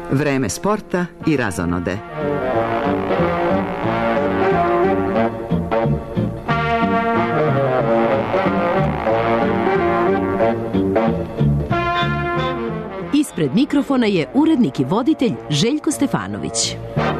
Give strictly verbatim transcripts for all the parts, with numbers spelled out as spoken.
Vreme sporta i razonode. Ispred mikrofona je urednik i voditelj Željko Stefanović.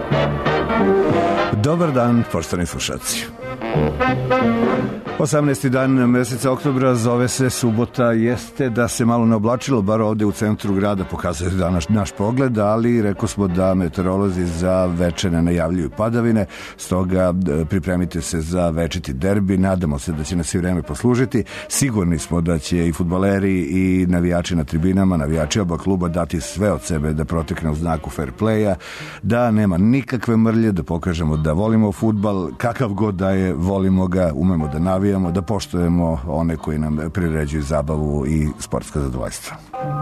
Dobar dan, poštovani slušalci. osamnaesti dan meseca oktobra, zove se subota, jeste da se malo ne oblačilo, bar ovde u centru grada pokazuje danas naš pogled, ali rekao smo da meteorolozi za veče ne najavljuju padavine, stoga pripremite se za večiti derbi, nadamo se da će nas i vreme poslužiti, sigurni smo da će i fudbaleri i navijači na tribinama, navijači oba kluba dati sve od sebe da protekne u znaku fair playa, da nema nikakve mrlje, da pokažemo da volimo fudbal, kakav god da je, volimo ga, umemo da navijamo, da poštujemo one koji nam priređuju zabavu i sportska zadovoljstva.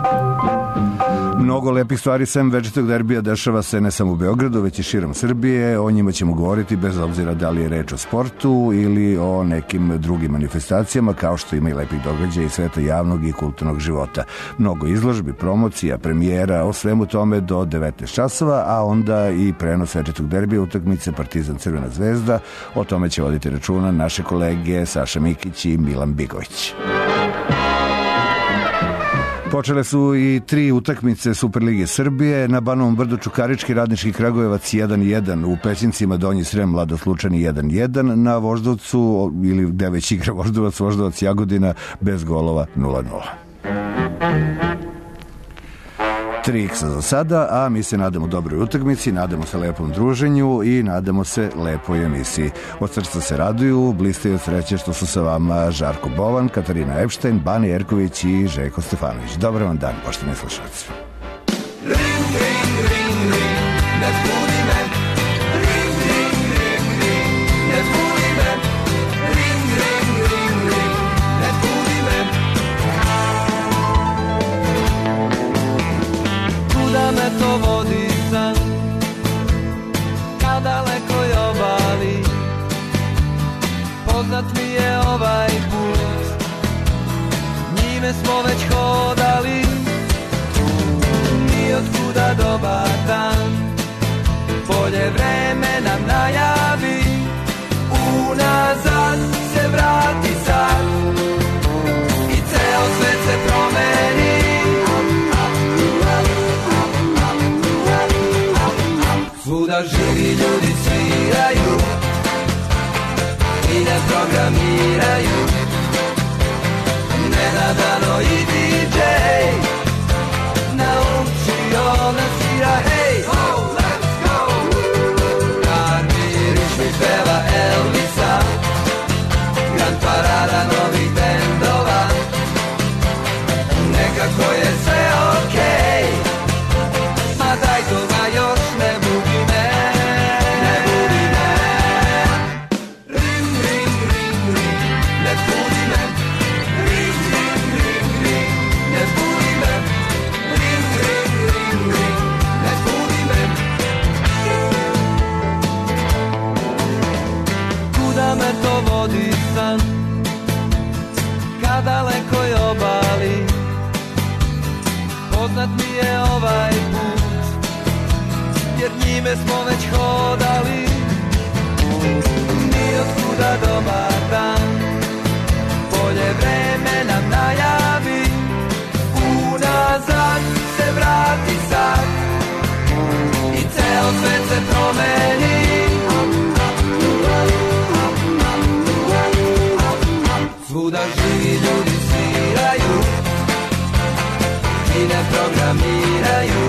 Mnogo lepih stvari sem večitog derbija dešava se ne samo u Beogradu, već i širom Srbije. O njima ćemo govoriti bez obzira da li je reč o sportu ili o nekim drugim manifestacijama, kao što ima i lepih događaja iz sveta javnog i kulturnog života. Mnogo izložbi, promocija, premijera, o svemu tome do devetnaest časova, a onda i prenos večitog derbija utakmice Partizan Crvena zvezda. O tome će voditi računa naše kolege Saša Mikić i Milan Bigović. Počele su i tri utakmice Superlige Srbije. Na Banovom Brdu Čukarički Radnički Kragujevac jedan jedan, u Pećincima Donji Srem Lado Slučani jedan jedan, na Voždovcu, ili gde već igra Voždovac, Voždovac Jagodina bez golova nula nula. tri iks za sada, a mi se nadamo dobroj utakmici, nadamo se lepom druženju i nadamo se lepoj emisiji. Od srca se raduju, blistaju od sreće što su sa vama Žarko Bovan, Katarina Epštajn, Bani Jerković i Željko Stefanović. Dobar vam dan, poštovani slušalci. Ring, ring, ring, ring, ne budi me. Ring, ring, ring, ring, ne budi me. Ring, ring, ring, ring, ne budi me. Kuda me to vodi san, ka dalekoj obali, poznat mi je ovaj put, njime smo već hodali, nijotkuda dobar dan, bolje vreme nam najavi, unazad se vrati sad, i ceo svet se promeni. Svuda živi ljudi sviraju i ne programiraju, nenadano i di džej naučio nas svira. Hej, oh, let's go! Kad miriš mi peva Elvisa, Grand Parada novih bendova, nekako je sve okej, ma daj toga još ne budi me, ne budi me. Ring, ring, ring, ring, ne budi me. Ring, ring, ring, ring, ne budi me. Ring, ring, ring, ring, ne budi me. Kuda me to vodi san, ka dalekoj obali, poznat mi je ovaj put, jer njime smo već hodali, nijotkuda dobar dan, bolje vreme nam najavi, unazad se vrati sad, i ceo svet se promeni. Svuda živi ljudi sviraju i ne programiraju,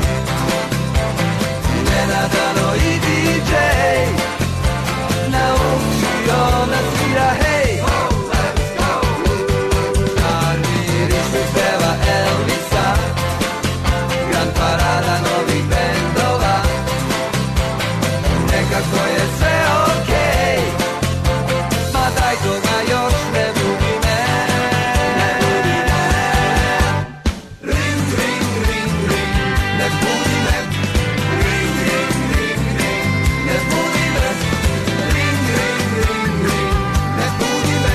nenadano i di džej naučio nas svira. Hej, oh, let's go! Kad miriš mi peva Elvisa, Grand Parada novih bendova, nekako je sve okej, ma daj toga još ne budi me, ne budi me. Ring, ring, ring, ring, ne budi me. Ring, ring, ring, ring, ne budi me. Ring, ring, ring, ring, ne budi me.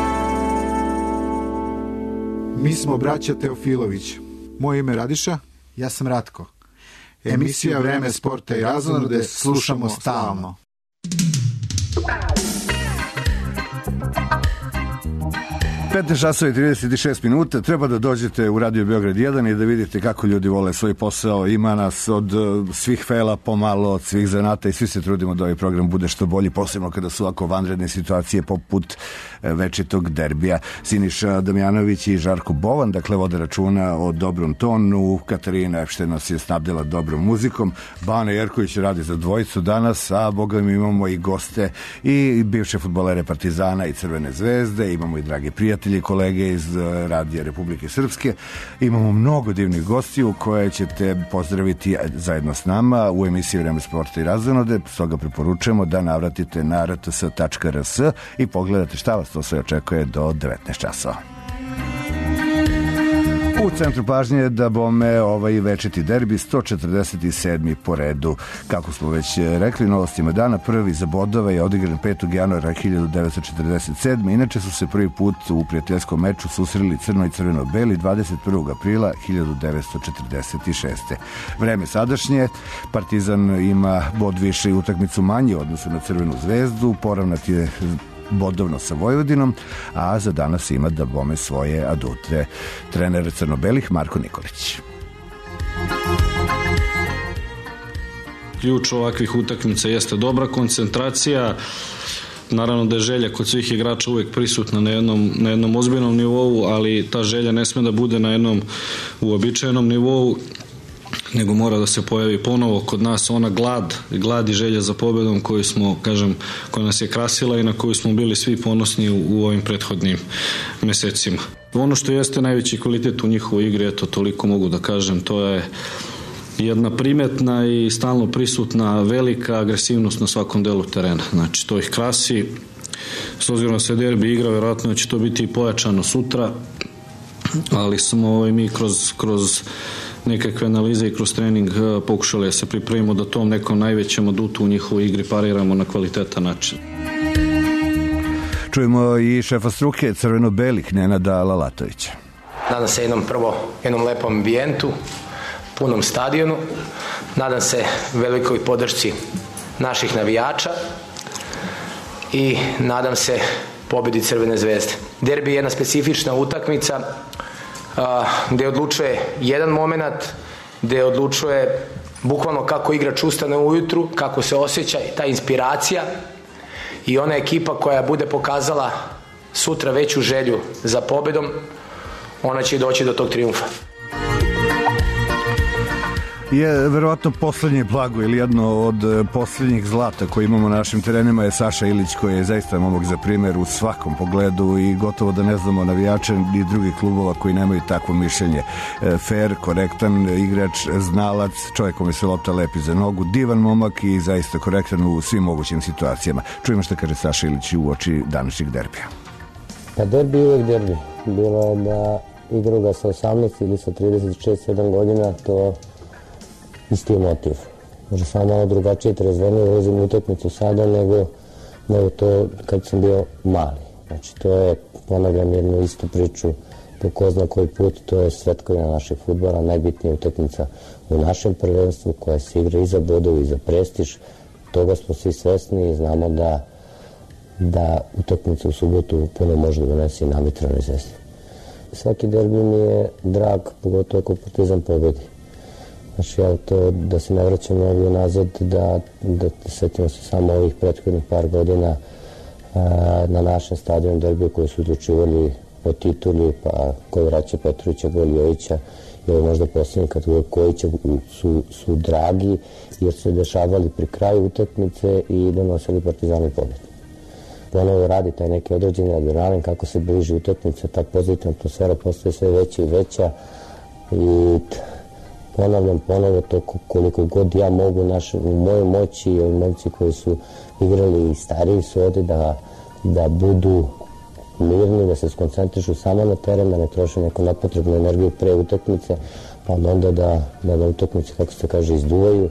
Mi smo braća Teofilović. Moje ime je Radiša Ja sam Ratko. Emisija Vreme sporta i razonode slušamo stalno. petnaest časova i trideset šest minuta, treba da dođete u Radio Beograd jedan i da vidite kako ljudi vole svoj posao. Ima nas od svih fela pomalo, od svih zanata i svi se trudimo da ovaj program bude što bolji, posebno kada su ovako vanredne situacije poput večitog derbija. Siniša Damjanović i Žarko Bovan, dakle, vode računa o dobrom tonu. Katarina Epšten nas je snabdela dobrom muzikom. Bane Jerković radi za dvojicu danas, a boga mi imamo i goste i bivše fudbalere Partizana i Crvene zvezde, imamo i dragi prijatelji i kolege iz Radija Republike Srpske. Imamo mnogo divnih gostiju koje ćete pozdraviti zajedno s nama u emisiji Vreme sporta i razonode. Stoga preporučujemo da navratite na r t s tačka r s i pogledate šta vas to sve očekuje do devetnaest časova. U centru pažnje da bome ovaj večiti derbi, sto četrdeset sedmi po redu. Kako smo već rekli, novostima dana, prvi za bodove je odigran petog januara hiljadu devetsto četrdeset sedme. Inače su se prvi put u prijateljskom meču susreli crno i crveno-beli dvadeset prvog aprila hiljadu devetsto četrdeset šeste. Vreme sadašnje, Partizan ima bod više i utakmicu manje u odnosu na Crvenu zvezdu, poravnat je bodovno sa Vojvodinom, a za danas ima da bome svoje adute trener crno-belih Marko Nikolić. Ključ ovakvih utakmica jeste dobra koncentracija. Naravno da je želja kod svih igrača uvijek prisutna na jednom, na jednom ozbiljnom nivou, ali ta želja ne sme da bude na jednom uobičajenom nivou, nego mora da se pojavi ponovo kod nas ona glad, glad i želja za pobedom koju smo, kažem, koja nas je krasila i na koju smo bili svi ponosni u, u ovim prethodnim mesecima. Ono što jeste najveći kvalitet u njihovoj igri, eto, toliko mogu da kažem, to je jedna primetna i stalno prisutna velika agresivnost na svakom delu terena. Znači, to ih krasi. S obzirom da se derbi igra, verovatno će to biti i pojačano sutra, ali smo ovaj, mi kroz, kroz nekakve analize i kroz trening pokušali da se pripremimo da tom nekom najvećem adutu u njihovoj igri pariramo na kvalitetan način. Čujemo i šefa struke crveno-belih Nenada Lalatovića. Nadam se jednom prvo, jednom lepom ambijentu, punom stadionu, nadam se velikoj podršci naših navijača i nadam se pobedi Crvene zvezde. Derbi je jedna specifična utakmica gde odlučuje jedan moment, gde odlučuje bukvalno kako igrač ustane ujutru, kako se osjeća ta inspiracija i ona ekipa koja bude pokazala sutra veću želju za pobedom, ona će doći do tog trijumfa. Je verovatno poslednje blago ili jedno od poslednjih zlata koje imamo na našim terenima je Saša Ilić, koji je zaista momak za primjer u svakom pogledu i gotovo da ne znamo navijače i drugih klubova koji nemaju takvo mišljenje. Fair, korektan igrač, znalac, čovjek kome se lopta lepi za nogu, divan momak i zaista korektan u svim mogućim situacijama. Čujemo što kaže Saša Ilić u oči današnjeg derbija. Pa derbi je uvijek derbi. Bilo je da igra ga sa osamnaest ili sa trideset šest sedam godina, to isti motiv. Možda samo malo drugačije trezvenije ulazim u utakmicu sada nego, nego to kad sam bio mali. Znači to je, ponavljam jednu istu priču po ko zna koji put, to je svetkovina našeg fudbala, najbitnija utakmica u našem prvenstvu koja se igra i za bodovi i za prestiž. Toga smo svi svesni i znamo da, da utakmica u subotu puno može da donesi na Crvenoj zvezdi. Svaki derbi mi je drag, pogotovo ako Partizan pobedi. Znači, ja to, da se ne vraćamo ovdje nazad, da, da setimo se samo ovih prethodnih par godina a, na našem stadionu derbiju koji su odlučivali o tituli, pa koji vraća Petrovića, gol Jojića, ili možda posljednji kad gol Kojića su, su dragi, jer su se dešavali pri kraju utakmice i donosili Partizanu pobjedu. Ponovo radi taj neki određeni adrenalin, kako se bliži utakmica, ta pozitivna atmosfera postaje sve veća i veća i ponavljam ponovo to koliko god ja mogu naš, u mojoj moći i ovi momci koji su igrali i stariji su ovdje da, da budu mirni, da se skoncentrišu samo na teren, da ne troše neku nepotrebnu energiju pre utakmice, pa onda da, da na utakmice, kako se kaže, izduvaju.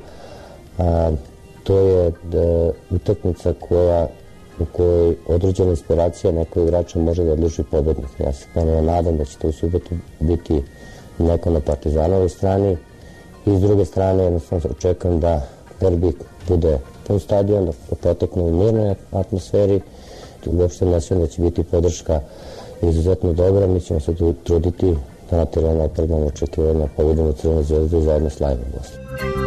A, to je da, utakmica koja, u kojoj određena inspiracija nekog igrača može da odluči pobednik. Ja se ponovno nadam da će to u subotu biti neko na Partizanovoj strani I s druge strane, jednostavno očekujem da derbi bude pun stadion, da protekne u mirnoj atmosferi. Uopšte ne sumnjam da će biti podrška izuzetno dobra. Mi ćemo se tu truditi da natjeramo pred nam očekivanja pobjedimo Crvenu zvezdu zajedno s Lajvom Bosnom.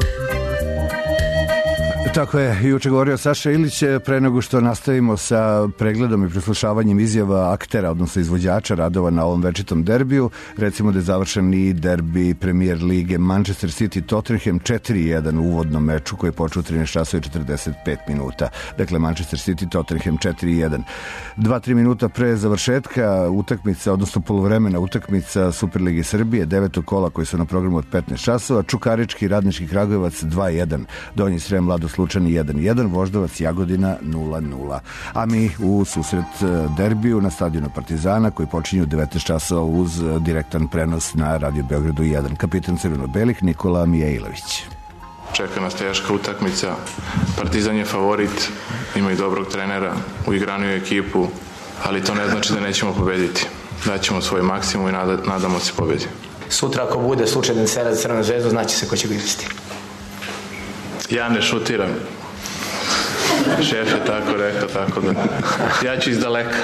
Tako je juče govorio Saša Ilić. Pre nego što nastavimo sa pregledom i preslušavanjem izjava aktera, odnosno izvođača radova na ovom večitom derbiju, recimo da je završen i derbi Premier lige Manchester City Tottenham četiri jedan u uvodnom meču koji je počeo u trinaest časova i četrdeset pet minuta. Dakle, Manchester City Tottenham četiri jedan. dva tri minuta pre završetka utakmica, odnosno poluvremena utakmica Superlige Srbije, devetog kola koji su na programu od petnaest časova, Čukarički Radnički Kragujevac dva jedan, Donji Srem Mlado Slučani jedan jedan, Voždovac Jagodina nula nula. A mi u susret derbiju na stadionu Partizana koji počinje u devetnaest časova uz direktan prenos na Radio Beogradu jedan. Kapitan crveno-belih Nikola Mijailović. Čeka nas teška utakmica. Partizan je favorit, ima i dobrog trenera, uigraniju ekipu, ali to ne znači da nećemo pobediti. Daćemo svoj maksimum i nada, nadamo se pobedi. Sutra ako bude slučaj da se radi Crvenu zvezdu, znači se ko će igrati. Ja ne šutiram. Šef je tako rekao, tako da ja ću iz daleka.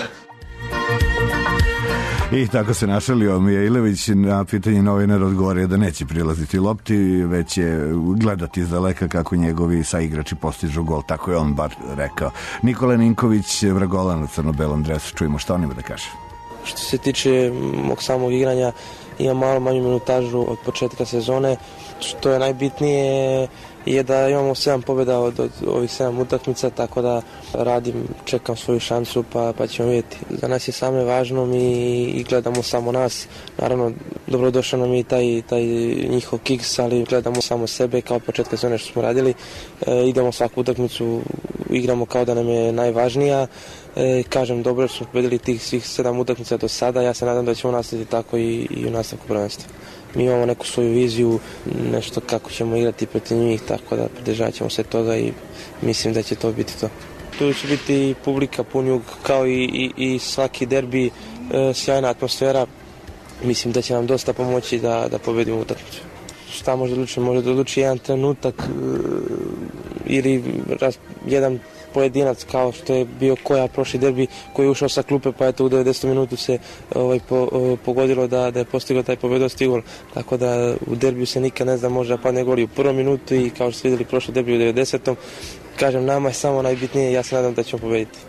I tako se našalio Mijailović na pitanje novinara odgovorio da neće prilaziti lopti, već je gledati iz daleka kako njegovi saigrači postižu gol, tako je on bar rekao. Nikola Ninković, vragolan u crno-belom dresu, čujemo šta on ima da kaže. Što se tiče mog samog igranja, imam malo manju minutažu od početka sezone, što je najbitnije je da imamo sedam pobjeda od, od ovih sedam utakmica, tako da radim, čekam svoju šansu pa, pa ćemo vidjeti. Za nas je samo važno, mi i gledamo samo nas. Naravno, dobrodošao nam i taj, taj njihov kiks, ali gledamo samo sebe kao početka sezone što smo radili. E, idemo svaku utakmicu, igramo kao da nam je najvažnija. E, kažem, dobro smo pobjedili tih svih sedam utakmica do sada, ja se nadam da ćemo nastaviti tako i, i u nastavku prvenstva. Mi imamo neku svoju viziju, nešto kako ćemo igrati protiv njih, tako da pridržavat ćemo se toga i mislim da će to biti to. Tu će biti publika punjug kao i, i, i svaki derbi, e, sjajna atmosfera. Mislim da će nam dosta pomoći da, da pobedimo utakmicu. Šta može odlučiti? Može da odluči jedan trenutak e, ili raz, jedan pojedinac kao što je bio Koja prošli derbi koji je ušao sa klupe pa eto u devedesetom minutu se ovaj, po, o, pogodilo da, da je postigao taj pobjedosti gol. Tako da u derbiju se nikad ne zna, može da padne gol i u prvom minutu i kao što ste vidjeli prošli derbi u devedesetom. Kažem, nama je samo najbitnije i ja se nadam da ćemo pobediti.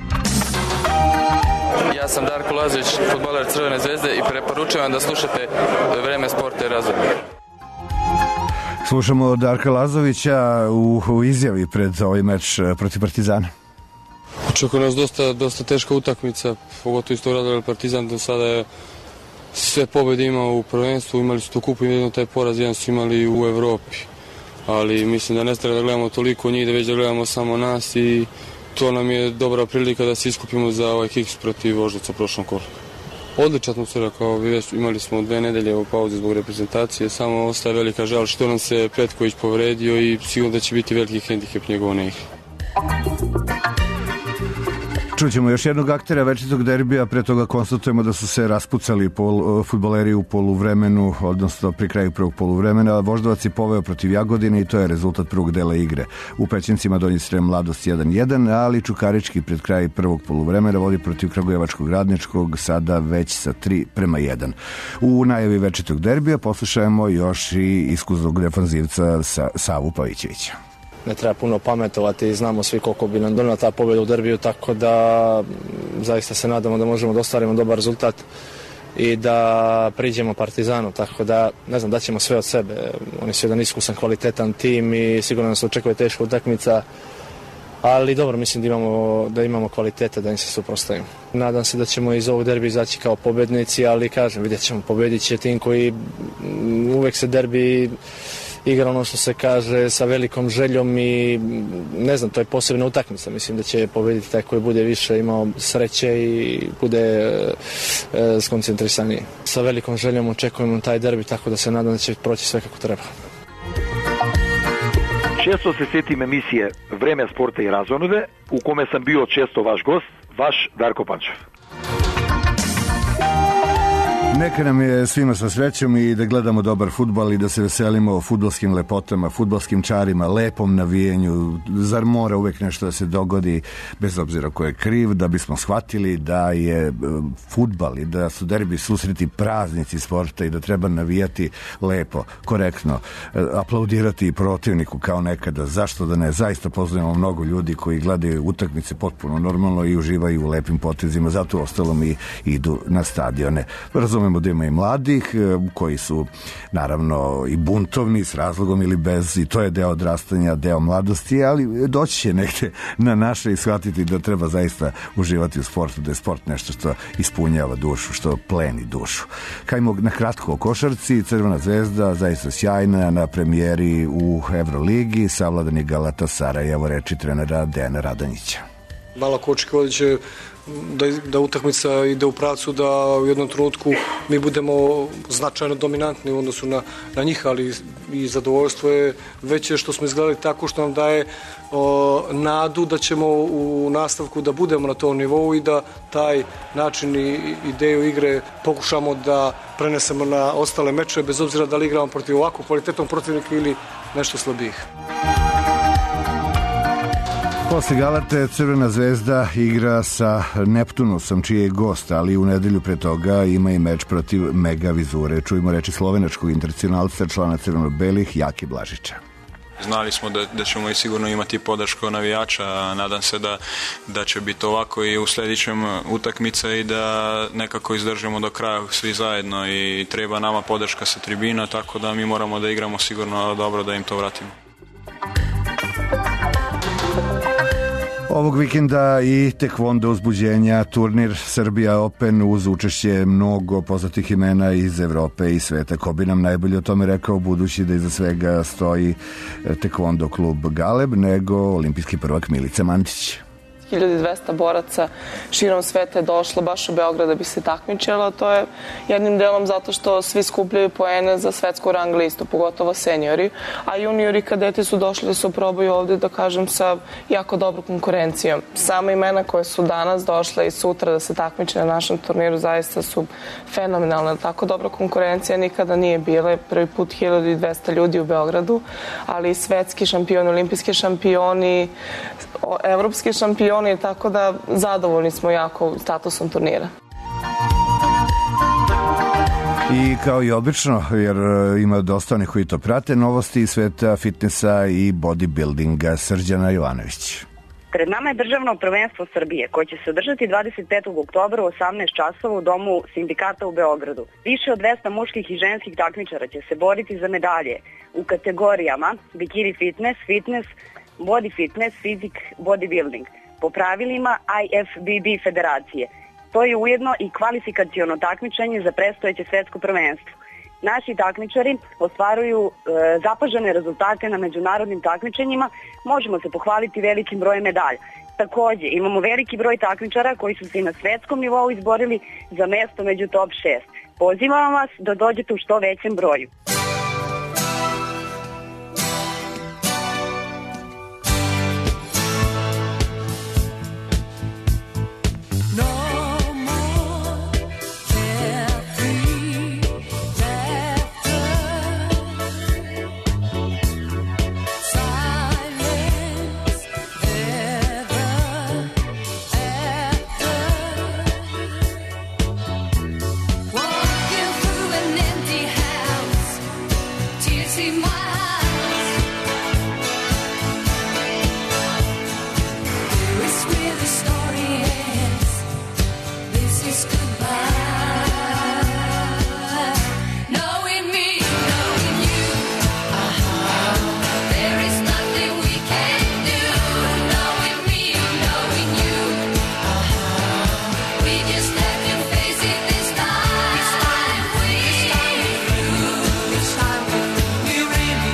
Ja sam Darko Lazović, fudbaler Crvene zvezde i preporučujem da slušate Vreme sporta i razvoja. Slušamo Darka Lazovića u, u izjavi pred ovaj meč protiv Partizana. Očekuje nas dosta, dosta teška utakmica, pogotovo isto radili Partizan, do sada je sve pobjede imao u prvenstvu, imali su tu kupu i jedno taj poraz, jedan su imali u Evropi. Ali mislim da ne treba da gledamo toliko njih, da već da gledamo samo nas i to nam je dobra prilika da se iskupimo za ovaj kiks protiv Voždovca prošlom kolu. Odlična atmosfera, kao vi već imali smo dve nedelje u pauzi zbog reprezentacije, samo ostaje velika žal što nam se Petković povredio i sigurno da će biti veliki hendikep njegovo ne igre. Čućemo još jednog aktera večitog derbija, pre toga konstatujemo da su se raspucali pol, fudbaleri u poluvremenu, odnosno pri kraju prvog poluvremena. Voždovac je poveo protiv Jagodine i to je rezultat prvog dela igre. U Pećincima Donji Srem Mladost jedan jedan, ali Čukarički pred kraj prvog poluvremena vodi protiv Kragujevačkog Radničkog, sada već sa tri prema jedan. U najavi večitog derbija poslušajemo još i iskusnog defanzivca Savu Pavićevića. Ne treba puno pametovati, znamo svi koliko bi nam donijela ta pobjeda u derbiju, tako da zaista se nadamo da možemo da ostvarimo dobar rezultat i da priđemo Partizanu, tako da ne znam, daćemo sve od sebe. Oni su jedan iskusan, kvalitetan tim i sigurno nas očekuje teška utakmica, ali dobro, mislim da imamo, da imamo kvalitete da im se suprotstavimo. Nadam se da ćemo iz ovog derbi izaći kao pobednici, ali kažem, vidjet ćemo, pobedit će tim koji uvek se derbi igra, ono što se kaže, sa velikom željom i ne znam, to je posebna utakmica. Mislim da će pobediti taj koji bude više imao sreće i bude e, skoncentrisaniji. Sa velikom željom očekujemo taj derbi, tako da se nadam da će proći sve kako treba. Često se sjetim emisije Vreme sporta i razonode, u kome sam bio često vaš gost, vaš Darko Pančev. Neka nam je svima sa srećom i da gledamo dobar fudbal i da se veselimo fudbalskim lepotama, fudbalskim čarima, lepom navijenju. Zar mora uvek nešto da se dogodi, bez obzira ko je kriv, da bismo shvatili da je fudbal i da su derbi susreti praznici sporta i da treba navijati lepo, korektno, aplaudirati protivniku kao nekada. Zašto da ne? Zaista poznajemo mnogo ljudi koji gledaju utakmice potpuno normalno i uživaju u lepim potezima, zato ostalo mi idu na stadione. Razumemo da ima i mladih koji su naravno i buntovni s razlogom ili bez, i to je deo odrastanja, deo mladosti, ali doći će negde na naše i shvatiti da treba zaista uživati u sportu, da je sport nešto što ispunjava dušu, što pleni dušu. Kajmo na kratko o košarci. Crvena zvezda zaista sjajna na premijeri u Evroligi, savladani Galatasaray, evo reči trenera Dejana Radonjića. Malo ko očekivali će da, da utakmica ide u pravcu da u jednom trenutku mi budemo značajno dominantni u odnosu na, na njih, ali i zadovoljstvo je veće što smo izgledali tako što nam daje o, nadu da ćemo u nastavku da budemo na tom nivou i da taj način i ideju igre pokušamo da prenesemo na ostale mečeve, bez obzira da li igramo protiv ovako kvalitetnog protivnika ili nešto slabijih. Posle Galate Crvena zvezda igra sa Neptunusom, čiji je gost, ali u nedelju pre toga ima i meč protiv Mega Vizure. Čujemo reči slovenačkog internacionalca, člana crveno-belih, Jake Blažića. Znali smo da, da ćemo i sigurno imati podršku navijača, a nadam se da, da će biti ovako i u sljedećem utakmica i da nekako izdržimo do kraja svi zajedno i treba nama podrška sa tribina, tako da mi moramo da igramo sigurno dobro da im to vratimo. Ovog vikenda i tekvondo uzbuđenja, turnir Srbija Open uz učešće mnogo poznatih imena iz Evrope i sveta. Ko bi nam najbolje o tome rekao, budući da iza svega stoji tekvondo klub Galeb, nego olimpijski prvak Milica Mantić. hiljadu dvesta boraca širom sveta je došlo baš u Beograd da bi se takmičilo. To je jednim delom zato što svi skupljaju poene za svetsku rang listu, pogotovo seniori, a juniori kadeti su došli da se probaju ovde, da kažem, sa jako dobrom konkurencijom. Sama imena koje su danas došle i sutra da se takmiče na našem turniru zaista su fenomenalne. Tako dobra konkurencija nikada nije bila. Prvi put hiljadu dvesta ljudi u Beogradu, ali i svetski šampioni, olimpijski šampioni, evropski šampioni, tako da zadovoljni smo jako statusom turnira. I kao i obično, jer ima dosta onih koji to prate, novosti iz sveta fitnessa i bodybuildinga. Srđana Jovanović. Pred nama je državno prvenstvo Srbije, koje će se održati dvadeset petog oktobra u osamnaest časova u Domu sindikata u Beogradu. Više od dvesta muških i ženskih takmičara će se boriti za medalje u kategorijama bikini fitness, fitness, body fitness, fizik, bodybuilding, po pravilima I F B B federacije. To je ujedno i kvalifikaciono takmičenje za predstojeće svetsko prvenstvo. Naši takmičari ostvaruju e, zapažene rezultate na međunarodnim takmičenjima, možemo se pohvaliti velikim brojem medalja. Također, imamo veliki broj takmičara koji su se i na svetskom nivou izborili za mesto među top šest. Pozivam vas da dođete u što većem broju. We really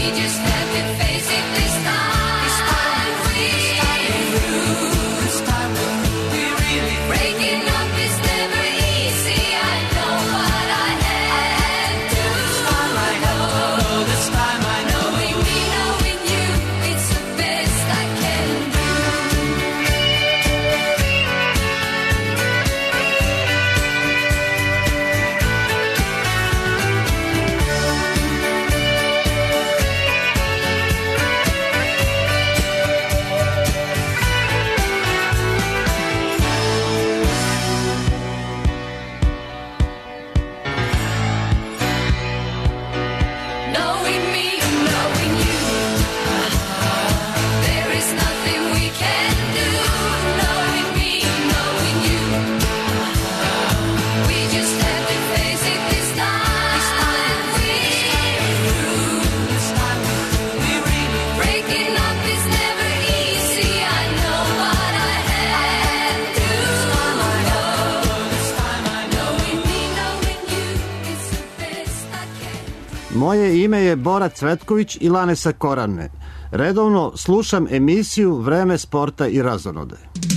just have to face it this time. This time, this time we're through. This time we really breaking up is never easy. I know what I had to. This time I know. This time I know. Knowing me, knowing you, it's the best I can do. Knowing me, knowing you, there is nothing we can do. Knowing me, knowing you, we just have to face it this time. This time we're through. This time we really breaking up is never easy. I know what I had to. This time I know. This time I know. Knowing me, knowing you, it's the best I can. Moje ime je Bora Cvetković i Lanesa Korane. Redovno slušam emisiju Vreme sporta i razonode.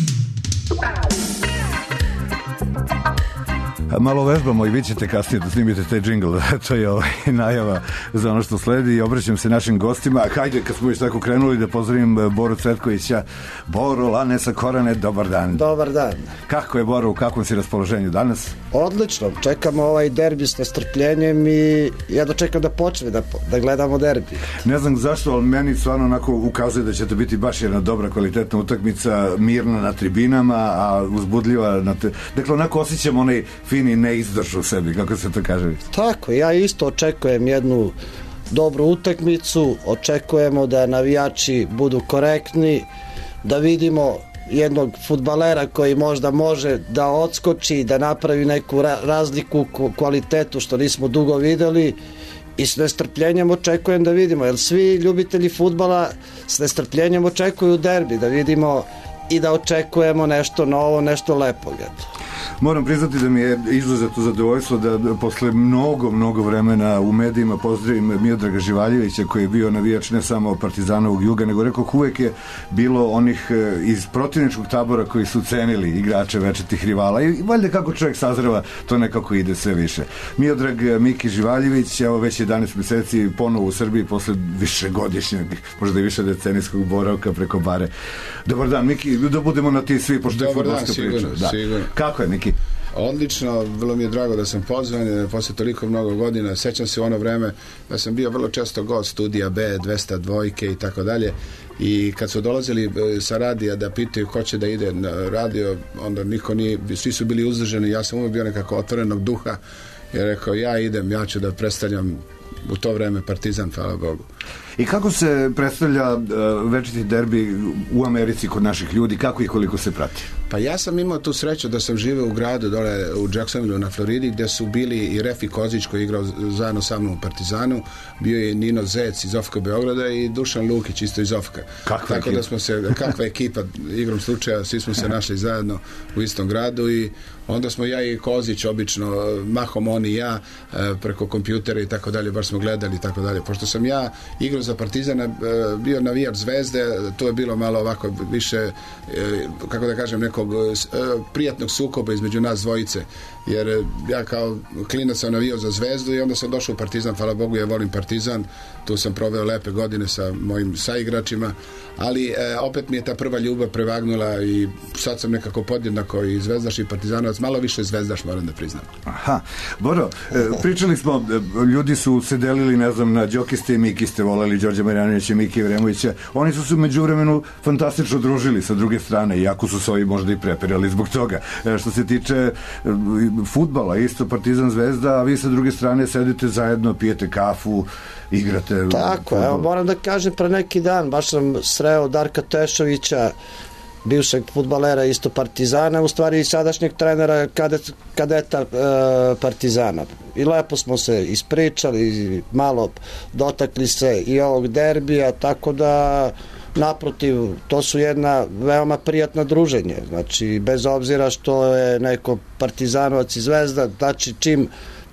Malo vežbamo i vi ćete kasnije da snimite taj džingl. To je ovaj najava za ono što sledi i obraćam se našim gostima. Hajde, kad smo već tako krenuli, da pozdravim Boru Cvetkovića. Boro, Lanesa Korane, dobar dan. Dobar dan. Kako je, Boro, u kakvom si raspoloženju danas? Odlično, čekamo ovaj derbi s nestrpljenjem i ja dočekam da počne, da, da gledamo derbi. Ne znam zašto, ali meni stvarno onako ukazuje da će to biti baš jedna dobra, kvalitetna utakmica, mirna na tribinama, a uzbudljiva na te... Dakle, onako osjećam onaj fini neizdrž u sebi, kako se to kaže? Tako, ja isto očekujem jednu dobru utakmicu, očekujemo da navijači budu korektni, da vidimo jednog fudbalera koji možda može da odskoči, da napravi neku razliku u kvalitetu što nismo dugo videli i s nestrpljenjem očekujem da vidimo, jer svi ljubitelji fudbala s nestrpljenjem očekuju derbi, da vidimo i da očekujemo nešto novo, nešto lepog. Moram priznati da mi je izuzetno zadovoljstvo da posle mnogo, mnogo vremena u medijima pozdravim Miodraga Živaljevića, koji je bio navijač ne samo Partizanovog juga, nego rekao uvek je bilo onih iz protivničkog tabora koji su cenili igrače večitih rivala i valjda kako čovjek sazreva, to nekako ide sve više. Miodrag Miki Živaljević, evo već jedanaest meseci ponovo u Srbiji posle višegodišnjeg, možda i više decenijskog boravka preko bare. Dobar dan, Miki, da budemo na ti svi, pošto je fudbalska priča. Da. Sigurno. Kako je, Miki? Odlično, vrlo mi je drago da sam pozvan posle toliko mnogo godina. Sećam se u ono vreme da sam bio vrlo često gost Studija B, dvesta dva i tako dalje, i kad su dolazili sa radija da pitaju ko će da ide na radio, onda niko nije, svi su bili uzdržani, ja sam uvijek bio nekako otvorenog duha i rekao ja idem, ja ću da predstavljam u to vreme Partizan, hvala Bogu. I kako se predstavlja uh, večiti derbi u Americi kod naših ljudi, kako i koliko se prati? Pa ja sam imao tu sreću da sam živeo u gradu dole u Jacksonville na Floridi, gde su bili i Refi Kozić koji je igrao zajedno sa mnom u Partizanu, bio je Nino Zec iz Ofka Beograda i Dušan Lukić isto iz Ofka. Kakva Tako ekipa? Da smo se, kakva ekipa, igrom slučaja, svi smo se našli zajedno u istom gradu i onda smo ja i Kozić obično, mahom on i ja, preko kompjutera i tako dalje, baš smo gledali i tako dalje. Pošto sam ja igrao za Partizana, bio navijač Zvezde, to je bilo malo ovako više, kako da kažem, nekog prijatnog sukoba između nas dvojice, jer ja kao klinac sam navijao za Zvezdu i onda sam došao u Partizan, hvala Bogu, ja volim Partizan, tu sam proveo lepe godine sa mojim saigračima, ali e, opet mi je ta prva ljubav prevagnula i sad sam nekako podjednako i zvezdaš i partizanovac, malo više zvezdaš, moram da priznam. Aha, Boro, e, pričali smo, ljudi su se delili, ne znam, na Đokiste i Miki ste voleli, Đorđe Marjanovića i Miki Vremovića, oni su se među vremenu fantastično družili sa druge strane, iako su se ovi možda i prepirali zbog toga. E, što se tiče e, fudbala, isto Partizan Zvezda, a vi sa druge strane sedite zajedno, pijete kafu, igrate. Tako, evo, moram da kažem, pre neki dan baš sam sreo Darka Tešovića, bivšeg fudbalera isto Partizana, u stvari i sadašnjeg trenera kadet, kadeta e, Partizana. I lepo smo se ispričali, malo dotakli se i ovog derbija, tako da naprotiv, to su jedna veoma prijatna druženje. Znači, bez obzira što je neko Partizanovac i Zvezda, znači čim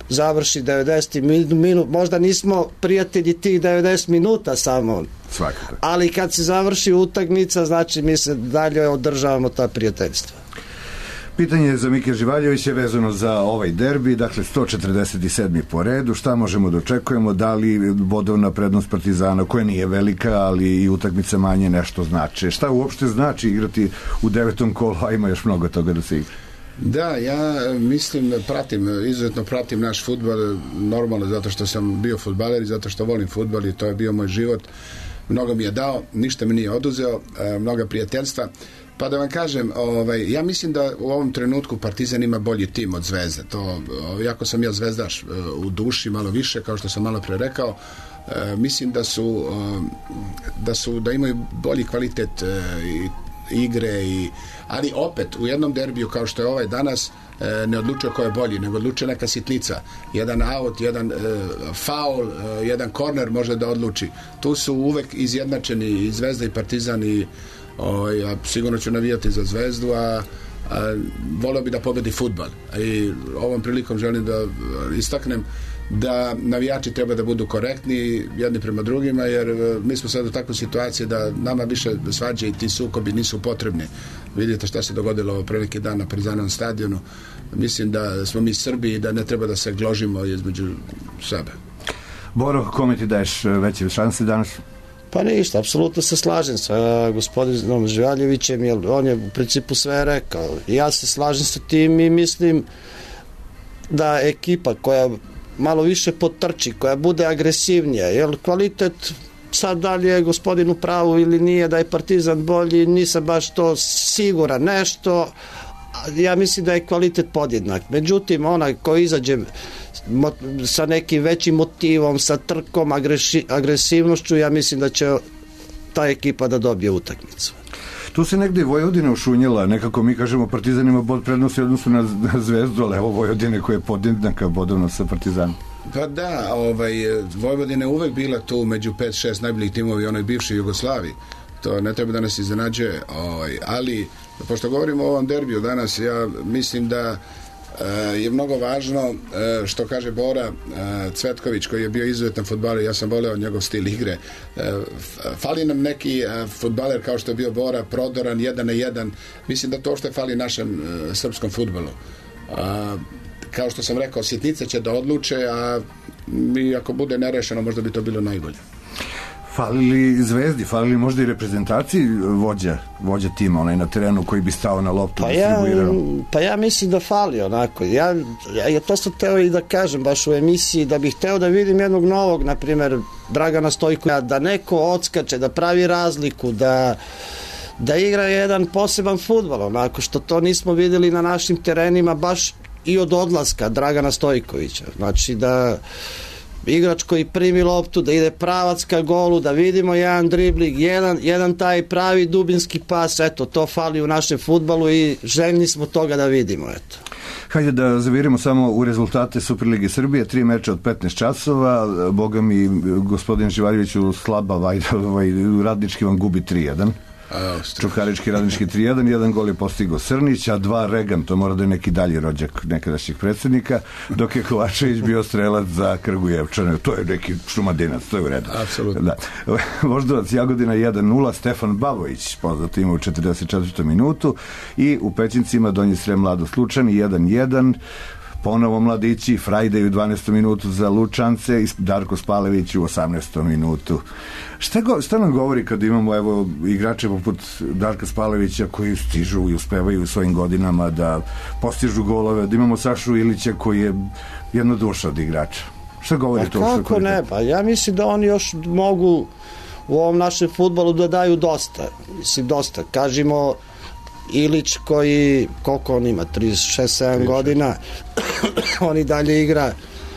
završi devedeset minuta, možda nismo prijatelji tih devedeset minuta samo, svakako, ali kad se završi utakmica, znači mi se dalje održavamo ta prijateljstva. Pitanje za Mike Živaljevića je vezano za ovaj derbi, dakle sto četrdeset sedmi po redu, šta možemo da očekujemo, da li bodovna prednost Partizana, koja nije velika, ali i utakmice manje nešto znači. Šta uopšte znači igrati u devetom kolu, a ima još mnogo toga da se igra? Da, ja mislim, pratim, izuzetno pratim naš fudbal, normalno zato što sam bio fudbaler i zato što volim fudbal i to je bio moj život. Mnogo mi je dao, ništa mi nije oduzeo, mnoga prijateljstva. Pa da vam kažem, ovaj, ja mislim da u ovom trenutku Partizan ima bolji tim od Zvezde. To, jako sam ja zvezdaš u duši malo više, kao što sam malo pre rekao, e, mislim da su, da su da imaju bolji kvalitet e, igre, i, ali opet u jednom derbiju kao što je ovaj danas e, ne odlučuje ko je bolji, nego odlučuje neka sitnica. Jedan out, jedan e, faul, e, jedan korner može da odluči. Tu su uvek izjednačeni i Zvezda i Partizan i O, ja sigurno ću navijati za Zvezdu, a, a voleo bi da pobedi fudbal. I ovom prilikom želim da istaknem da navijači treba da budu korektni jedni prema drugima, jer mi smo sad u takvoj situaciji da nama više svađe i ti sukobi nisu potrebni. Vidite šta se dogodilo pre neki dan na Partizanovom stadionu. Mislim da smo mi Srbi i da ne treba da se gložimo između sebe. Boro, kome ti daješ veće šanse danas? Pa ništa, apsolutno se slažem sa gospodinom Živaljevićem, jer on je u principu sve rekao. Ja se slažem sa tim i mislim da ekipa koja malo više potrči, koja bude agresivnija, jer kvalitet, sad da li je gospodin u pravu ili nije, da je Partizan bolji, nisam baš to siguran nešto, ja mislim da je kvalitet podjednak. Međutim, onaj koji izađe sa nekim većim motivom, sa trkom, agresi, agresivnošću, ja mislim da će ta ekipa da dobije utakmicu. Tu se negde Vojvodina ušunjela, nekako mi kažemo Partizan ima bod prednosti u odnosu na, na Zvezdu, ali evo Vojvodine koja je podjednaka bodovno sa Partizanom. Pa da, ovaj, Vojvodina je uvek bila tu među pet šest najboljih timovi u onoj bivšoj Jugoslaviji. To ne treba da nas iznenađuje, ovaj, ali pošto govorimo o ovom derbiju danas, ja mislim da je mnogo važno što kaže Bora Cvetković, koji je bio izuzetan fudbaler, ja sam voleo njegov stil igre. Fali nam neki fudbaler kao što je bio Bora, prodoran, jedan na jedan. Mislim da to što je fali našem srpskom fudbalu. Kao što sam rekao, sitnice će da odluče, a mi ako bude nerešeno, možda bi to bilo najbolje. Fali li Zvezdi, fali li možda i reprezentaciji vođa, vođa tima, onaj na terenu koji bi stao na loptu? Pa ja, pa ja mislim da fali onako. Ja, ja to sam teo i da kažem baš u emisiji, da bih teo da vidim jednog novog, na primjer Dragana Stojkovića, da neko odskače, da pravi razliku, da da igra jedan poseban fudbal, onako što to nismo videli na našim terenima baš i od odlaska Dragana Stojkovića. Znači da igrač koji primi loptu, da ide pravac ka golu, da vidimo jedan dribling, jedan, jedan taj pravi dubinski pas, eto, to fali u našem fudbalu i željni smo toga da vidimo, eto. Hajde da zavirimo samo u rezultate Superlige Srbije, tri meča od petnaest časova, boga mi gospodin Živaljević u slaba vajda, ovaj, Radnički vam gubi tri jedan. Čukarički Radnički tri jedan, jedan gol je postigao Srnić, a dva Regan, to mora da je neki dalji rođak nekadašnjih predsjednika, dok je Kovačević bio strelac za Krgujevčane, to je neki Šumadinac, to je u redu. Apsolutno. Da. Voždovac Jagodina jedan nula, Stefan Bavović poznat ima u četrdeset četvrtoj minutu i u Pećincima Donji Srem Mlado Slučani jedan jedan, ponovo mladići, Frajdej u dvanaestom minutu za Lučance i Darko Spalević u osamnaestom minutu. Šta, go, šta nam govori kad imamo evo, igrače poput Darka Spalevića koji stižu i uspevaju u svojim godinama da postižu golove, da imamo Sašu Ilića koji je jedna duša od igrača? Šta govori pa to? Kako ne? Pa ja mislim da oni još mogu u ovom našem fudbalu da daju dosta. Mislim, dosta. Kažimo Ilić koji, koliko on ima, trideset šest sedam godina, on i dalje igra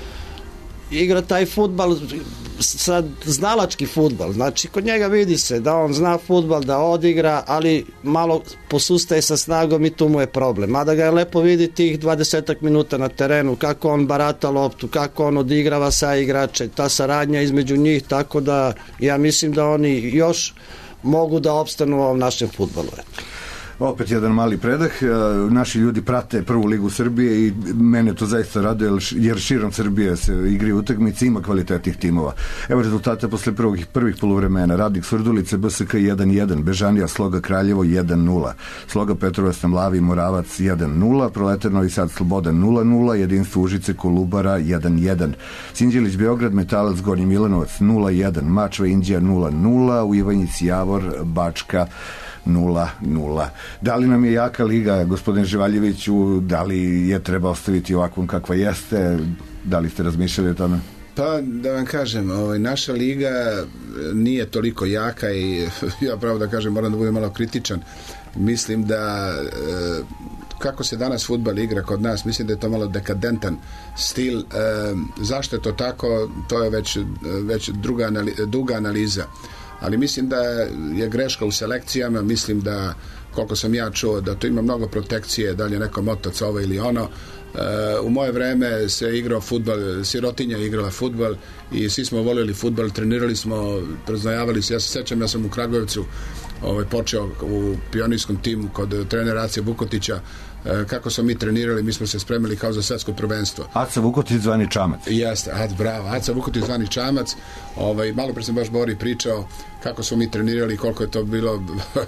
igra taj fudbal, sad znalački fudbal, znači kod njega vidi se da on zna fudbal, da odigra, ali malo posustaje sa snagom i tu mu je problem. Mada ga je lepo vidjeti tih dvadesetak minuta na terenu, kako on barata loptu, kako on odigrava sa igrače, ta saradnja između njih, tako da ja mislim da oni još mogu da opstanu u ovom našem fudbalu. Opet jedan mali predah. Naši ljudi prate prvu ligu Srbije i mene to zaista rade jer širom Srbije se igri utakmice, ima kvalitetnih timova. Evo rezultate posle prvih, prvih poluvremena. Radnik Surdulice B S K jedan jedan, Bežanija Sloga Kraljevo jedan nula, Sloga Petrovac na Mlavi Moravac jedan nula, Proletar Novi Sad Slobodan nula nula, Jedinstvo Užice Kolubara jedan jedan, Sinđelić Beograd Metalac Gornji Milanovac nula jedan, Mačva Indija nula nula, u Ivanjici Javor Bačka nula nula. Da li nam je jaka liga, gospodine Živaljeviću, da li je treba ostaviti ovakvom kakva jeste, da li ste razmišljali o tome? Pa da vam kažem, ovaj, naša liga nije toliko jaka i ja pravo da kažem moram da budem malo kritičan. Mislim da e, kako se danas fudbal igra kod nas, mislim da je to malo dekadentan stil. E, zašto je to tako, to je već, već druga anali, duga analiza. Ali mislim da je greška u selekcijama, mislim da, koliko sam ja čuo, da to ima mnogo protekcije, da li je neko otac ovo ili ono. U moje vreme se igrao fudbal, sirotinja je igrala fudbal i svi smo voljeli fudbal, trenirali smo, preznajavali se. Ja se sećam, ja sam u Kragujevcu ovaj, počeo u pionirskom timu kod trenera Ace Vukotića. Kako smo mi trenirali, mi smo se spremili kao za svetsko prvenstvo. Aca Vukotić zvani Čamac. Jeste, ad, bravo, Aca Vukotić zvani Čamac. Ovaj, malo pre sam baš Bori pričao kako smo mi trenirali, koliko je to bilo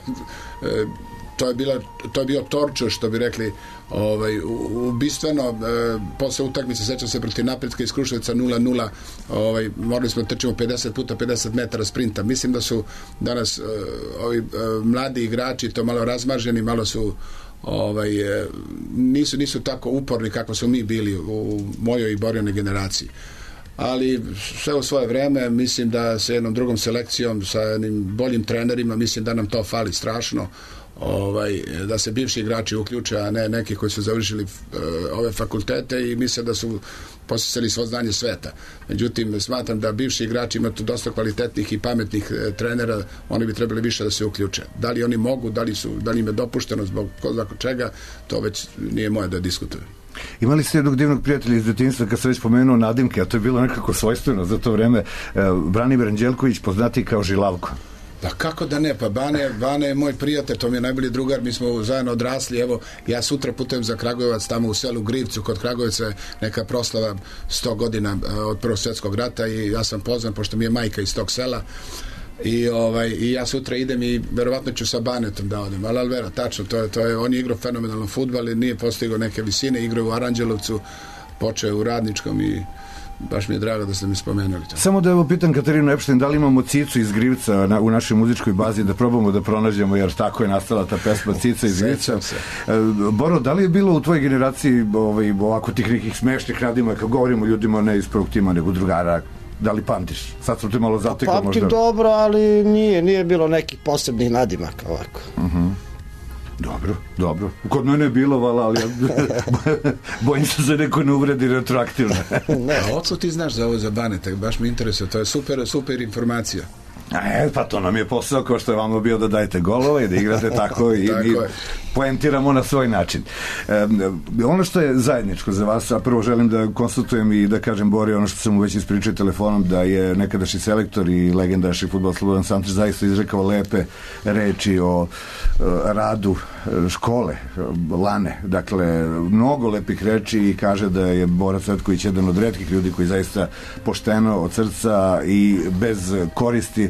to je bilo to je bio torčo, što bi rekli, ovaj ubistveno. E, posle utakmice sećam se protiv Napretka iz Kruševca nula nula, ovaj morali smo trčimo pedeset puta pedeset metara sprinta. Mislim da su danas e, ovi e, mladi igrači to malo razmaženi, malo su ovaj e, nisu nisu tako uporni kako smo mi bili u mojoj i Borjanoj generaciji. Ali sve u svoje vreme, mislim da sa jednom drugom selekcijom, sa jednim boljim trenerima, mislim da nam to fali strašno. Ovaj, da se bivši igrači uključe, a ne neki koji su završili uh, ove fakultete i misle da su posjećali svo znanje sveta. Međutim, smatram da bivši igrači imaju dosta kvalitetnih i pametnih uh, trenera, oni bi trebali više da se uključe. Da li oni mogu, da li, su, da li im je dopušteno zbog ko zna čega, to već nije moje da diskutujem. Imali ste jednog divnog prijatelja iz detinjstva, kad sam već pomenuo nadimke, a to je bilo nekako svojstveno za to vreme, Branimir Anđelković, poznati kao Žilavko. Pa kako da ne, pa Bane, Bane je moj prijatelj, to mi je najbolji drugar, mi smo zajedno odrasli, evo, ja sutra putujem za Kragujevac, tamo u selu Grivcu, kod Kragujevca je neka proslava sto godina od Prvog svjetskog rata i ja sam pozvan, pošto mi je majka iz tog sela, i ovaj i ja sutra idem i verovatno ću sa Banetom da odem, ali Alvera, tačno, to je, to je, on je igrao fenomenalno fudbal i nije postigao neke visine, igrao u Aranđelovcu, počeo u Radničkom i baš mi je drago da ste mi spomenuli to. Samo da evo pitam Katarinu Epštajn, da li imamo Cicu iz Grivca na, u našoj muzičkoj bazi, da probamo da pronađemo, jer tako je nastala ta pesma Cica iz Grivca. Boro, da li je bilo u tvojoj generaciji ovaj, ovako tih nekih smešnih nadimaka, govorimo ljudima ne iz prvog tima, nego drugara, da li pamtiš? Sad sam te malo zatekao možda. Pamtim dobro, ali nije, nije bilo nekih posebnih nadimaka ovako. Uh-huh. Dobro, dobro. Kod mene je bilo, vala, ali ja bojim se za neko ne uvredi retroaktivno. Ne. A otko ti znaš za ovo za Baneta? Baš mi interesuje, to je super, super informacija. E, pa to nam je posao, kao što je vama bio da dajete golova i da igrate tako i mi poentiramo na svoj način. E, ono što je zajedničko za vas, a prvo želim da konstatujem i da kažem Bori ono što sam mu već ispričao telefonom, da je nekadašnji selektor i legendarni fudbal Slobodan Santrić zaista izrekao lepe reči o e, radu škole Lane, dakle mnogo lepih reči i kaže da je Bora Cvetković jedan od retkih ljudi koji zaista pošteno od srca i bez koristi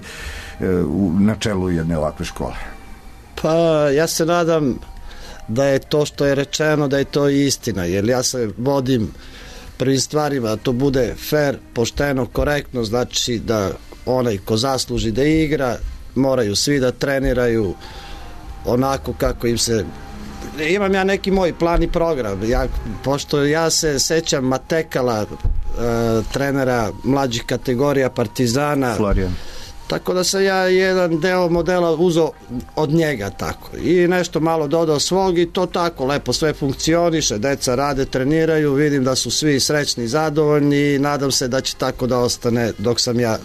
na čelu jedne ovakve škole. Pa ja se nadam da je to što je rečeno, da je to istina, jer ja se vodim prvim stvarima da to bude fair, pošteno, korektno, znači da onaj ko zasluži da igra, moraju svi da treniraju onako kako im se... Imam ja neki moj plan i program, ja, pošto ja se sećam Matekala, uh, trenera mlađih kategorija Partizana, Florian. Tako da sam ja jedan deo modela uzeo od njega tako i nešto malo dodao svog i to tako lepo sve funkcioniše, deca rade, treniraju, vidim da su svi srećni i zadovoljni i nadam se da će tako da ostane dok sam ja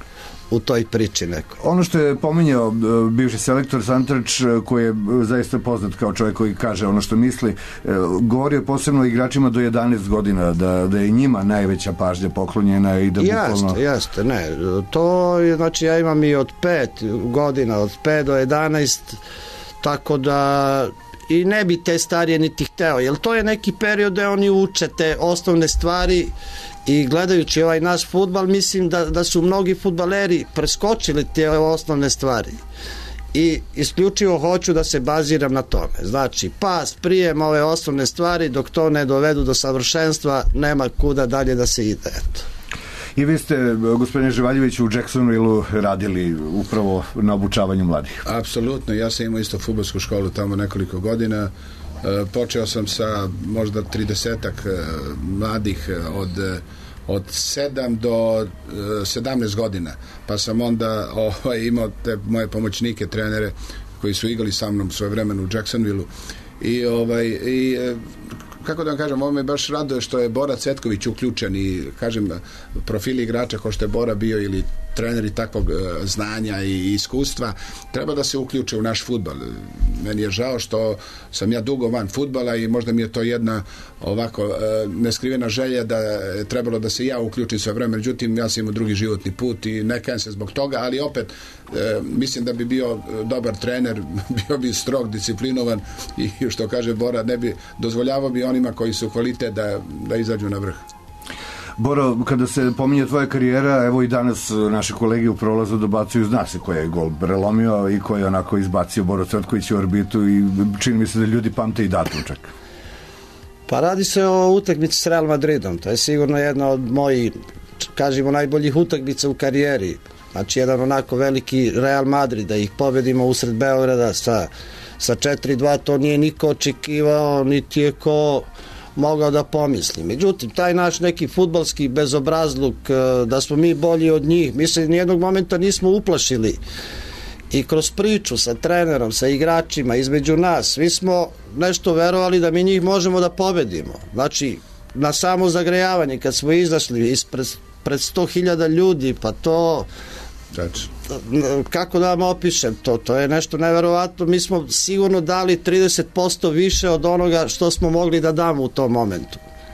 u toj priči neko. Ono što je pominjao bivši selektor Santrač, koji je zaista poznat kao čovjek koji kaže ono što misli, govorio posebno igračima do jedanaest godina, da, da je njima najveća pažnja poklonjena i da bukvalno... Jeste, jeste, ne. To je, znači ja imam i od pet godina, od pet do jedanaest, tako da i ne bi te starije niti hteo, jer to je neki period da oni uče te osnovne stvari i gledajući ovaj naš fudbal mislim da, da su mnogi fudbaleri preskočili te osnovne stvari i isključivo hoću da se baziram na tome. Znači, pas, prijem, ove osnovne stvari, dok to ne dovedu do savršenstva, nema kuda dalje da se ide. Eto. I vi ste, gospodine Živaljević, u Jacksonville radili upravo na obučavanju mladih. Apsolutno, ja sam imao isto fudbalsku školu tamo nekoliko godina. E, počeo sam sa možda tridesetak mladih od od sedam do sedamnaest godina, pa sam onda ovaj, imao te moje pomoćnike, trenere koji su igrali sa mnom svoje vremenu u Jacksonville-u i, ovaj, i kako da vam kažem, ovo me baš raduje što je Bora Cvetković uključen i kažem, profili igrača kao što je Bora bio ili treneri takvog znanja i iskustva, treba da se uključe u naš fudbal. Meni je žao što sam ja dugo van fudbala i možda mi je to jedna ovako neskrivena želja da je trebalo da se ja uključim sve vreme, međutim ja sam imao drugi životni put i ne kajem se zbog toga, ali opet mislim da bi bio dobar trener, bio bi strog, disciplinovan i što kaže Bora, ne bi dozvoljavao bi onima koji su kvalitet da, da izađu na vrh. Boro, kada se pominje tvoja karijera, evo i danas naše kolege u prolazu dobacuju, zna se koji je gol prelomio i koji je onako izbacio Boro Cvetković u orbitu i čini mi se da ljudi pamte i datum čak. Pa radi se o utakmici s Real Madridom, to je sigurno jedna od mojih, kažemo, najboljih utakmica u karijeri. Znači jedan onako veliki Real Madrid, da ih pobedimo usred Beograda sa, sa četiri dva, to nije niko očekivao, niti je ko mogao da pomisli. Međutim, taj naš neki fudbalski bezobrazluk, da smo mi bolji od njih, mi se nijednog momenta nismo uplašili. I kroz priču sa trenerom, sa igračima, između nas, svi smo nešto verovali da mi njih možemo da pobedimo. Znači, na samo zagrejavanje, kad smo izašli ispred pred sto hiljada ljudi, pa to... Tačno. Kako da vam opišem to? To je nešto neverovatno. Mi smo sigurno dali trideset posto više od onoga što smo mogli da damo u tom momentu.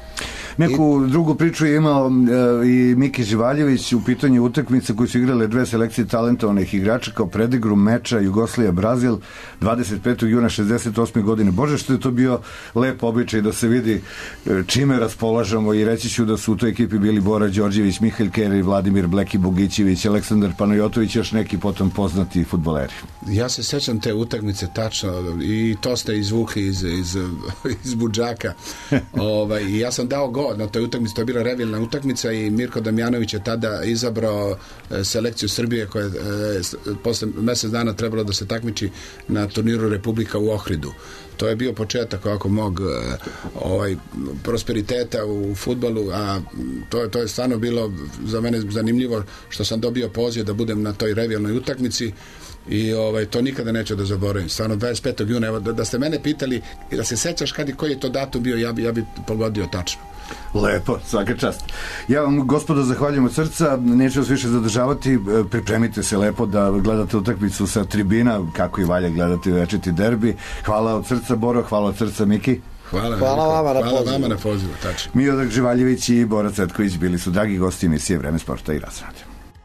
Neku I... drugu priču je imao e, i Miki Živaljević u pitanju utakmice koje su igrale dve selekcije talentovanih igrača kao predigru meča Jugoslavija-Brazil dvadeset petog juna šezdeset osme godine. Bože, što je to bio lep običaj da se vidi čime raspolažemo i reći ću da su u toj ekipi bili Bora Đorđević, Mihail Keri, Vladimir Bleki Bogićević, Aleksandar Panajotović i još neki potom poznati fudbaleri. Ja se sećam te utakmice tačno i to ste izvukli iz, iz, iz budžaka. ovaj, I ja sam dao gol na toj utakmici, to je bila revilna utakmica i Mirko Damjanović je tada izabrao e, selekciju Srbije koja je e, posle mesec dana trebalo da se takmiči na turniru Republika u Ohridu. To je bio početak ovako mog e, ovaj, prosperiteta u fudbalu, a to, to je stvarno bilo za mene zanimljivo što sam dobio poziv da budem na toj revilnoj utakmici i ovaj, to nikada neću da zaboravim. Stvarno dvadeset petog juna, evo, da, da ste mene pitali da se sećaš kad i koji je to datum bio, ja bi, ja bi pogodio tačno. Lepo, svaka čast. Ja vam, gospodo, zahvaljujem od srca, neću vas više zadržavati, pripremite se lepo da gledate utakmicu sa tribina, kako i valja gledati večiti derbi. Hvala od srca, Boro, hvala od srca, Miki. Hvala, hvala vama na hvala pozivu. Vama na pozivu, tačno. Miodrag Živaljević i Bora Cvetković bili su dragi gosti emisije Vreme sporta i razrade.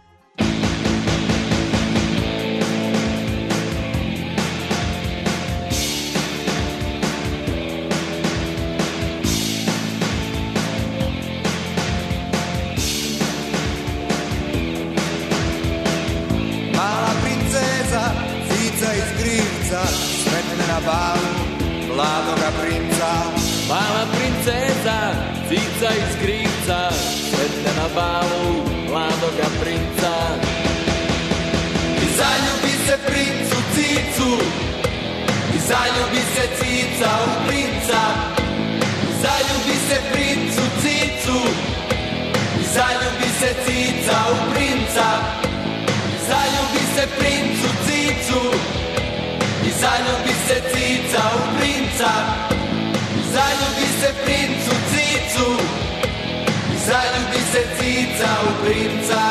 Mladoga princa, mala princeza, cica iz krivca, sretne na balu mladoga princa. I zaljubi se princu cicu, i zaljubi se cica u princa. I zaljubi se princu cicu, i zaljubi se cica u princa. I zaljubi se princu cicu, i zaljubi se cica u princa. I zaljubi se princu cicu, i zaljubi se cica u princa.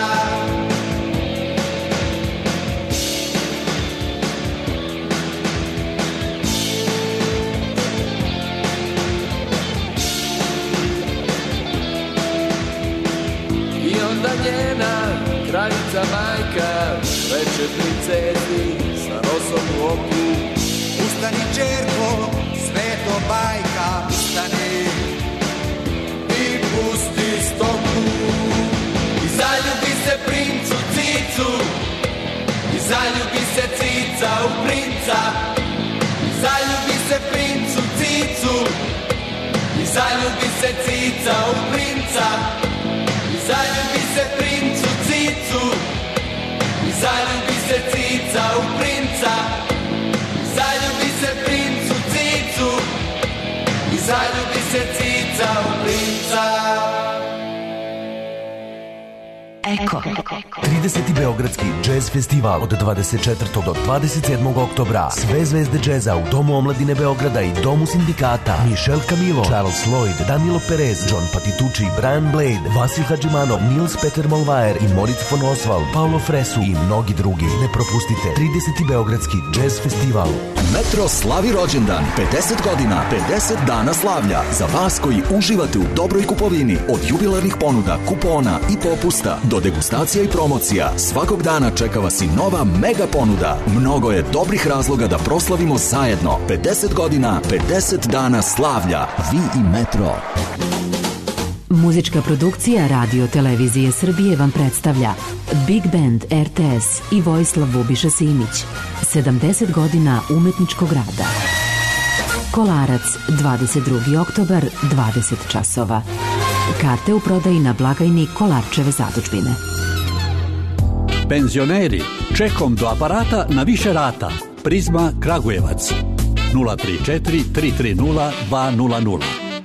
I onda njena kraljica majka reče princezi sa rosom u oku: u ustani čerko, sveto bajka, ustani i pusti stoku. I zaljubi se princu cicu, i zaljubi se cica u princa. I zaljubi se princu cicu, i zaljubi se cica u princa. I zaljubi se princu cicu, i zaljubi se cica u princa. I zaljubi se princu cicu, i zaljubi se cica u princa. Eko. trideseti Beogradski džez festival od dvadeset četvrtog do dvadeset sedmog oktobra. Sve zvezde džeza u Domu omladine Beograda i Domu sindikata. Michel Camilo, Charles Lloyd, Danilo Perez, John Patitucci, Brian Blade, Vasil Hadžimanov, Nils Peter Molvaer i Moritz von Oswald, Paolo Fresu i mnogi drugi. Ne propustite trideseti Beogradski džez festival. Metro slavi rođendan, pedeset godina, pedeset dana slavlja. Za vas koji uživate u dobroj kupovini, od jubilarnih ponuda, kupona i popusta do degustacija i promocija, svakog dana čeka vas i nova mega ponuda. Mnogo je dobrih razloga da proslavimo zajedno. pedeset godina, pedeset dana slavlja. Vi i Metro. Muzička produkcija Radio Televizije Srbije vam predstavlja Big Band R T S i Vojislav Bubiša Simić. sedamdeset godina umetničkog rada. Kolarac, dvadeset drugi oktobar, dvadeset časova. Karte u prodaji na blagajni Kolarčeve zadužbine. Penzioneri, čekom do aparata na više rata. Prizma Kragujevac. nula tri četiri tri tri nula dva nula nula.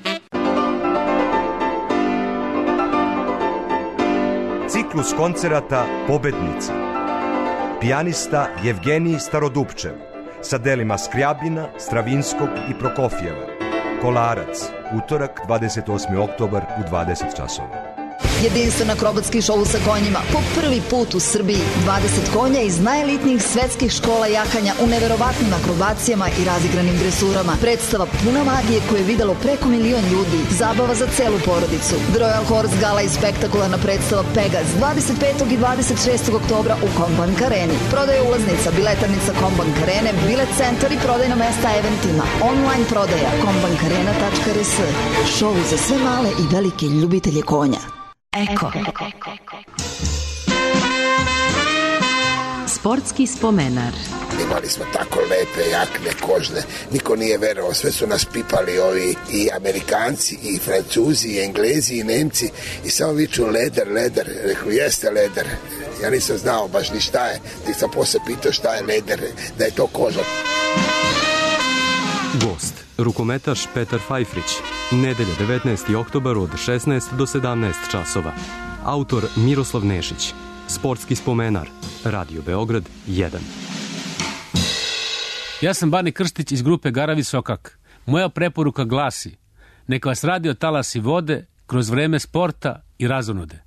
Ciklus koncerata Pobednici. Pijanista Jevgenij Starodupčev sa delima Skrjabina, Stravinskog i Prokofjeva. Kolarac, utorak, dvadeset osmi oktobar u dvadeset časova. Jedinstven akrobatski šou sa konjima po prvi put u Srbiji. dvadeset konja iz najelitnijih svetskih škola jahanja u neverovatnim akrobacijama i razigranim dresurama. Predstava puna magije koju je videlo preko milion ljudi. Zabava za celu porodicu. The Royal Horse Gala i spektakularna predstava Pegas dvadeset petog i dvadeset šestog oktobra u Kombank Areni. Prodaja ulaznica, biletarnica Kombank Arene, bilet centar i prodajna mesta eventima. Online prodaja kombankarena tačka r s. Šou za sve male i velike ljubitelje konja. Eko. Sportski spomenar. Imali smo tako lepe jakne, kožne, niko nije verovao, sve su nas pipali ovi i Amerikanci, i Francuzi, i Englezi, i Nemci, i samo viču leder, leder, rekao jeste leder, ja nisam znao baš ni šta je, ti sam posle pitao šta je leder, da je to koža. Gost, rukometaš Petar Fajfrić, nedelja devetnaesti oktobar od šesnaest do sedamnaest časova. Autor Miroslav Nešić. Sportski spomenar. Radio Beograd jedan. Ja sam Bani Krstić iz grupe Garavi Sokak. Moja preporuka glasi: neka vas radio talasi vode kroz vreme sporta i razonude.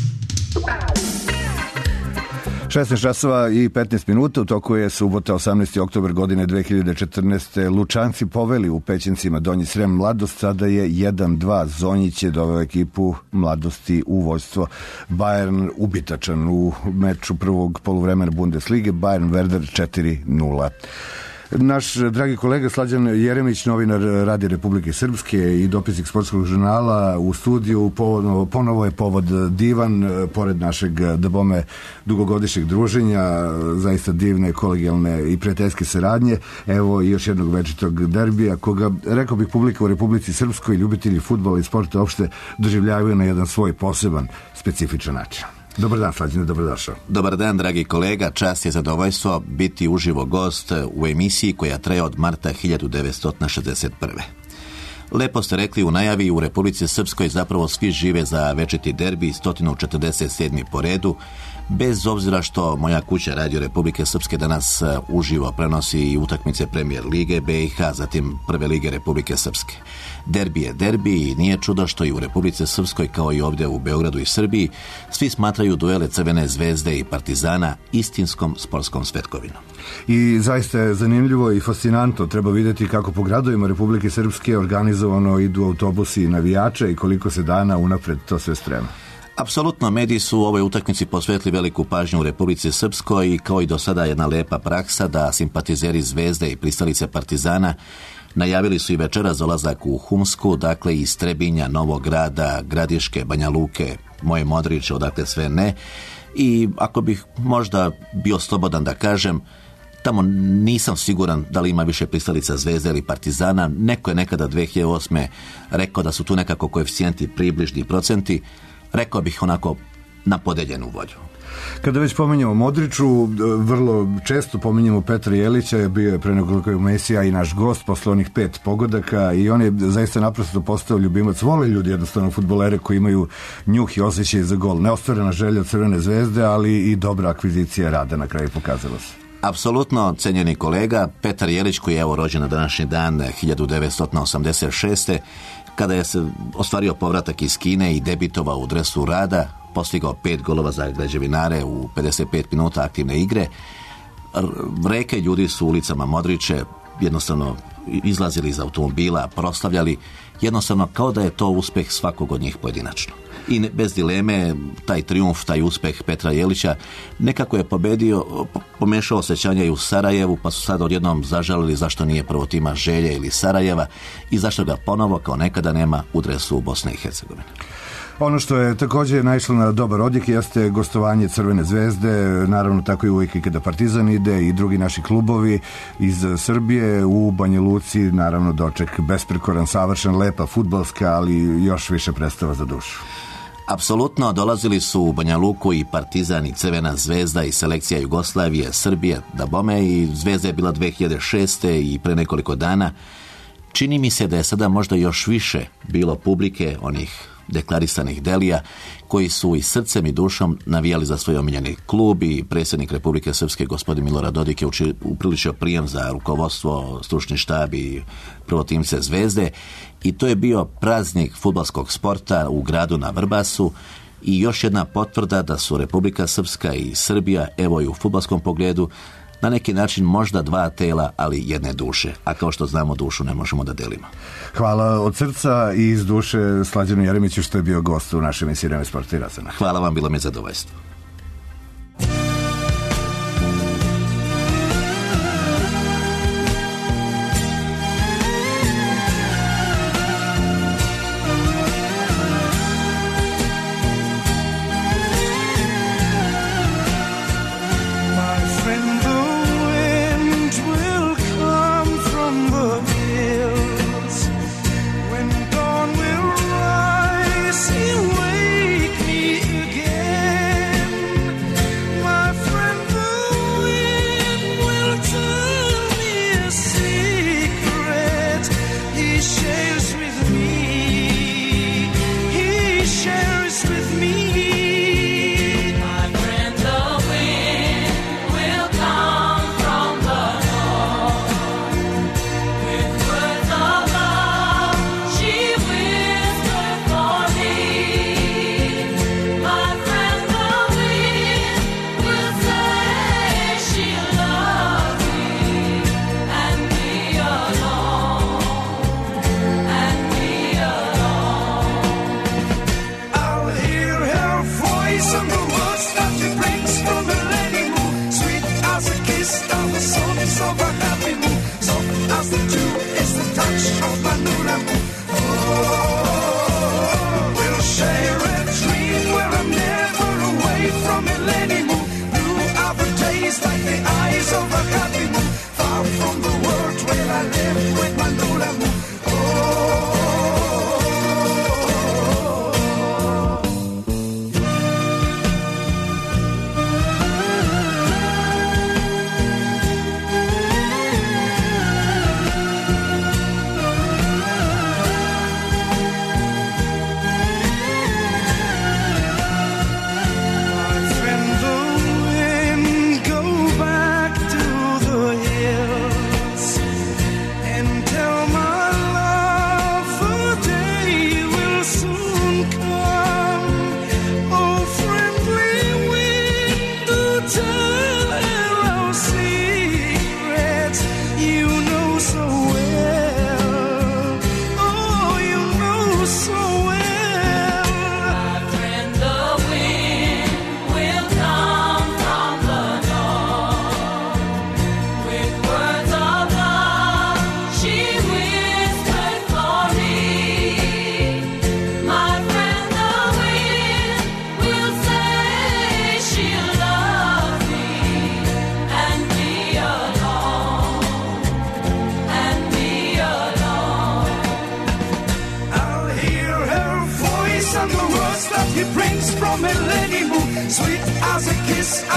šesnaest časova i petnaest minuta, u toku je subota osamnaesti oktobar godine dve hiljade četrnaeste. Lučanci poveli u Pećincima Donji Srem Mladost, sada je jedan dva. Zonjić je doveo ekipu Mladosti u vođstvo. Bayern ubitačan u meču prvog poluvremena Bundeslige, Bayern Werder četiri nula. Naš dragi kolega Slađan Jeremić, novinar Radija Republike Srpske i dopisnik sportskog žurnala u studiju, ponovo, ponovo je povod divan, pored našeg dabome dugogodišnjeg druženja, zaista divne, kolegijalne i prijateljske saradnje. Evo i još jednog večitog derbija, koga, rekao bih, publika u Republici Srpskoj, ljubitelji fudbala i sporta uopšte doživljavaju na jedan svoj poseban, specifičan način. Dobar dan, Slađane, dobrodošao. Dobar dan, dragi kolega. Čast je zadovoljstvo biti uživo gost u emisiji koja traje od marta hiljadu devetsto šezdeset prve. Lepo ste rekli u najavi, u Republici Srpskoj zapravo svi žive za večiti derbi, sto četrdeset sedmi po redu, bez obzira što moja kuća Radio Republike Srpske danas uživo prenosi i utakmice Premijer Lige B i H, zatim Prve Lige Republike Srpske. Derbi je derbi i nije čudo što i u Republici Srpskoj, kao i ovdje u Beogradu i Srbiji, svi smatraju duele Crvene zvezde i Partizana istinskom sportskom svetkovinom. I zaista je zanimljivo i fascinantno, treba vidjeti kako po gradovima Republike Srpske organizovano idu autobusi navijača i koliko se dana unapred to sve sprema. Apsolutno, mediji su u ovoj utakmici posvetili veliku pažnju u Republici Srpskoj i kao i do sada jedna lepa praksa da simpatizeri Zvezde i pristalice Partizana najavili su i večeras dolazak u Humsku, dakle iz Trebinja, Novog Grada, Gradiške, Banja Luke, moje Modriće, odakle sve ne. I ako bih možda bio slobodan da kažem, tamo nisam siguran da li ima više pristalica Zvezde ili Partizana. Neko je nekada dve hiljade osme rekao da su tu nekako koeficijenti približni procenti. Rekao bih onako na podeljenu volju. Kada već pominjamo Modriću, vrlo često pominjamo Petra Jelića, je bio je pre nekoliko mesija i naš gost posle onih pet pogodaka i on je zaista naprosto postao ljubimac. Vole ljudi jednostavno fudbalere koji imaju njuh i osjećaj za gol. Neostvarena želja od Crvene zvezde, ali i dobra akvizicija rada na kraju pokazala se. Apsolutno, cenjeni kolega, Petar Jelić, koji je evo rođen na današnji dan hiljadu devetsto osamdeset šeste. kada je se ostvario povratak iz Kine i debitovao u dresu Rada, postigao pet golova za građevinare u pedeset pet minuta aktivne igre. Reke ljudi su ulicama Modriće jednostavno izlazili iz automobila, proslavljali, jednostavno kao da je to uspeh svakog od njih pojedinačno. I bez dileme, taj trijumf, taj uspeh Petra Jelića nekako je pobedio, pomešao osjećanja i u Sarajevu, pa su sad odjednom zažalili zašto nije prvo tima Želje ili Sarajeva i zašto ga ponovo kao nekada nema u dresu u Bosne i Hercegovine. Ono što je također naišlo na dobar odjek jeste gostovanje Crvene zvezde, naravno tako i uvijek i kada Partizan ide i drugi naši klubovi iz Srbije u Banja Luci, naravno doček besprekoran, savršen, lepa fudbalska, ali još više predstava za dušu. Apsolutno, dolazili su u Banja Luku i Partizan i Crvena zvezda i selekcija Jugoslavije, Srbije, da bome, i Zvezda je bila dve hiljade šeste i pre nekoliko dana. Čini mi se da je sada možda još više bilo publike, onih deklarisanih delija, koji su i srcem i dušom navijali za svoj omiljeni klub, i predsjednik Republike Srpske gospodin Milorad Dodik je upriličio prijem za rukovodstvo, stručni štab i prvotimce Zvezde, i to je bio praznik fudbalskog sporta u gradu na Vrbasu i još jedna potvrda da su Republika Srpska i Srbija, evo i u fudbalskom pogledu, na neki način možda dva tela, ali jedne duše. A kao što znamo, dušu ne možemo da delimo. Hvala od srca i iz duše Slađanu Jeremiću što je bio gost u našem emisiji Vreme sporta i razona. Hvala vam, bilo mi je zadovoljstvo. Wake me again.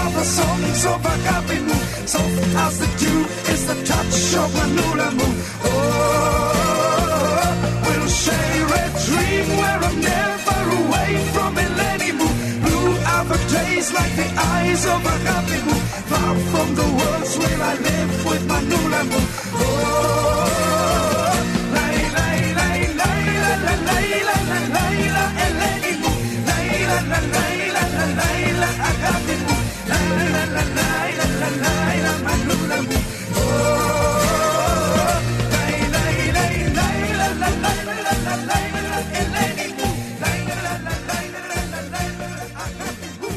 of the songs of Agape Moon. Soft as the dew is the touch of a Nula moon. Oh, we'll share a dream where I'm never away from Eleni moon. Blue are the days like the eyes of Agape Moon. Far from the worlds where I live with my Nula moon. Oh, Layla, Layla, Layla, Layla, Layla, Eleni moon. Layla, Layla, Layla, Agape moon. Layla, Layla, Layla, my Nula moon. Oh, Layla, Layla, Layla, Layla, Layla, Eleni moon. Layla, Layla, Layla, Agape moon.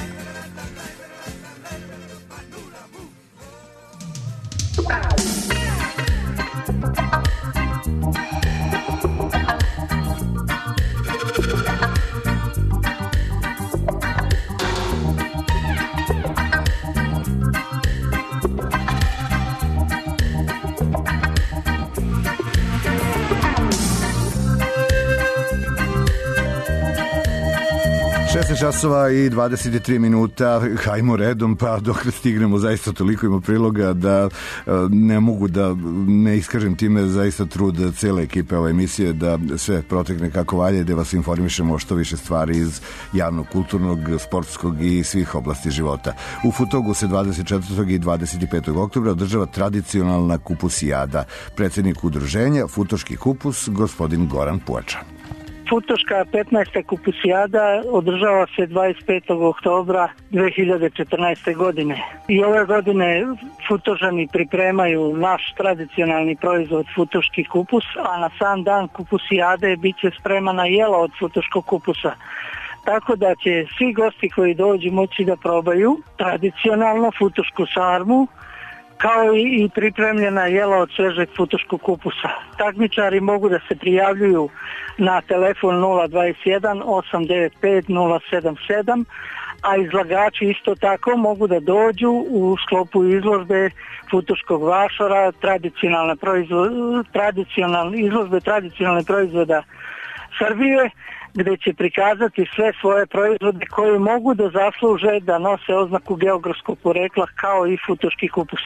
šesnaest časova i dvadeset tri minuta, hajmo redom, pa dok stignemo, zaista toliko ima priloga da ne mogu da ne iskažem time zaista trud cele ekipe ove emisije da sve protekne kako valje, da vas informišemo o što više stvari iz javnog, kulturnog, sportskog i svih oblasti života. U Futogu se dvadeset četvrtog i dvadeset petog oktobra održava tradicionalna kupusijada. Predsjednik udruženja Futoški kupus, gospodin Goran Puača. Futoška petnaesta kupusijada održava se dvadeset petog oktobra dve hiljade četrnaeste. godine. I ove godine Futožani pripremaju naš tradicionalni proizvod Futoški kupus, a na sam dan kupusijade bit će spremana jela od Futoškog kupusa. Tako da će svi gosti koji dođu moći da probaju tradicionalno futošku sarmu, kao i pripremljena jela od svežeg futoškog kupusa. Takmičari mogu da se prijavljuju na telefon nula dvadeset jedan osam devet pet nula sedam sedam, a izlagači isto tako mogu da dođu u sklopu izložbe futoškog vašara, tradicionalne proizvode, tradicionalne izložbe tradicionalne proizvoda Srbije, gde će prikazati sve svoje proizvode koji mogu da zasluže da nose oznaku geografskog porekla kao i futoški kupus.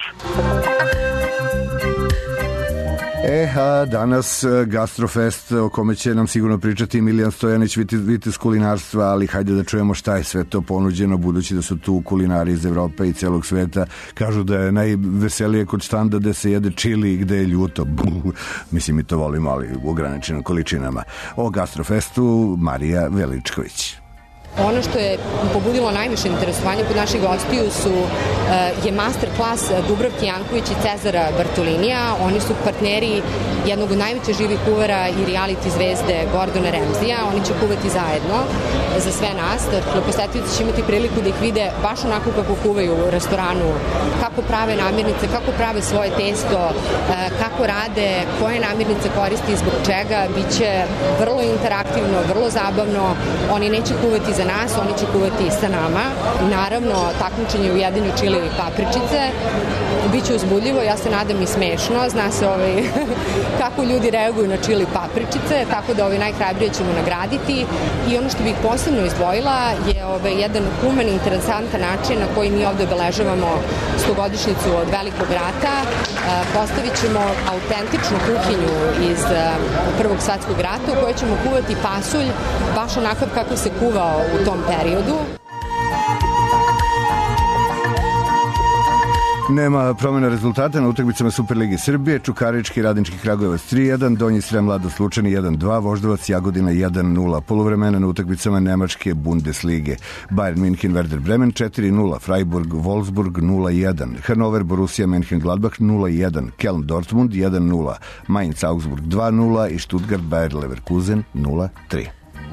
E, a danas Gastrofest o kome će nam sigurno pričati Miljan Stojanić, vitez kulinarstva, ali hajde da čujemo šta je sve to ponuđeno, budući da su tu kulinari iz Evrope i celog sveta. Kažu da je najveselije kod štanda gde se jede čili i gde je ljuto. Mislim, mi to volimo, ali u ograničenim količinama. O Gastrofestu Marija Veličković. Ono što je pobudilo najviše interesovanja kod naših gostiju su, je master klas Dubravke Janković i Cezara Bartolinija. Oni su partneri jednog od najvećih živih kuvara i reality zvezde Gordona Ramsaya. Oni će kuvati zajedno za sve nas. Dakle, posetioci će imati priliku da ih vide baš onako kako kuvaju u restoranu, kako prave namirnice, kako prave svoje testo, kako rade, koje namirnice koristi i zbog čega. Biće vrlo interaktivno, vrlo zabavno. Oni neće kuvati za nas, oni će kuvati sa nama. Naravno, takmičenje u jedenju čili i papričice. Biće uzbudljivo, ja se nadam i smešno. Zna se ovaj, kako ljudi reaguju na čili i papričice, tako da ovaj najhrabrije ćemo nagraditi. I ono što bih posebno izdvojila je ovaj, jedan human i interesantan način na koji mi ovde obeležavamo stogodišnjicu od Velikog rata. Postavit ćemo autentičnu kuhinju iz Prvog svetskog rata u kojoj ćemo kuvati pasulj baš onakav kako se kuvao u tom periodu. Nema promjena rezultata na utakmicama Superligi Srbije. Čukarički Radnički Kragujevac tri jedan, Donji Srem Mladost Lučani jedan dva, Voždovac Jagodina jedan nula. Poluvremena na utakmicama Nemačke Bundeslige. Bayern München Werder Bremen četiri nula, Freiburg Wolfsburg nula jedan, Hannover Borussia Mönchengladbach nula jedan, Kelm Dortmund jedan nula, Mainz Augsburg dva nula i Stuttgart Bayer Leverkusen nula tri.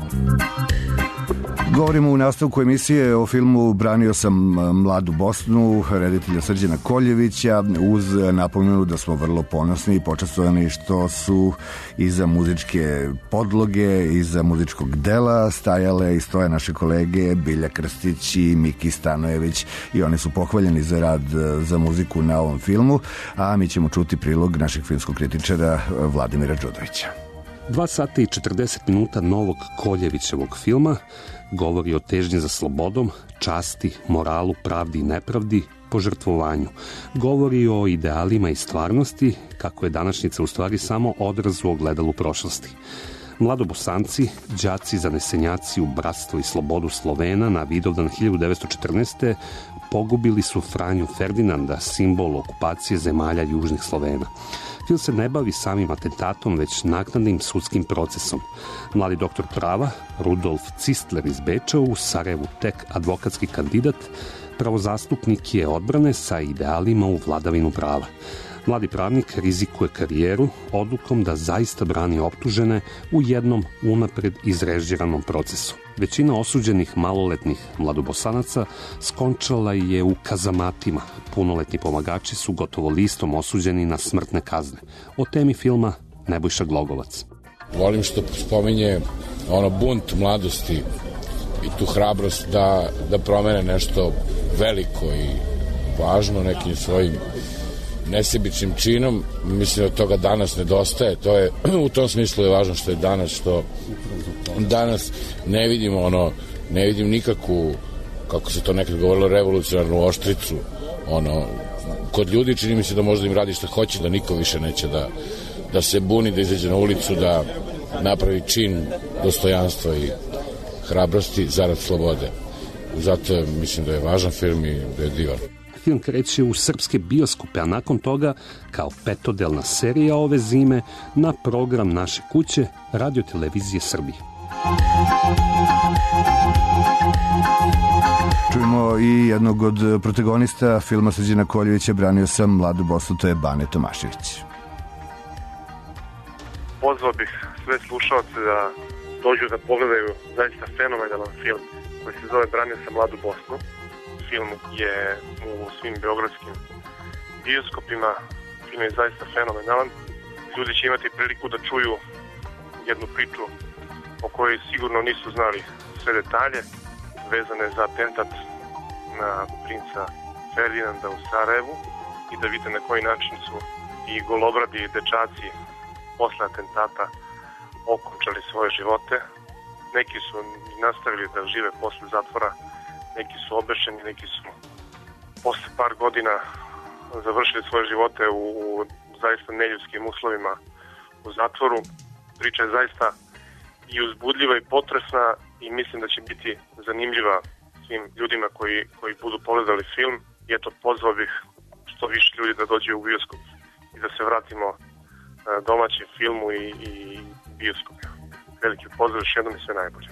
Govorimo u nastavku emisije o filmu Branio sam mladu Bosnu, reditelja Srđana Koljevića, uz napomenu da smo vrlo ponosni i počastovani što su iza muzičke podloge, iza muzičkog dela stajale i stoje naše kolege Bilja Krstić i Miki Stanojević i oni su pohvaljeni za rad za muziku na ovom filmu, a mi ćemo čuti prilog našeg filmskog kritičara Vladimira Đudovića. Dva sata i četrdeset minuta novog Koljevićevog filma govori o težnji za slobodom, časti, moralu, pravdi i nepravdi, požrtvovanju. Govori o idealima i stvarnosti, kako je današnjica u stvari samo odraz u ogledalu prošlosti. Mladobosanci, đaci zanesenjaci u bratstvo i slobodu Slovena na Vidovdan hiljadu devetsto četrnaeste. pogubili su Franju Ferdinanda, simbol okupacije zemalja južnih Slovena. Film se ne bavi samim atentatom, već naknadnim sudskim procesom. Mladi doktor prava, Rudolf Cistler iz Beča, u Sarajevu tek advokatski kandidat, pravozastupnik je odbrane sa idealima u vladavinu prava. Mladi pravnik rizikuje karijeru odlukom da zaista brani optužene u jednom unapred izrežiranom procesu. Većina osuđenih maloletnih mladobosanaca skončala je u kazamatima. Punoletni pomagači su gotovo listom osuđeni na smrtne kazne. O temi filma Nebojša Glogovac. Volim što spominje ono bunt mladosti i tu hrabrost da, da promene nešto veliko i važno nekim svojim nesebičnim činom. Mislim da toga danas nedostaje. To je, u tom smislu je važno što je danas, što danas ne vidimo ono, ne vidim nikakvu, kako se to nekad govorilo, revolucionarnu oštricu. Ono, kod ljudi čini mi se da možda im radi što hoće, da niko više neće da, da se buni, da izađe na ulicu, da napravi čin dostojanstva i hrabrosti zarad slobode. Zato mislim da je važan film i da je divan. Film kreće u srpske bioskope, a nakon toga, kao petodelna serija ove zime, na program Naše kuće, Radio televizije Srbije. Čujemo i jednog od protagonista filma Srđana Koljevića, Branio sam mladu Bosnu, to je Bane Tomašević. Pozvao bih sve slušalce da dođu da pogledaju zaista fenomenalan film koji se zove Branio sam mladu Bosnu. Film je u svim beogradskim bioskopima. Film je zaista fenomenalan. Ljudi će imati priliku da čuju jednu priču o kojoj sigurno nisu znali sve detalje vezane za atentat na princa Ferdinanda u Sarajevu i da vide na koji način su i golobradi dečaci posle atentata okončali svoje živote. Neki su nastavili da žive posle zatvora, neki su obešeni, neki su posle par godina završili svoje živote u, u zaista neljudskim uslovima u zatvoru. Priča je zaista i uzbudljiva i potresna i mislim da će biti zanimljiva svim ljudima koji, koji budu pogledali film. I eto, pozvao bih što više ljudi da dođe u bioskop i da se vratimo domaćem filmu i, i bioskopu. Veliki pozdrav, još jednom i sve najbolje.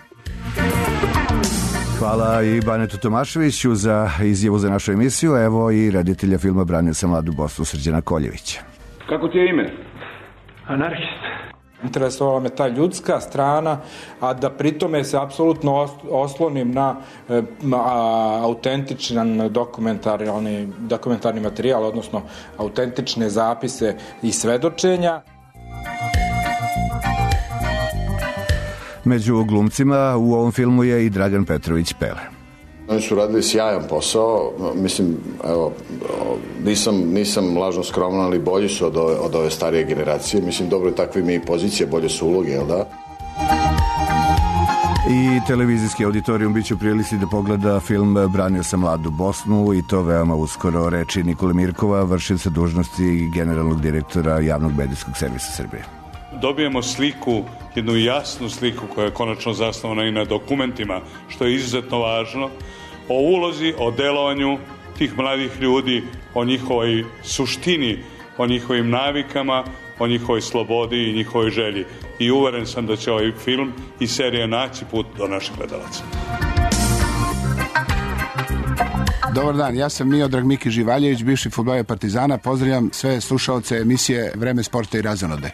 Hvala i Banetu Tomaševiću za izjavu za našu emisiju. Evo i reditelja filma Branio sam mladu Bosnu, Srđana Koljevića. Kako ti je ime? Anarhist. Interesovala me ta ljudska strana, a da pritome se apsolutno oslonim na e, a, autentičan dokumentarni, dokumentarni materijal, odnosno autentične zapise i svedočenja. Među glumcima u ovom filmu je i Dragan Petrović Pele. Oni su radili sjajan posao, mislim, evo, nisam, nisam lažno skroman, ali bolji su od ove, od ove starije generacije. Mislim, dobro je takve mi pozicije, bolje su uloge, jel da? I televizijski auditorijum bit će u prilici da pogleda film Branio sam mladu Bosnu i to veoma uskoro, reči Nikole Mirkova, vršioca dužnosti generalnog direktora javnog medijskog servisa Srbije. Dobijemo sliku, jednu jasnu sliku koja je konačno zasnovana i na dokumentima, što je izuzetno važno, o ulozi, o delovanju tih mladih ljudi, o njihovoj suštini, o njihovim navikama, o njihovoj slobodi i njihovoj želji. I uveren sam da će ovaj film i serija naći put do naših gledalaca. Dobar dan, ja sam Miodrag Miki Živaljević, bivši fudbaler Partizana. Pozdravljam sve slušaoce emisije Vreme sporta i razonode.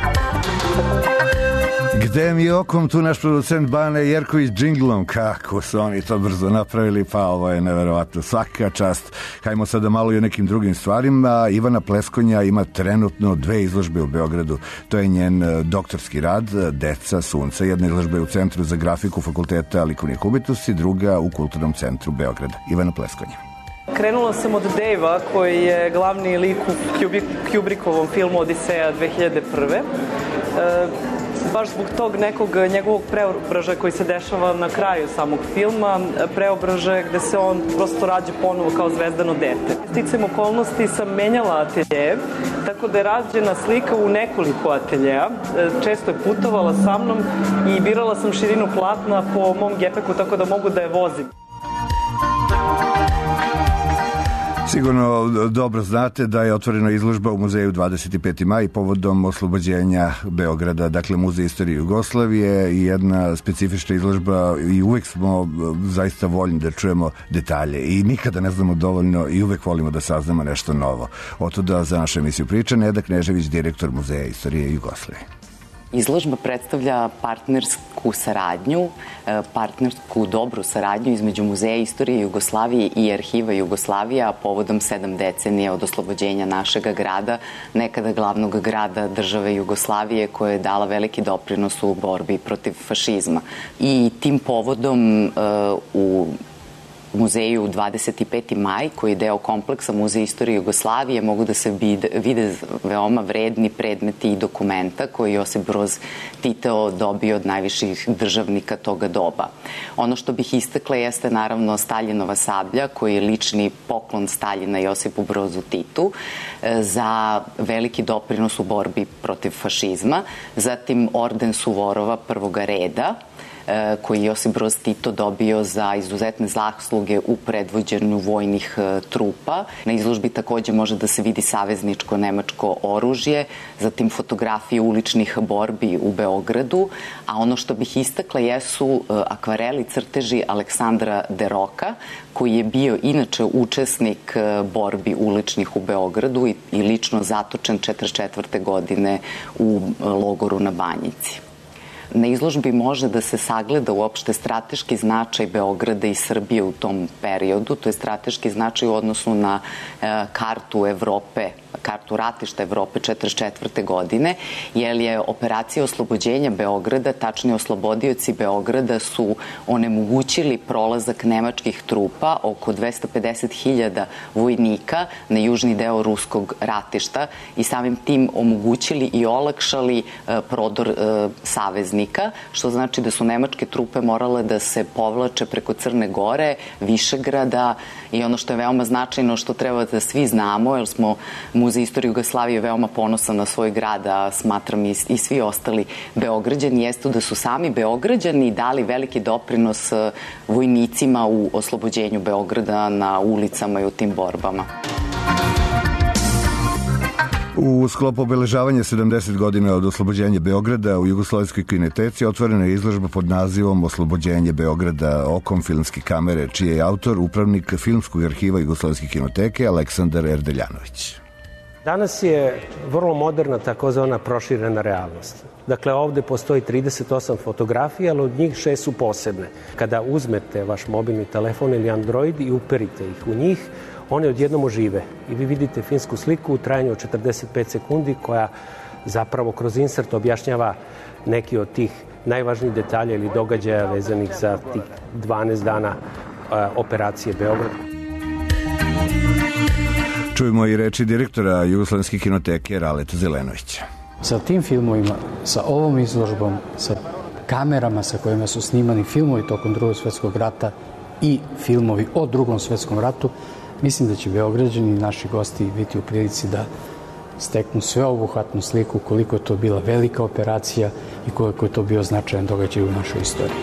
Gde mi okom tu naš producent Bane Jerković džinglom, kako su oni to brzo napravili, pa ovo je neverovatno, svaka čast. Hajmo sada malo i o nekim drugim stvarima. Ivana Pleskonja ima trenutno dve izložbe u Beogradu, to je njen doktorski rad Deca sunca, jedna izložba je u Centru za grafiku Fakulteta likovnih umjetnosti, druga u Kulturnom centru Beograda. Ivana Pleskonja. Krenula sam od Dejva, koji je glavni lik u Kubrickovom filmu Odiseja dve hiljade prve. baš zbog tog nekog njegovog preobražaja koji se dešava na kraju samog filma, preobražaja gde se on prosto rađa ponovo kao zvezdano dete. Sticajem okolnosti sam menjala atelje, tako da je rađena slika u nekoliko ateljeja. Često je putovala sa mnom i birala sam širinu platna po mom gepeku, tako da mogu da je vozim. Sigurno dobro znate da je otvorena izložba u muzeju dvadeset peti maj povodom oslobođenja Beograda, dakle Muzej istorije Jugoslavije i jedna specifična izložba i uvek smo zaista voljni da čujemo detalje i nikada ne znamo dovoljno i uvek volimo da saznamo nešto novo. Otuda za našu emisiju priča Neda Knežević, direktor Muzeja istorije Jugoslavije. Izložba predstavlja partnersku saradnju, partnersku dobru saradnju između Muzeja istorije Jugoslavije i Arhiva Jugoslavija povodom sedam decenija od oslobođenja našega grada, nekada glavnog grada države Jugoslavije, koja je dala veliki doprinos u borbi protiv fašizma. I tim povodom u muzeju dvadeset peti maj, koji je deo kompleksa Muzeja istorije Jugoslavije, mogu da se vide veoma vredni predmeti i dokumenta koji Josip Broz Tito dobio od najviših državnika toga doba. Ono što bih istakla jeste naravno Staljinova sablja, koji je lični poklon Staljina Josipu Brozu Titu za veliki doprinos u borbi protiv fašizma. Zatim orden Suvorova prvoga reda, koji je Josip Broz Tito dobio za izuzetne zasluge u predvođenju vojnih trupa. Na izložbi takođe može da se vidi savezničko nemačko oružje, zatim fotografije uličnih borbi u Beogradu, a ono što bih istakla jesu akvareli crteži Aleksandra Deroka, koji je bio inače učesnik borbi uličnih u Beogradu i lično zatočen četrdeset četvrte godine u logoru na Banjici. Na izložbi može da se sagleda uopšte strateški značaj Beograda i Srbije u tom periodu, to je strateški značaj u odnosu na kartu Evrope, kartu ratišta Evrope četrdeset četvrte godine, jer je operacija oslobođenja Beograda, tačnije oslobodioci Beograda su onemogućili prolazak nemačkih trupa, oko dvesta pedeset hiljada vojnika na južni deo ruskog ratišta i samim tim omogućili i olakšali prodor saveznika, što znači da su nemačke trupe morale da se povlače preko Crne Gore, Višegrada i ono što je veoma značajno, što treba da svi znamo, jer smo Muzej istorije Jugoslavije veoma ponosan na svoj grad, a smatram i, i svi ostali Beograđani, jeste da su sami Beograđani dali veliki doprinos vojnicima u oslobođenju Beograda na ulicama i u tim borbama. U sklopu obeležavanja sedamdeset godina od oslobođenja Beograda u Jugoslovenskoj kinoteci otvorena je izložba pod nazivom Oslobođenje Beograda okom filmske kamere, čiji je autor upravnik Filmskog arhiva Jugoslovenske kinoteke Aleksandar Erdeljanović. Danas je vrlo moderna takozvana proširena realnost. Dakle, ovde postoji trideset osam fotografija, ali od njih šest su posebne. Kada uzmete vaš mobilni telefon ili Android i uperite ih u njih, one odjednom ožive i vi vidite filmsku sliku u trajanju od četrdeset pet sekundi koja zapravo kroz insert objašnjava neki od tih najvažnijih detalja ili događaja vezanih za tih dvanaest dana operacije Beograd. Čujemo i reči direktora Jugoslovenske kinoteke Raleta Zelenovića. Sa tim filmovima, sa ovom izložbom, sa kamerama sa kojima su snimani filmovi tokom Drugog svjetskog rata i filmovi o Drugom svjetskom ratu, mislim da će Beograđani i naši gosti biti u prilici da steknu sveobuhvatnu sliku koliko je to bila velika operacija i koliko je to bio značajan događaj u našoj istoriji.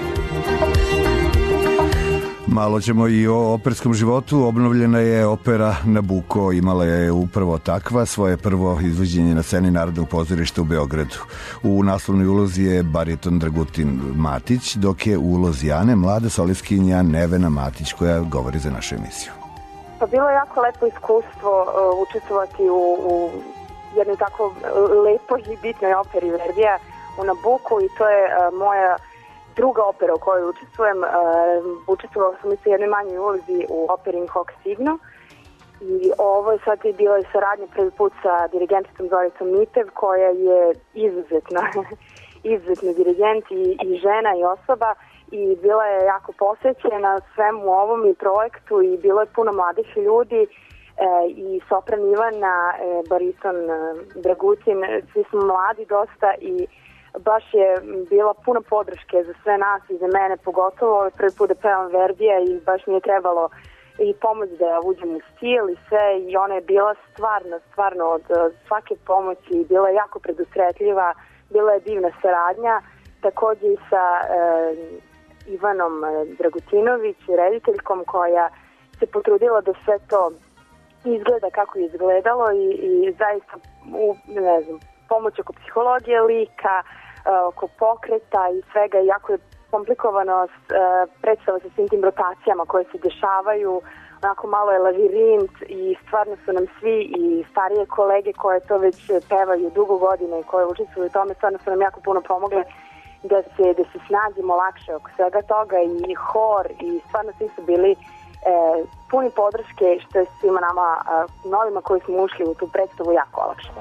Malo ćemo i o operskom životu. Obnovljena je opera Nabuko, imala je upravo takva svoje prvo izvođenje na sceni Narodnog pozorišta u Beogradu. U naslovnoj ulozi je bariton Dragutin Matić, dok je u ulozi Ane mlada solistkinja Nevena Matić, koja govori za našu emisiju. Pa bilo je jako lepo iskustvo uh, učestvovati u, u jednoj tako lepoj i bitnoj operi Verdija u Nabuku i to je uh, moja druga opera u kojoj učestvujem. Uh, učestvovala sam i sa jednoj manjoj ulozi u operi In Hoc Signo i ovo je sad i bila saradnja prvi put sa dirigenticom Zoricom Mitev, koja je izuzetna, izuzetna dirigent i, i žena i osoba i bila je jako posvećena svemu ovom i projektu i bilo je puno mladih ljudi e, i sopran Ivana, e, bariton e, Dragutin, svi smo mladi dosta i baš je bila puna podrške za sve nas i za mene, pogotovo prvi put da pevam Verdija i baš mi je trebalo i pomoć da ja uđem u stil i sve, i ona je bila stvarno, stvarno od svake pomoći, bila je jako predusretljiva, bila je divna saradnja, takođe i sa e, Ivanom Dragutinović, rediteljkom, koja se potrudila da sve to izgleda kako je izgledalo i, i zaista u, ne znam, pomoć oko psihologije lika, oko pokreta i svega, jako je komplikovanost predstava sa svim tim rotacijama koje se dešavaju, onako malo je lavirint i stvarno su nam svi i starije kolege koje to već pevaju dugo godine i koje učestvuju u tome, stvarno su nam jako puno pomogle da se, da se snađemo lakše oko svega toga, i hor i stvarno svi su bili e, puni podrške, što je svima nama a, novima koji smo ušli u tu predstavu jako olakšano.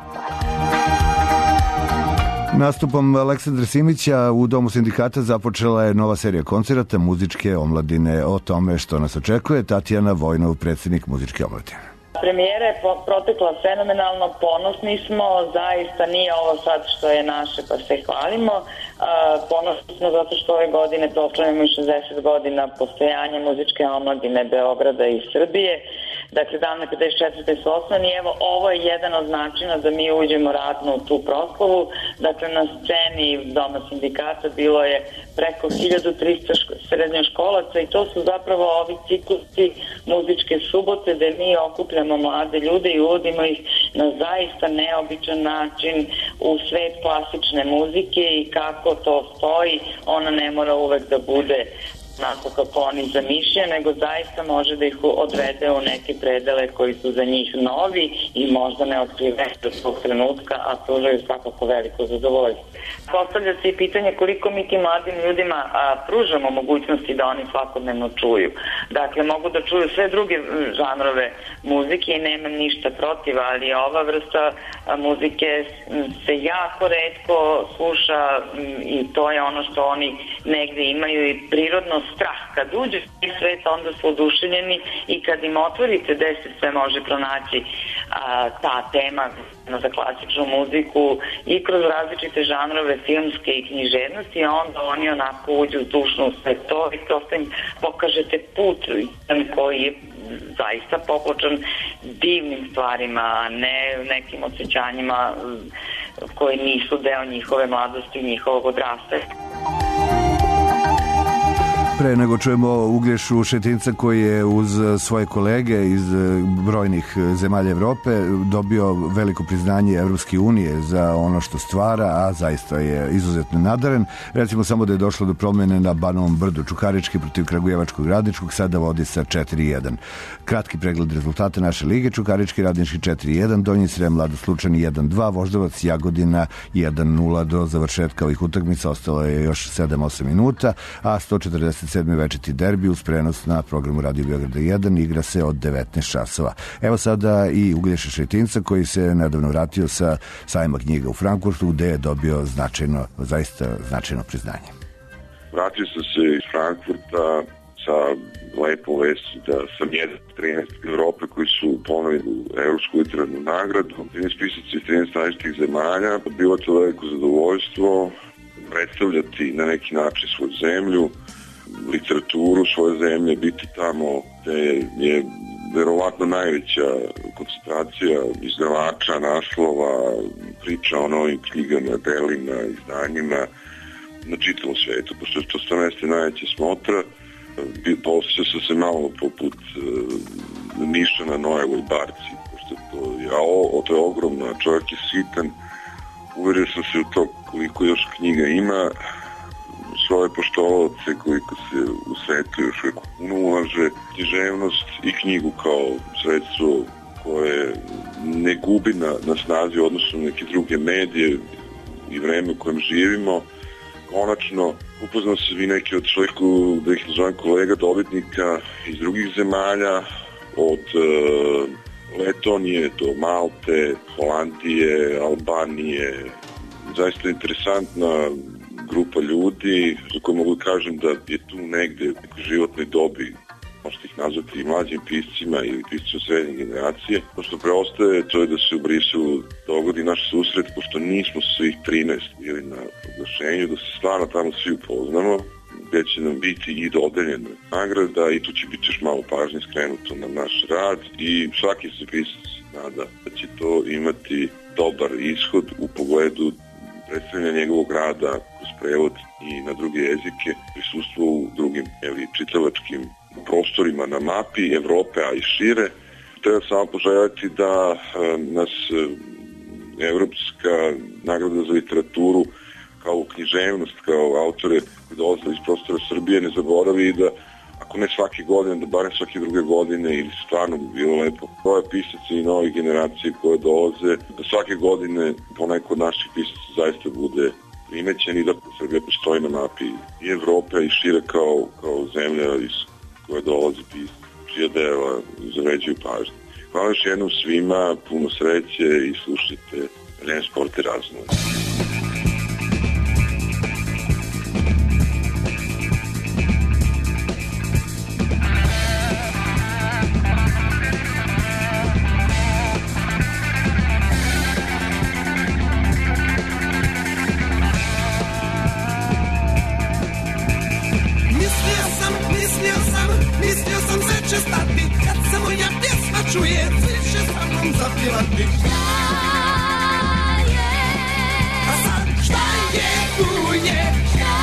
Nastupom Aleksandra Simića u Domu sindikata započela je nova serija koncerata muzičke omladine. O tome što nas očekuje Tatjana Vojnov, predsjednik muzičke omladine. Premijera je protekla fenomenalno, ponosni smo, zaista nije ovo sad što je naše pa se hvalimo, ponosni smo zato što ove godine proslavljamo i šezdeset godina postojanja muzičke omladine Beograda i Srbije. Dakle, davno pedeset četvrte su osnovni, evo ovo je jedan od načina da mi uđemo radno u tu proslavu. Dakle, na sceni Doma sindikata bilo je preko hiljadu trista srednjoškolaca i to su zapravo ovi ciklusi muzičke subote gde mi okupljamo mlade ljude i uvodimo ih na zaista neobičan način u svet klasične muzike i kako to stoji. Ona ne mora uvek da bude onako kako oni zamišljaju, nego zaista može da ih odvede u neke predele koji su za njih novi i možda ne otkriveni do svog trenutka, a pružaju svakako veliko zadovoljstvo. Postavlja se i pitanje koliko mi tim mladim ljudima a, pružamo mogućnosti da oni svakodnevno čuju. Dakle, mogu da čuju sve druge žanrove muzike i nemam ništa protiv, ali ova vrsta a, muzike se jako retko sluša i to je ono što oni negde imaju i prirodno strah. Kad uđe u svet, onda su oduševljeni i kad im otvorite gde se sve može pronaći a, ta tema za klasičnu muziku i kroz različite žanrove filmske i književnosti, onda oni onako uđu dušno u sve to i prosto im pokažete put koji je zaista popločan divnim stvarima, a ne nekim osjećanjima koji nisu deo njihove mladosti i njihovog odrastanja. Pre nego čujemo Uglješu Šetinca koji je uz svoje kolege iz brojnih zemalja Evrope dobio veliko priznanje Evropske unije za ono što stvara, a zaista je izuzetno nadaren. Recimo samo da je došlo do promjene na Banovom brdu. Čukarički protiv Kragujevačkog Radničkog sada vodi sa četiri jedan. Kratki pregled rezultata naše lige: Čukarički Radnički četiri jedan, Donji Srem Mlado Slučani jedan dva, Voždovac Jagodina jedan nula. Do završetka ovih utakmica ostalo je još sedam osam minuta, a sto četrdeset sedmi večiti derbi uz prenos na programu Radio Beograda jedan igra se od devetnaest časova. Evo sada i Uglješa Šetinca koji se nedavno vratio sa sajma knjiga u Frankfurtu gde je dobio značajno, zaista značajno priznanje. Vratio sam se iz Frankfurta sa lepom vesti da sam jedan od trinaest Evrope koji su ponovili Evropsku literarnu nagradu. trinaest pisaca iz trinaest različitih zemalja. Bilo to veliko zadovoljstvo predstavljati na neki način svoju zemlju, literaturu svoje zemlje, biti tamo gde je verovatno najveća koncentracija izdavača, naslova, priča o novim knjigama, delima, izdanjima na čitavom svetu, pošto je to sto mesta najveća smotra. Posjećao sam se malo poput uh, Niša na Nojevoj barci, pošto to je, a o, to je ogromno, čovjek je sitan. Uverio sam se u to koliko još knjiga ima, svoje poštovaoce koliko se u svetu još uvijek ulaže, književnost i knjigu kao sredstvo koje ne gubi na, na snazi odnosno na neke druge medije i vreme u kojem živimo. Konačno, upoznao se vi neki od svojih, da ih nazovem kolega, dobitnika iz drugih zemalja, od uh, Letonije do Malte, Holandije, Albanije. Zaista interesantna grupa ljudi za koju mogu kažem da je tu negde u životnoj dobi možete ih nazvati i mlađim piscima ili piscima srednje generacije. To što preostaje, to je da se u Briselu dogodi naš susret, pošto nismo svih trinaest bili na proglašenju, da se stvarno tamo svi upoznamo, gde će nam biti i dodeljena nagrada i tu će biti još malo pažnje skrenuto na naš rad i svaki se pisac nada da će to imati dobar ishod u pogledu predstavljanja njegovog rada kroz prevod i na druge jezike, prisustvo u drugim ili čitalačkim prostorima na mapi Evrope, a i šire. Treba samo poželjati da e, nas e, Evropska nagrada za literaturu kao književnost, kao autore koji dolaze iz prostora Srbije ne zaboravi i da ako ne svake godine, da barem svake druge godine ili stvarno bi bilo lepo koje pisace i nove generacije koje dolaze, da svake godine poneko od naših pisaca zaista bude primećen i da Srbija postoji na mapi i Evrope i šire kao, kao zemlja iz koje dolazi pisac, čija dela zavređuju pažnje. Hvala još jednom svima, puno sreće i slušajte Vreme, sport i razvoj. Čuje, svi će sa mnom zapjevati. A sad šta je, tu je.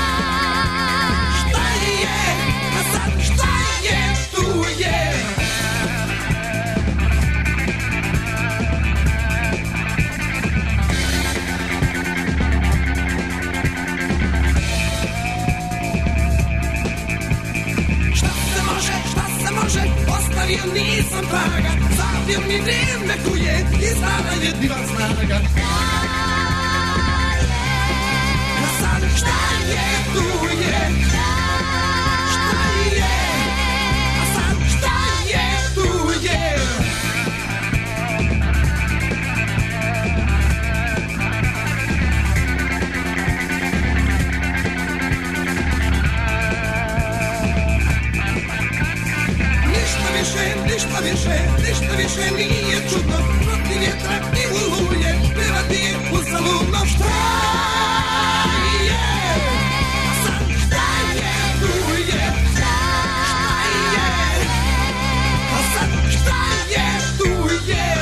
Šta je, a sad šta je, tu je. Šta se može, šta se može, ostavio nisam traga. Zavio mi vrijeme kuje i stara je diva snaga. A sad šta je, tu je. Šta je, a sad šta je, tu je. Ništa više, ništa više, ništa više nije čudno. Protiv vjetra i oluje, pevati je uzaludno. Šta je? A sad šta je? Tu je. Šta je? A sad šta je? Tu je.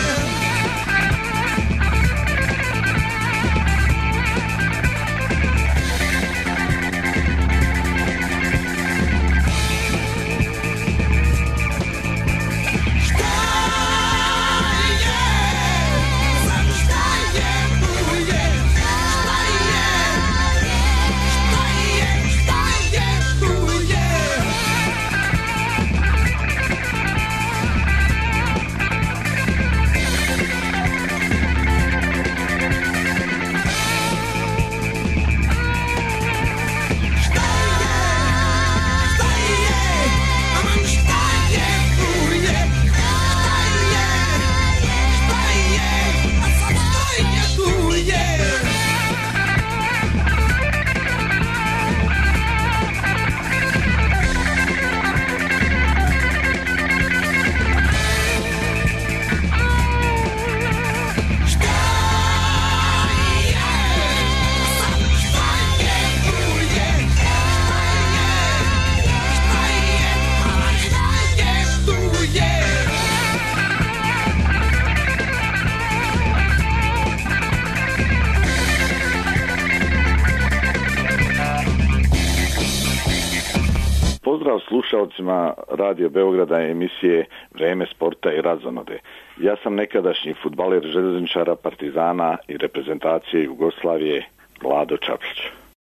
Pozdrav slušalcima Radio Beograda emisije Vreme, sporta i razonode. Ja sam nekadašnji fudbaler železničara, Partizana i reprezentacije Jugoslavije Vlado Čaplić.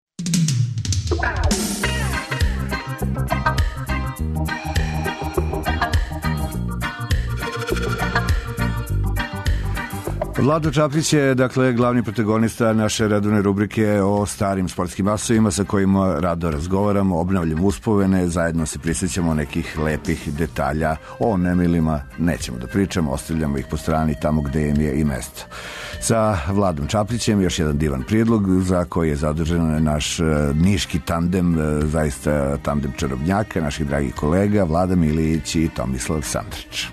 Vlado Čaplić je, dakle, glavni protagonista naše redovne rubrike o starim sportskim masovima sa kojima rado razgovaramo, obnavljamo uspomene, zajedno se prisjećamo nekih lepih detalja. O nemilima nećemo da pričamo, ostavljamo ih po strani tamo gde im je i mesto. sa Vladom Čaplićem, još jedan divan prijedlog za koji je zadržan naš niški tandem, zaista tandem čarobnjaka, naših dragih kolega Vlada Milić i Tomislav Sandrić.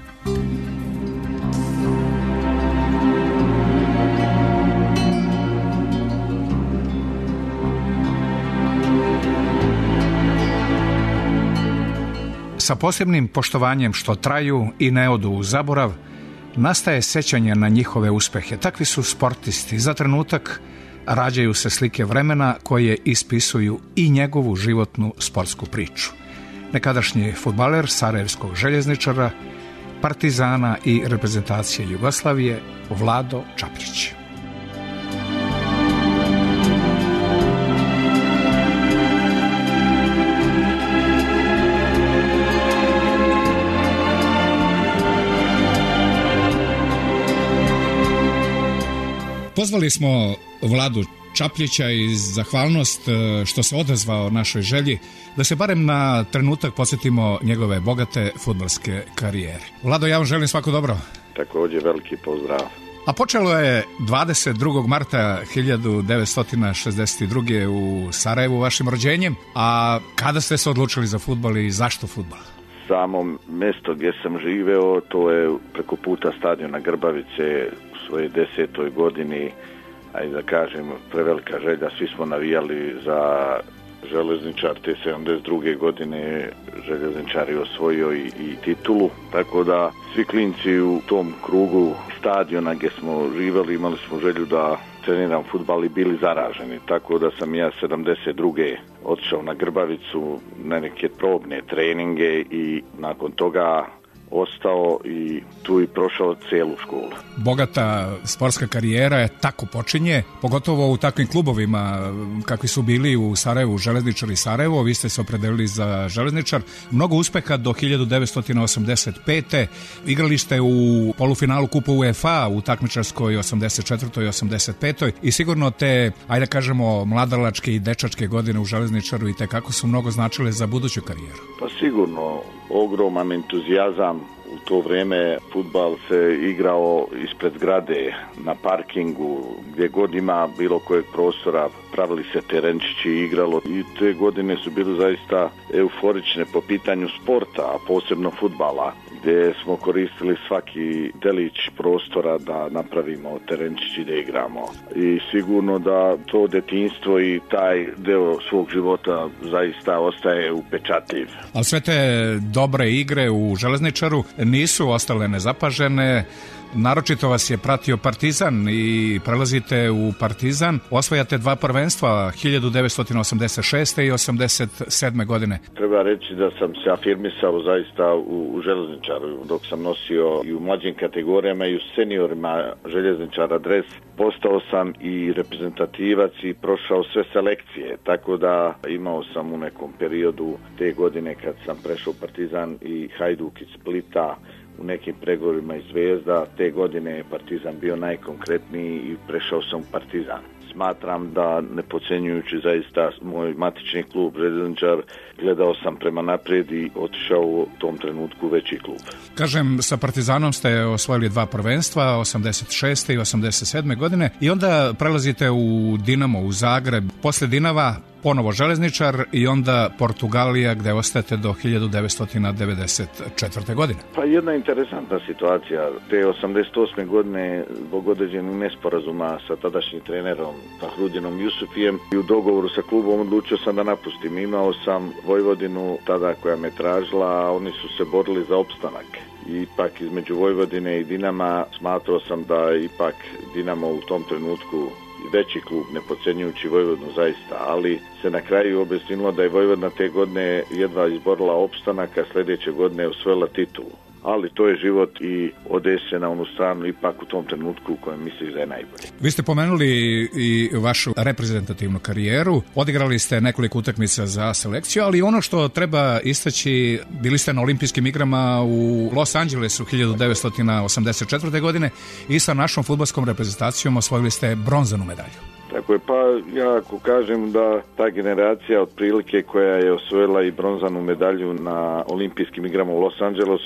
Sa posebnim poštovanjem što traju i ne odu u zaborav, nastaje sećanje na njihove uspehe. Takvi su sportisti. Za trenutak rađaju se slike vremena koje ispisuju i njegovu životnu sportsku priču. Nekadašnji fudbaler sarajevskog željezničara, Partizana i reprezentacije Jugoslavije Vlado Čaplić. Pozvali smo Vladu Čaplića i zahvalnost što se odazvao našoj želji da se barem na trenutak podsjetimo njegove bogate fudbalske karijere. Vlado, ja vam želim svako dobro. Također veliki pozdrav. A počelo je dvadeset drugog marta hiljadu devetsto šezdeset druge u Sarajevu vašim rođenjem. A kada ste se odlučili za fudbal i zašto fudbal? Samo mjesto gdje sam živeo, to je preko puta stadiona Grbavice u svojoj desetoj godini, ajde da kažem, prevelika želja, svi smo navijali za Željezničar, te sedamdeset druge godine Željezničar je osvojio i, i titulu, tako da svi klinci u tom krugu stadiona gdje smo živjeli imali smo želju da treniram fudbal i bili zaraženi, tako da sam ja sedamdeset druge otišao na Grbavicu na neke probne treninge i nakon toga ostao i tu i prošao cijelu školu. Bogata sportska karijera je tako počinje, pogotovo u takvim klubovima kakvi su bili u Sarajevu, Železničar i Sarajevo. Vi ste se opredelili za Železničar. Mnogo uspeha do hiljadu devetsto osamdeset pete. Igrali ste u polufinalu Kupa UEFA u takmičarskoj osamdeset četvrtoj i osamdeset petoj i sigurno te, ajde kažemo, mladalačke i dečačke godine u Železničaru i tekako su mnogo značile za buduću karijeru. Pa sigurno, ogroman entuzijazam. U to vrijeme fudbal se igrao ispred zgrade, na parkingu, gdje god ima bilo kojeg prostora, pravili se terenčići i igralo. I te godine su bile zaista euforične po pitanju sporta, a posebno fudbala, gdje smo koristili svaki delić prostora da napravimo terenčići da igramo. I sigurno da to detinjstvo i taj deo svog života zaista ostaje upečatljiv. Ali sve te dobre igre u Železničaru nisu ostale nezapažene. Naročito vas je pratio Partizan i prelazite u Partizan. Osvajate dva prvenstva hiljadu devetsto osamdeset šeste i osamdeset sedme godine. Treba reći da sam se afirmisao zaista u, u Železničaru dok sam nosio i u mlađim kategorijama i u seniorima Željezničara dres. Postao sam i reprezentativac i prošao sve selekcije, tako da imao sam u nekom periodu te godine kad sam prešao Partizan i Hajduk iz Splita, u nekim pregovorima i Zvezda. Te godine je Partizan bio najkonkretniji i prešao sam u Partizan. Smatram da, ne podcenjujući zaista moj matični klub Željezničar, gledao sam prema naprijed i otišao u tom trenutku veći klub. Kažem, sa Partizanom ste osvojili dva prvenstva, osamdeset šeste i osamdeset sedme godine, i onda prelazite u Dinamo, u Zagreb. Posle Dinava ponovo Železničar i onda Portugalija, gde ostajete do hiljadu devetsto devedeset četvrte godine. Pa jedna interesantna situacija. Te osamdeset osme godine, zbog određenih nesporazuma sa tadašnjim trenerom Fahrudinom Jusufijem i u dogovoru sa klubom odlučio sam da napustim. Imao sam Vojvodinu tada koja me tražila, a oni su se borili za opstanak. I ipak između Vojvodine i Dinama smatrao sam da ipak Dinamo u tom trenutku veći klub, ne podcenjujući Vojvodinu zaista, ali se na kraju objasnilo da je Vojvodina te godine jedva izborila opstanak, a sljedeće godine je osvojila titulu. Ali to je život i ode se na onu stranu ipak u tom trenutku u kojem misliš da je najbolje. Vi ste pomenuli i vašu reprezentativnu karijeru, odigrali ste nekoliko utakmica za selekciju, ali ono što treba istaći, bili ste na olimpijskim igrama u Los Angelesu hiljadu devetsto osamdeset četvrte godine i sa našom fudbalskom reprezentacijom osvojili ste bronzanu medalju. Tako je, pa ja ako kažem da ta generacija otprilike koja je osvojila i bronzanu medalju na olimpijskim igrama u Los Angelesu sedamdeset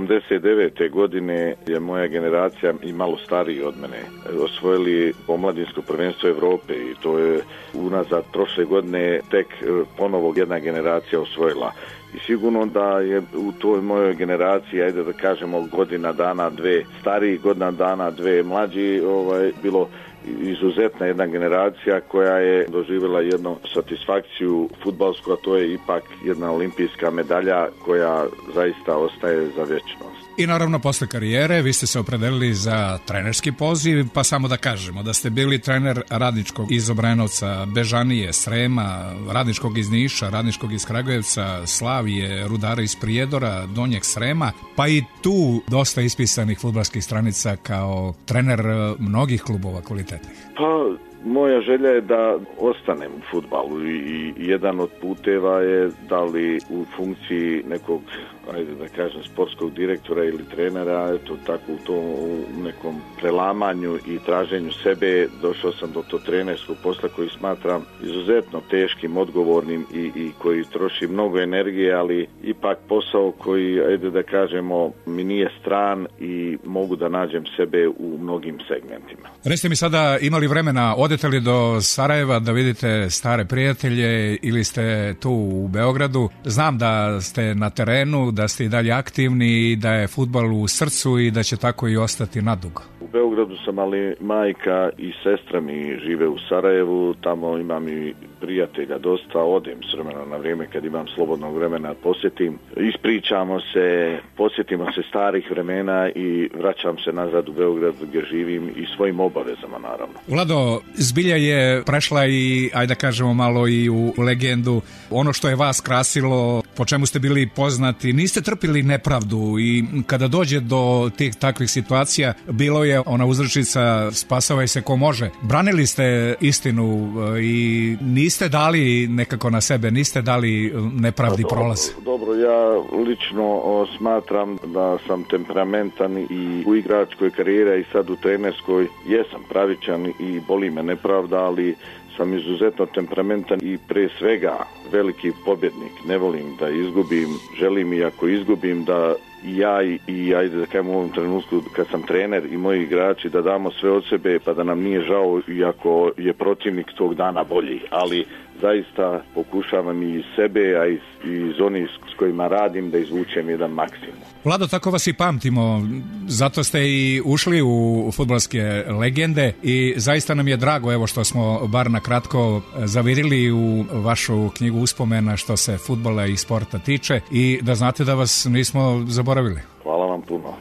osamdeset devete godine je moja generacija i malo stariji od mene osvojili omladinsko prvenstvo Evrope i to je unazad prošle godine tek ponovo jedna generacija osvojila. I sigurno da je u toj mojoj generaciji, ajde da kažemo godina dana, dve stariji, godina dana, dve mlađi, ovaj, bilo izuzetna jedna generacija koja je doživjela jednu satisfakciju fudbalsku, a to je ipak jedna olimpijska medalja koja zaista ostaje za vječnost. I naravno posle karijere vi ste se opredelili za trenerski poziv, pa samo da kažemo da ste bili trener Radničkog iz Obrenovca, Bežanije, Srema, Radničkog iz Niša, Radničkog iz Kragujevca, Slavije, Rudara iz Prijedora, Donjeg Srema, pa i tu dosta ispisanih fudbalskih stranica kao trener mnogih klubova kvalitetnih. Pa moja želja je da ostanem u fudbalu i, i jedan od puteva je da li u funkciji nekog, ajde da kažem, sportskog direktora ili trenera, eto tako u tom u nekom prelamanju i traženju sebe došao sam do to trenerskog posla koji smatram izuzetno teškim, odgovornim i, i koji troši mnogo energije, ali ipak posao koji, ajde da kažemo, mi nije stran i mogu da nađem sebe u mnogim segmentima. Recite mi sada, imali vremena, odete li do Sarajeva da vidite stare prijatelje ili ste tu u Beogradu? Znam da ste na terenu, da ste i dalje aktivni i da je fudbal u srcu i da će tako i ostati nadugo. U Beogradu sam, ali majka i sestra mi žive u Sarajevu, tamo imam i prijatelja dosta, odem s vremena na vrijeme kad imam slobodnog vremena, posjetim, ispričamo se, posjetimo se starih vremena i vraćam se nazad u Beograd gdje živim i svojim obavezama naravno. Vlado, zbilja je prešla i, ajde da kažemo malo i u legendu, ono što je vas krasilo, po čemu ste bili poznati, niste trpili nepravdu i kada dođe do tih takvih situacija, bilo je ona uzrečica spasavaj se ko može. Branili ste istinu i niste dali nekako na sebe, niste dali nepravdi dobro, prolaz. Dobro, ja lično o, smatram da sam temperamentan i u igračkoj karijeri i sad u trenerskoj jesam pravičan i boli me nepravda, ali sam izuzetno temperamentan i pre svega veliki pobjednik. Ne volim da izgubim, želim i ako izgubim da ja i, i ajde da kažem u ovom trenutku kad sam trener i moji igrači da damo sve od sebe pa da nam nije žao iako je protivnik tog dana bolji, ali zaista pokušavam i iz sebe, a i iz onih s kojima radim da izvučem jedan maksimum. Vlado, tako vas i pamtimo, zato ste i ušli u fudbalske legende i zaista nam je drago evo što smo bar na kratko zavirili u vašu knjigu uspomena što se fudbala i sporta tiče i da znate da vas nismo zaboravili. Hvala vam puno.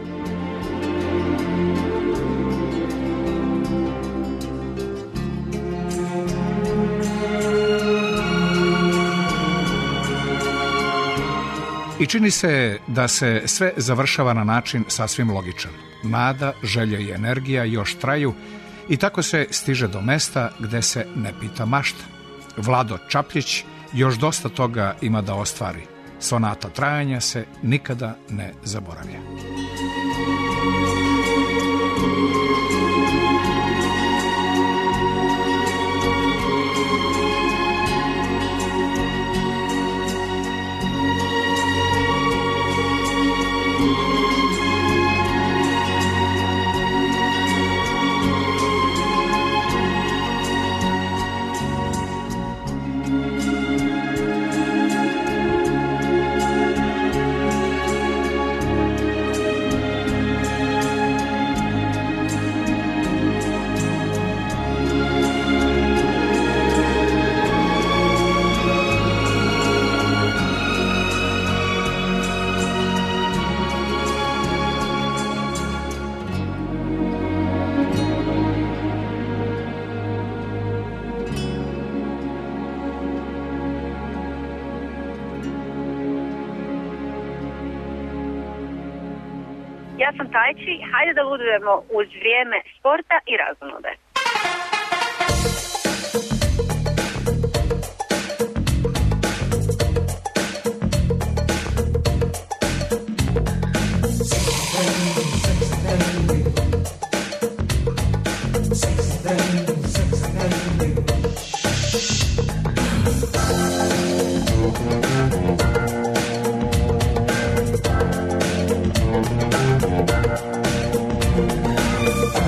I čini se da se sve završava na način sasvim logičan. Nada, želja i energija još traju i tako se stiže do mesta gde se ne pita mašta. Vlado Čapljić još dosta toga ima da ostvari. Sonata trajanja se nikada ne zaboravlja. Ja sam Tajči, hajde da ludujemo uz vrijeme sporta i razonode. Thank you.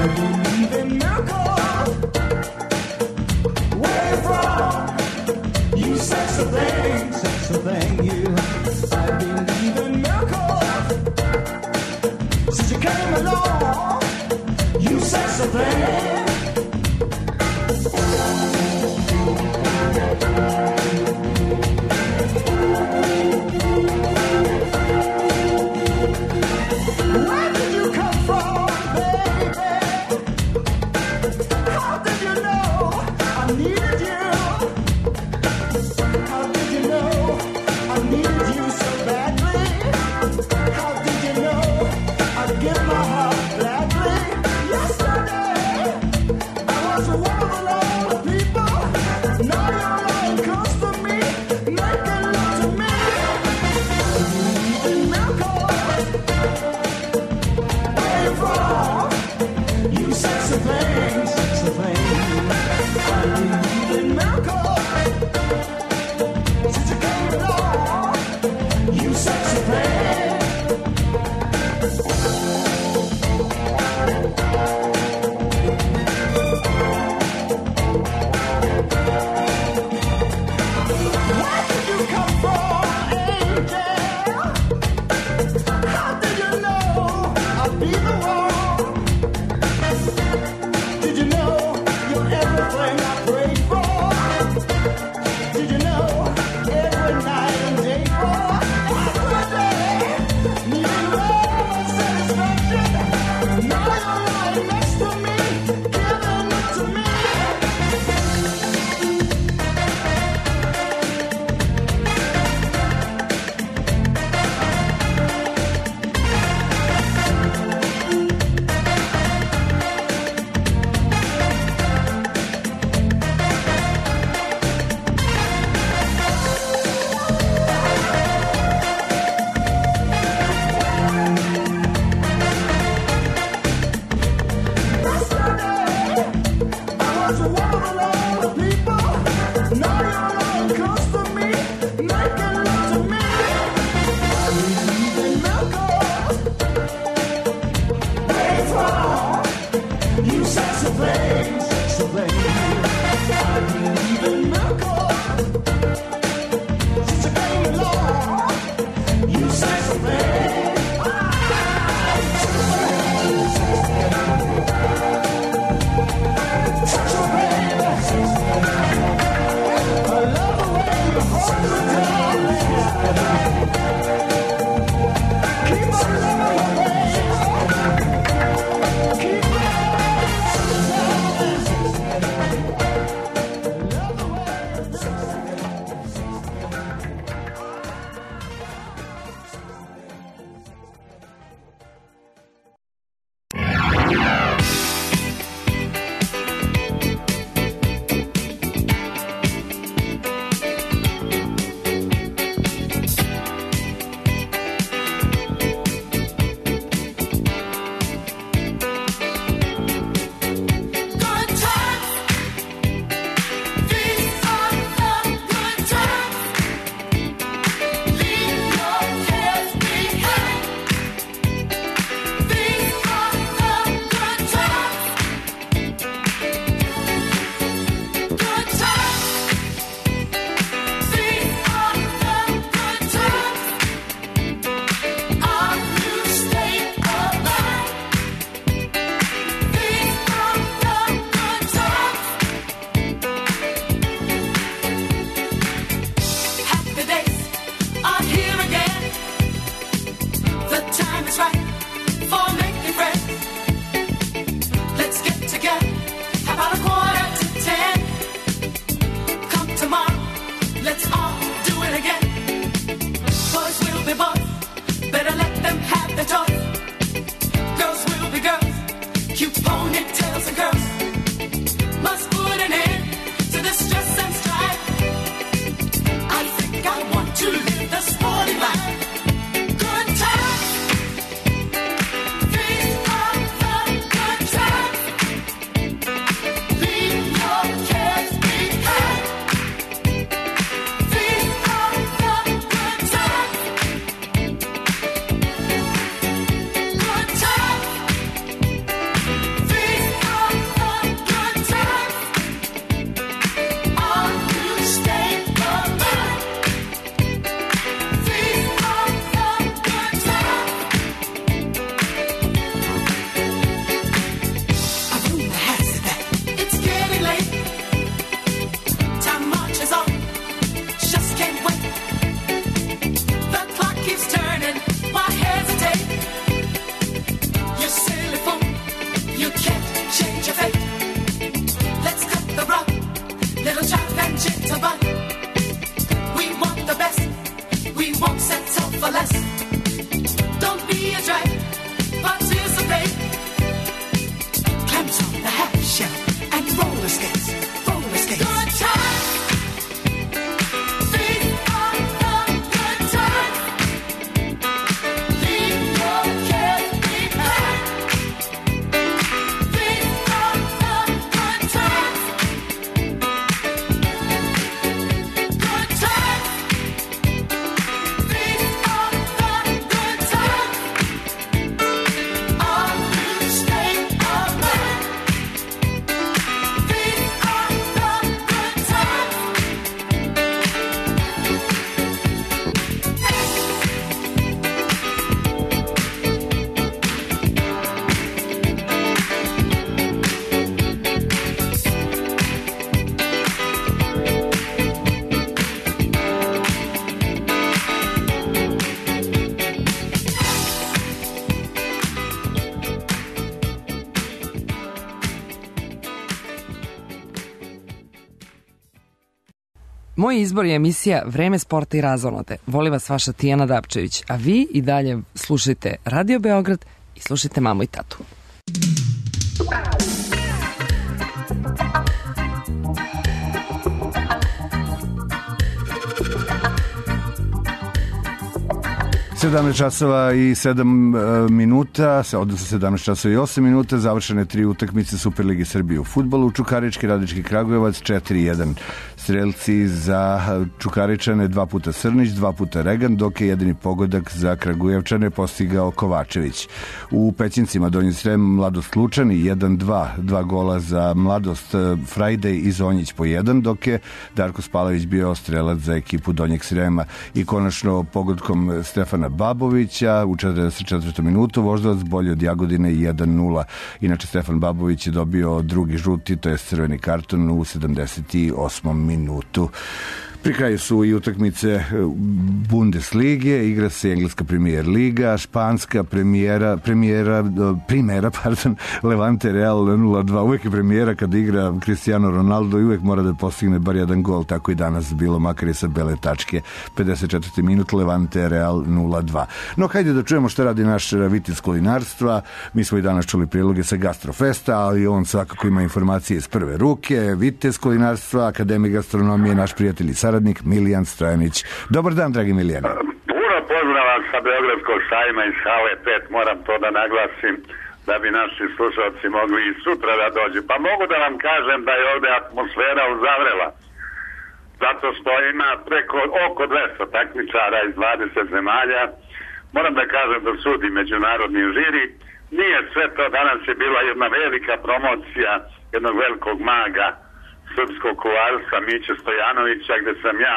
Feast Moj izbor je emisija Vreme sporta i razonode. Voli vas vaša Tijana Dapčević, a vi i dalje slušajte Radio Beograd i slušajte mamu i tatu. sedamnaest časova i sedam minuta, odnosno sedamnaest časova i osam minuta, završene tri utakmice Superligi Srbije u fudbalu. Čukarički, Radnički Kragujevac četiri jedan. Strelci za Čukaričane dva puta Srnić, dva puta Regan, dok je jedini pogodak za Kragujevčane postigao Kovačević. U Pećincima Donji Srem Mladost Lučani jedan dva, dva gola za Mladost, Friday i Zonjić po jedan, dok je Darko Spalović bio strelac za ekipu Donjeg Srema. I konačno pogodkom Stefana Babovića u četrdeset četvrtoj minutu Voždovac bolje od Jagodine jedan nula. Inače Stefan Babović je dobio drugi žuti, to je crveni karton u sedamdeset osmom minutu. Pri kraju su i utakmice Bundeslige, igra se engleska Premier Liga, španska premijera, premijera, primera, pardon, Levante Real nula dva. Uvijek je premijera kada igra Cristiano Ronaldo i uvijek mora da postigne bar jedan gol, tako i danas bilo, makar i sa bele tačke. pedeset četvrti minut, Levante Real nula dva. No, hajde da čujemo šta radi naš Vitis kulinarstva. Mi smo i danas čuli priloge sa Gastrofesta, ali on svakako ima informacije iz prve ruke. Vitis kulinarstva, Akademije gastronomije, naš prijatelj i saradnik Milijan Stojanić. Dobar dan, dragi Milijane. Puno pozdrava sa Beogradskog sajma iz hale pet, moram to da naglasim da bi naši slušalci mogli i sutra da dođu. Pa mogu da vam kažem da je ovde atmosfera uzavrela. Zato što ima preko oko dvesta takmičara iz dvadeset zemalja. Moram da kažem da sudi međunarodni žiri. Nije sve to, danas je bila jedna velika promocija jednog velikog maga srpskog kuvarstva Miće Stojanovića, gde sam ja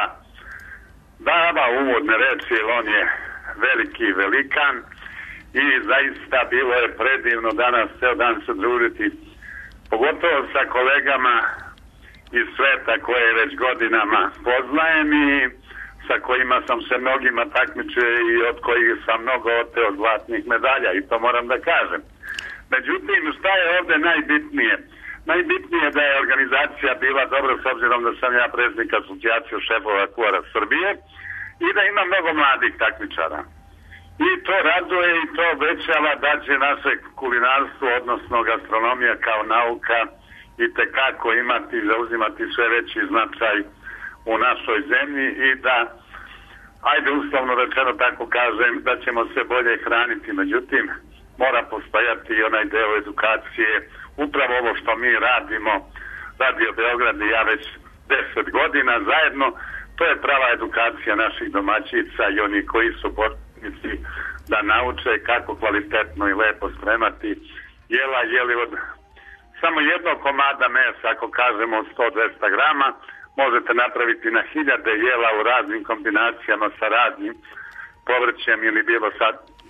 davao uvodne reči, jer on je veliki velikan i zaista bilo je predivno danas ceo dan se družiti, pogotovo sa kolegama iz sveta koje već godinama poznajem i sa kojima sam se mnogima takmičio i od kojih sam mnogo oteo zlatnih medalja, i to moram da kažem. Međutim, šta je ovde najbitnije? Najbitnije je da je organizacija bila dobra, s obzirom da sam ja predsjednik asocijacije šefova kuvara Srbije i da ima mnogo mladih takmičara. I to raduje i to obećava da će naše kulinarstvo, odnosno gastronomija kao nauka, i tekako imati i zauzimati sve veći značaj u našoj zemlji i da, ajde uslovno rečeno tako kažem, da ćemo se bolje hraniti. Međutim, mora postojati i onaj deo edukacije, upravo ovo što mi radimo, Radio Beograd i ja već deset godina zajedno, to je prava edukacija naših domaćica i oni koji su bornici da nauče kako kvalitetno i lepo spremati jela, jeli od samo jednog komada mesa, ako kažemo sto do dvesta grama, možete napraviti na hiljade jela u raznim kombinacijama sa raznim povrćem ili bilo sa,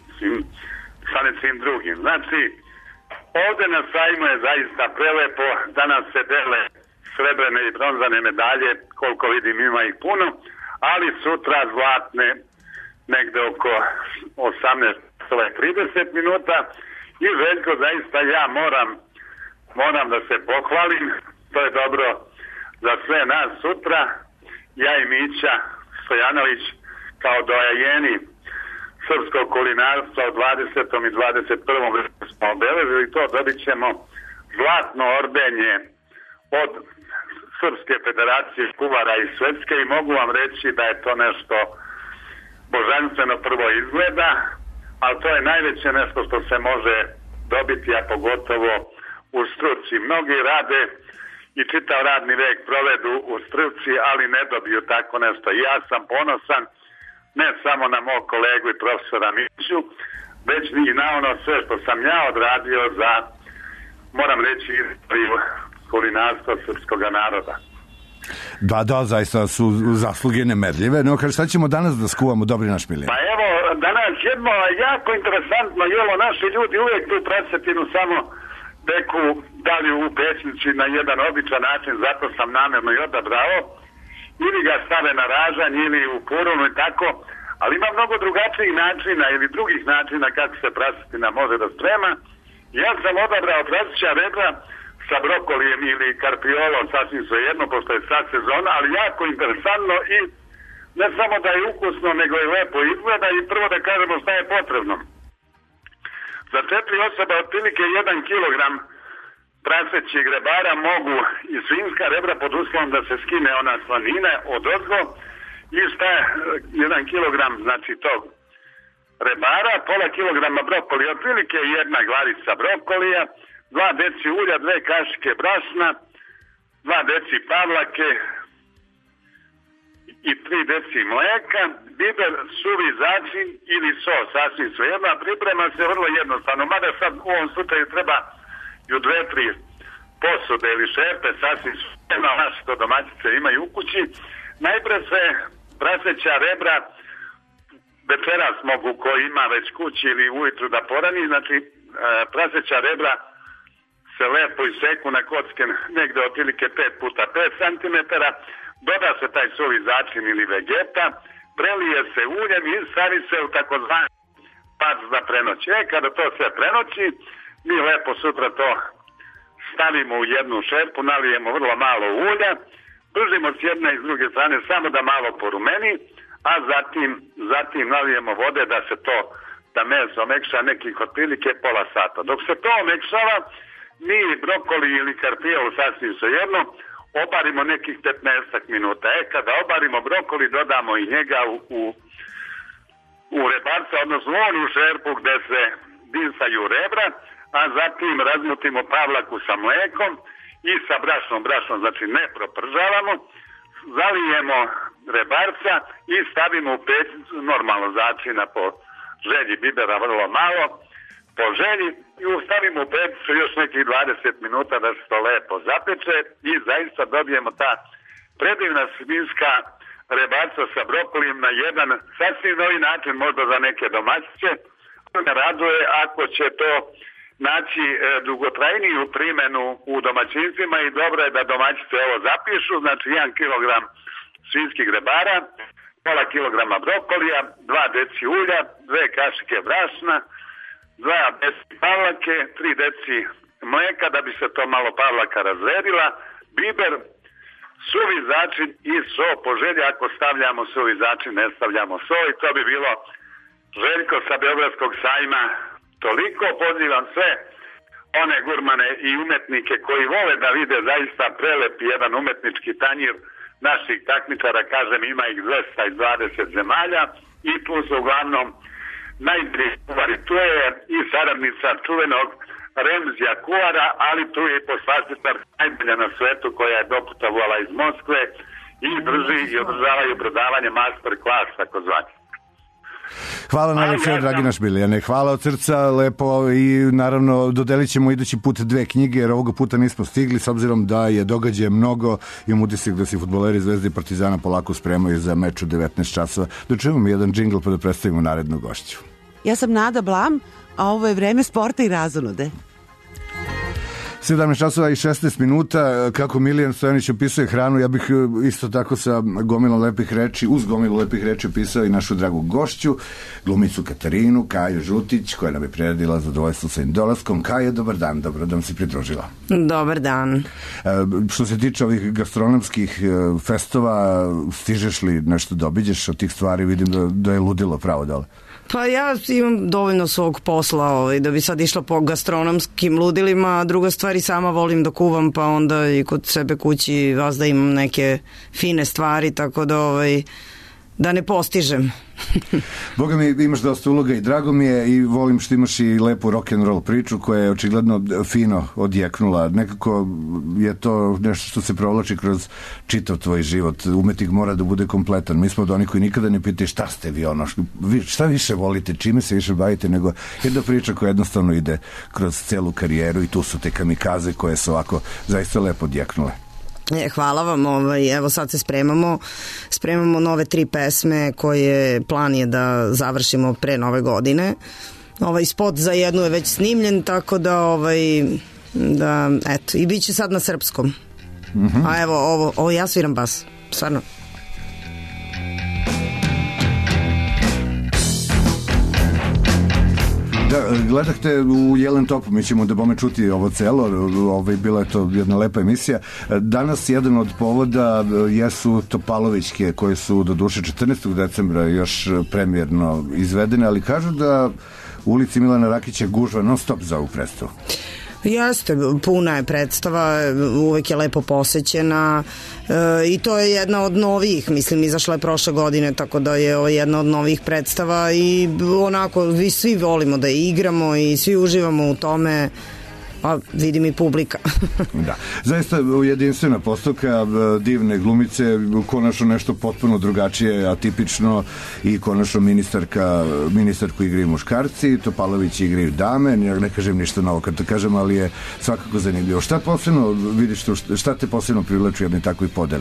sa nečim drugim. Znači, ovde na sajmu je zaista prelepo, danas se dele srebrene i bronzane medalje, koliko vidim ima ih puno, ali sutra zlatne negde oko osamnaest trideset minuta i Željko, zaista ja moram moram da se pohvalim, to je dobro za sve nas sutra, ja i Mića Stojanović kao dojajeni srpskog kulinarstva u dvadesetom i dvadeset prvom smo obeležili to, dobit ćemo zlatno ordenje od Srpske federacije kuvara i svetske i mogu vam reći da je to nešto božanstveno prvo izgleda, ali to je najveće nešto što se može dobiti, a pogotovo u struci. Mnogi rade i čitav radni vek provedu u struci, ali ne dobiju tako nešto. I ja sam ponosan ne samo na mog kolegu i profesora Miću, već i na ono sve što sam ja odradio za, moram reći, istoriju kulinarstva srpskog naroda. Da, da, zaista su zasluge nemerljive. No, kaže, šta ćemo danas da skuvamo, dobri naš Miljan? Pa evo, danas jedno jako interesantno jelo, naši ljudi uvijek tu prasetinu samo deku dali u pećnici na jedan običan način, zato sam namjerno i odabrao, ili ga stave na ražanj ili u purunu i tako, ali ima mnogo drugačijih načina ili drugih načina kako se prasetina može da sprema. Ja sam odabrao praseća rebra sa brokolijem ili karpiolom, sasvim svejedno, pošto je sad sezona, ali jako interesantno i ne samo da je ukusno, nego i lepo izgleda i prvo da kažemo šta je potrebno. Za četiri osoba otprilike jedan kilogram prasećih grebara mogu i svinjska rebra pod uslovom da se skine ona slanina od ozgo i šta je jedan kilogram znači tog rebara, pola kilograma brokoli, otprilike jedna glavica brokolija, dva deci ulja, dve kašike brašna, dva deci pavlake i tri deci mleka, biber, suvi začin ili sos, sasvim svejedno, a priprema se vrlo jednostavno, mada sad u ovom slučaju treba i u dve, tri posude ili šerpe, sasvim svejedno, naše to domaćice imaju u kući. Najpre se praseća rebra večeras mogu ko ima već kući ili ujutru da porani, znači e, praseća rebra se lepo iseku na kocke negde otprilike pet puta pet centimetara, doda se taj suvi začin ili vegeta, prelije se uljem i stavi se u takozvani pac za prenoći. E, kada to sve prenoći, mi lepo sutra to stavimo u jednu šerpu, nalijemo vrlo malo ulja, držimo s jedne i s druge strane samo da malo porumeni, a zatim, zatim nalijemo vode da se to, da meso omekša nekih otprilike pola sata. Dok se to omekšava, mi brokoli ili karpijelu sasvim svejedno obarimo nekih petnaest minuta. E, kada obarimo brokoli, dodamo i njega u, u, u rebarca, odnosno u onu šerpu gde se dinsaju rebra, a zatim razmutimo pavlaku sa mlekom i sa brašnom, brašnom znači ne propržavamo, zalijemo rebarca i stavimo u pećnicu, normalno začina po želji, bibera vrlo malo, po želji, i stavimo u pećnicu još nekih dvadeset minuta da se to lepo zapeče i zaista dobijemo ta predivna svinjska rebarca sa brokolijem na jedan sasvim novi način, možda za neke domaćice. Me raduje ako će to naći e, dugotrajniju primenu u domaćinstvima i dobro je da domaćice ovo zapišu, znači jedan kilogram svinjskih grebara, pola kilograma brokolija, dva deci ulja, dve kašike brašna, dva deci pavlake, tri deci mleka da bi se to malo pavlaka razredila, biber, suvi začin i so po želji, ako stavljamo suvi začin, ne stavljamo so, i to bi bilo Željko sa Beogradskog sajma. Toliko pozivam sve one gurmane i umetnike koji vole da vide zaista prelep jedan umetnički tanjir naših takmičara, kažem ima ih dvesta dvadeset zemalja i tu su uglavnom najbolji kuvari. Tu je i saradnica čuvenog Remzija Kuara, ali tu je i poslastičar najbolja na svetu koja je doputovala iz Moskve i drži i održavaju predavanje master class takozvani. Hvala najlepše, dragi naš Bilijane. Hvala od srca, lepo, i naravno dodelit ćemo idući put dve knjige, jer ovoga puta nismo stigli, s obzirom da je događaje mnogo. Imam utisak da se fudbaleri Zvezde i Partizana polako spremaju za meč u devetnaest časova. Da čujemo jedan džingl pa da predstavimo narednu gošću. Ja sam Nada Blam, a ovo je vreme sporta i razonode. sedamnaest časova i šesnaest minuta, kako Milijan Stojanić opisuje hranu, ja bih isto tako sa gomilom lepih reči, uz gomilu lepih reči opisao i našu dragu gošću, glumicu Katarinu, Kaju Žutić, koja nam je priredila zadovoljstvo sa dolaskom. Kaja, dobar dan, dobro da nam si pridružila. Dobar dan. E, što se tiče ovih gastronomskih festova, stižeš li nešto da obiđeš od tih stvari? Vidim da, da je ludilo pravo dole. Pa ja imam dovoljno svog posla ovaj, da bi sad išla po gastronomskim ludilima, a druga stvari sama volim da kuvam, pa onda i kod sebe kući vas da imam neke fine stvari, tako da ovaj, da ne postižem. Boga mi, imaš dosta uloga i drago mi je, i volim što imaš i lepu rock'n'roll priču koja je očigledno fino odjeknula. Nekako je to nešto što se provlači kroz čitav tvoj život. Umetnik mora da bude kompletan. Mi smo od onih koji nikada ne pitaju šta ste vi ono, šta više volite, čime se više bavite, nego jedna priča koja jednostavno ide kroz celu karijeru, i tu su te kamikaze koje su ovako zaista lepo odjeknule. E, hvala vam, ovaj, evo sad se spremamo spremamo nove tri pesme koje plan je da završimo pre nove godine. Ovaj spot za jednu je već snimljen, tako da ovaj, da, eto, i bit će sad na srpskom. Mm-hmm. A evo, ovo, ovo ja sviram bas, stvarno. Da, gledahte u Jelen Topu, mi ćemo da bome čuti ovo celo, ovaj, bila je to jedna lepa emisija. Danas jedan od povoda jesu Topalovićke, koje su do duše četrnaestog decembra još premijerno izvedene, ali kažu da u ulici Milana Rakića gužva non stop za ovu predstavu. Jeste, puna je predstava, uvek je lepo posećena e, i to je jedna od novih, mislim, izašla je prošle godine, tako da je ovo jedna od novih predstava i onako, vi svi volimo da je igramo i svi uživamo u tome, a vidim i publika. Da, zaista jedinstvena postavka, divne glumice, konačno nešto potpuno drugačije, atipično i konačno ministarka, ministarku igraju muškarci, Topalović igraju dame, ne kažem ništa novo kad to kažem, ali je svakako zanimljivo. Šta posebno vidiš, šta te posebno privlači u jednoj takvoj podeli?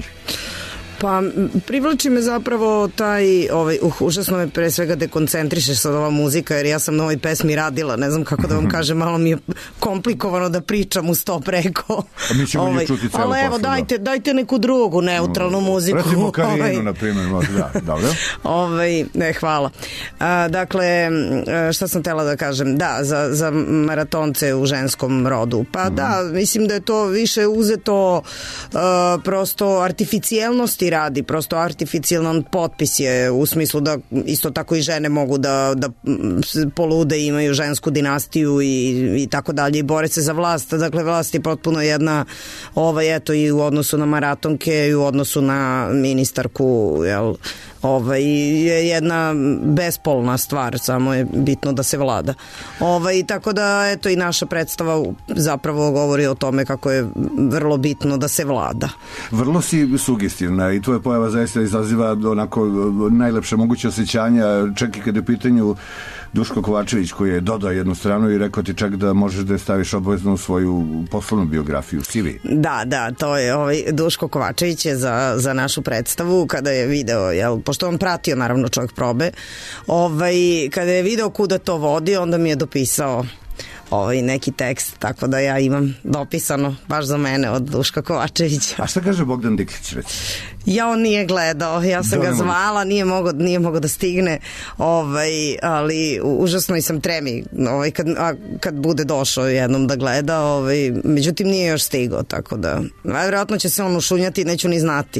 Pa privlači me zapravo taj, ovaj, uh, užasno me pre svega dekoncentriše sad ova muzika, jer ja sam na ovoj pesmi radila, ne znam kako da vam kažem, malo mi je komplikovano da pričam uz to preko. A mi ćemo ovaj, čuti celo ali evo, dajte, dajte neku drugu neutralnu muziku. Recimo Karinu, ovaj, na primjer, da, dobro. Ovaj, ne, hvala. A, dakle, šta sam tela da kažem? Da, za, za maratonce u ženskom rodu. Pa mm. da, mislim da je to više uzeto uh, prosto artificijelnosti radi, prosto artificijalan potpis je u smislu da isto tako i žene mogu da, da polude, imaju žensku dinastiju i, i tako dalje i bore se za vlast, dakle vlast je potpuno jedna ovaj, eto i u odnosu na maratonke i u odnosu na ministarku, jel, ovaj, je jedna bespolna stvar, samo je bitno da se vlada. Ovaj, tako da, eto, i naša predstava zapravo govori o tome kako je vrlo bitno da se vlada. Vrlo si sugestivna i tvoja pojava zaista izaziva onako najlepše moguće osjećanja, čak i kada je u pitanju Duško Kovačević, koji je dodao jednu stranu i rekao ti čak da možeš da je staviš obavezno u svoju poslovnu biografiju, C V. Da, da, to je ovaj, Duško Kovačević je za, za našu predstavu, kada je video, jel, pošto on pratio naravno čovjek probe, ovaj, kada je video kuda to vodi, onda mi je dopisao ovaj neki tekst, tako da ja imam dopisano baš za mene od Duška Kovačevića. A šta kaže Bogdan Diklić, reći? Ja, on nije gledao, ja sam da, ga zvala, nije mogao, nije mogao da stigne, ovaj, ali užasno i sam tremi, ovaj, kad, a, kad bude došao jednom da gleda, ovaj, međutim nije još stigao, tako da, vjerojatno će se on ušunjati, neću ni znati.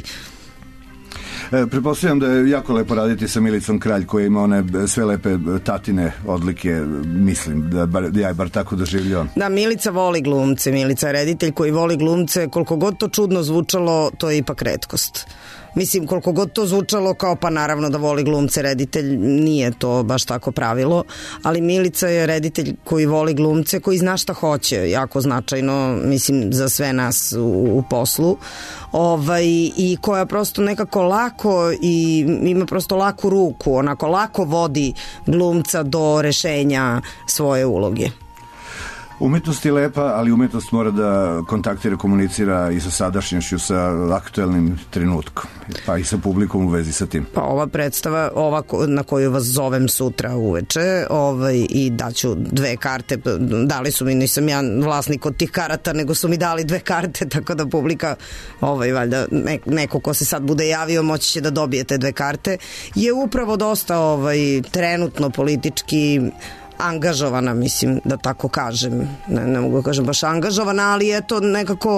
E, pretpostavljam da je jako lepo raditi sa Milicom Kralj, koja ima one sve lepe tatine odlike, mislim, da, bar, da ja je bar tako doživljam. Da, Milica voli glumce, Milica je reditelj koji voli glumce, koliko god to čudno zvučalo, to je ipak retkost. Mislim, koliko god to zvučalo kao pa naravno da voli glumce reditelj, nije to baš tako pravilo, ali Milica je reditelj koji voli glumce, koji zna šta hoće, jako značajno, mislim, za sve nas u, u poslu, ovaj, i koja prosto nekako lako i ima prosto laku ruku, onako lako vodi glumca do rešenja svoje uloge. Umetnost je lepa, ali umetnost mora da kontaktira, komunicira i sa sadašnjošću, sa aktuelnim trenutkom, pa i sa publikom u vezi sa tim. Pa ova predstava, ova na koju vas zovem sutra uveče, ovaj, i daću dve karte, dali su mi, nisam ja vlasnik od tih karata, nego su mi dali dve karte, tako da publika, ovaj, valjda, ne, neko ko se sad bude javio, moći će da dobije te dve karte, je upravo dosta ovaj, trenutno politički angažovana, mislim, da tako kažem, ne, ne mogu da kažem baš angažovana, ali eto nekako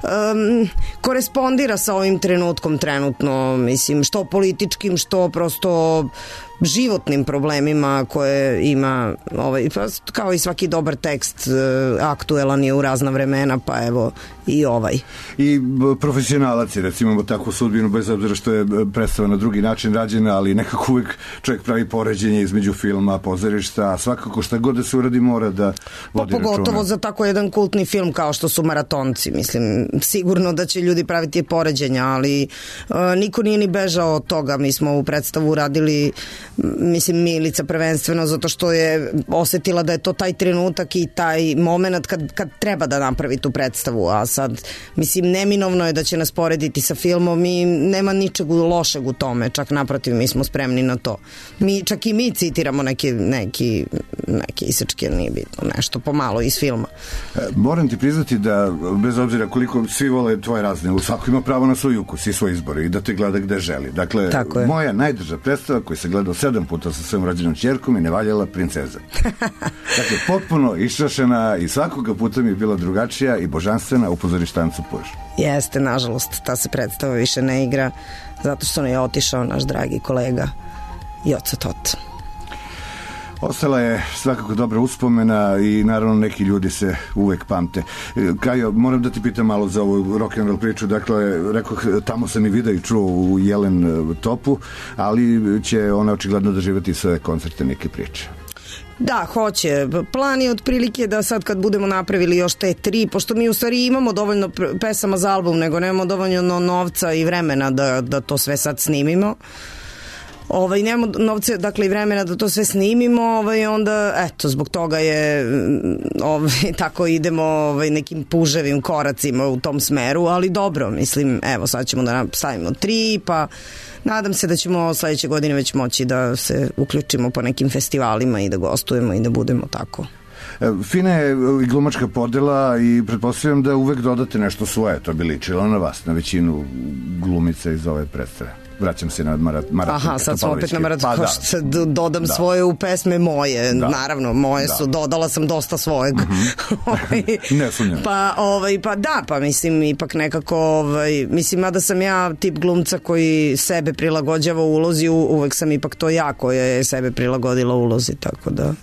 um, korespondira sa ovim trenutkom trenutno, mislim, što političkim, što prosto životnim problemima koje ima, ovaj, kao i svaki dobar tekst, aktuelan je u razna vremena, pa evo i ovaj. I profesionalac je, recimo, imamo takvu sudbinu, bez obzira što je predstava na drugi način rađena, ali nekako uvijek čovjek pravi poređenje između filma, pozorišta, svakako šta god da se uradi mora da vodi pa, računa. Pogotovo za tako jedan kultni film kao što su Maratonci, mislim, sigurno da će ljudi praviti poređenja, ali uh, niko nije ni bežao od toga. Mi smo u predstavu radili, mislim, Milica prvenstveno, zato što je osetila da je to taj trenutak i taj moment kad, kad treba da napravi tu predstavu, a sad, mislim, neminovno je da će nas porediti sa filmom i nema ničeg lošeg u tome, čak naprotiv, mi smo spremni na to. Mi, čak i mi citiramo neki, neki, neke isečke, nije bitno, nešto pomalo iz filma. E, moram ti priznati da, bez obzira koliko svi vole tvoje razne, svako ima pravo na svoj ukus i svoj izbor i da te gleda gde želi. Dakle, moja najdrža predstava koja se gleda sedam puta sa svojom rođenom ćerkom i ne valjala princeza. Dakle, potpuno iščašena i svakoga puta mi je bila drugačija i božanstvena, upozoriš tancu puš. Jeste, nažalost, ta se predstava više ne igra, zato što ne je otišao naš dragi kolega Joca Tot. Ostala je svakako dobra uspomena i naravno neki ljudi se uvek pamte. Kajo, moram da ti pitam malo za ovu rock'n'roll priču. Dakle, rekoh, tamo sam i video i čuo u Jelen Topu, ali će ona očigledno doživati svoje koncerte, neke priče. Da, hoće. Plan je otprilike da sad kad budemo napravili još te tri, pošto mi u stvari imamo dovoljno pesama za album, nego nemamo dovoljno novca i vremena da, da to sve sad snimimo. Ovaj, nemamo novce, dakle i vremena da to sve snimimo, ovaj, onda eto, zbog toga je ovaj, tako idemo ovaj, nekim puževim koracima u tom smeru, ali dobro, mislim, evo sad ćemo da stavimo tri, pa nadam se da ćemo sledeće godine već moći da se uključimo po nekim festivalima i da gostujemo i da budemo tako. Fina je i glumačka podela i pretpostavljam da uvek dodate nešto svoje, to bi ličilo na vas, na većinu glumica iz ove predstave. Vraćam se na Marat, Marat Aha, sad sam opet na Marat, pa, da. dodam da. svoje u pesme moje, da. naravno, moje da. su, dodala sam dosta svojeg. Mm-hmm. Ne sumnjam. Pa, ovaj, pa da, pa mislim, ipak nekako, ovaj, mislim, mada sam ja tip glumca koji sebe prilagođava ulozi, uvek sam ipak to ja koja je sebe prilagodila ulozi, tako da...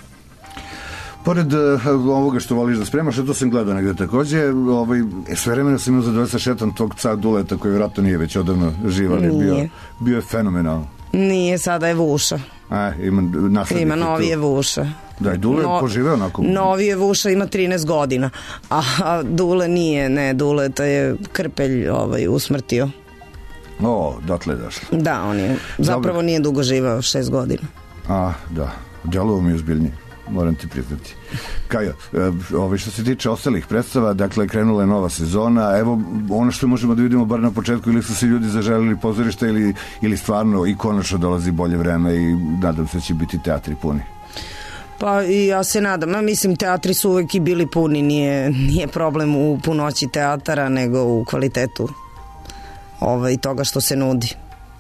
Pored uh, ovoga što voliš da spremaš, a to sam gledao negde takođe, ovaj, sve vremena sam imao zadovoljstva šetam tog psa Duleta koji vjerojatno nije već odavno živ, ali bio, bio je fenomenalno. Nije, sada je Vuša. A, ima naslednik. Ima novije Vuša. Da, i Dule no, poživeo onako. Novije Vuša ima trinaest godina, a, a Dule nije, ne, Dule to je Krpelj ovaj, usmrtio. O, dotle je došlo. Da, on je, zapravo Dobre. nije dugo živao, šest godina. A, da, djelovo mi je uzbiljnije. Moram ti priznati. Kajo, ovaj, što se tiče ostalih predstava, dakle, krenula je nova sezona, evo, ono što možemo da vidimo bar na početku, ili su se ljudi zaželili pozorišta ili, ili stvarno i konačno dolazi bolje vreme i nadam se da će biti teatri puni. Pa i ja se nadam, ja mislim teatri su uvek i bili puni, nije, nije problem u punoći teatara, nego u kvalitetu ovaj, toga što se nudi.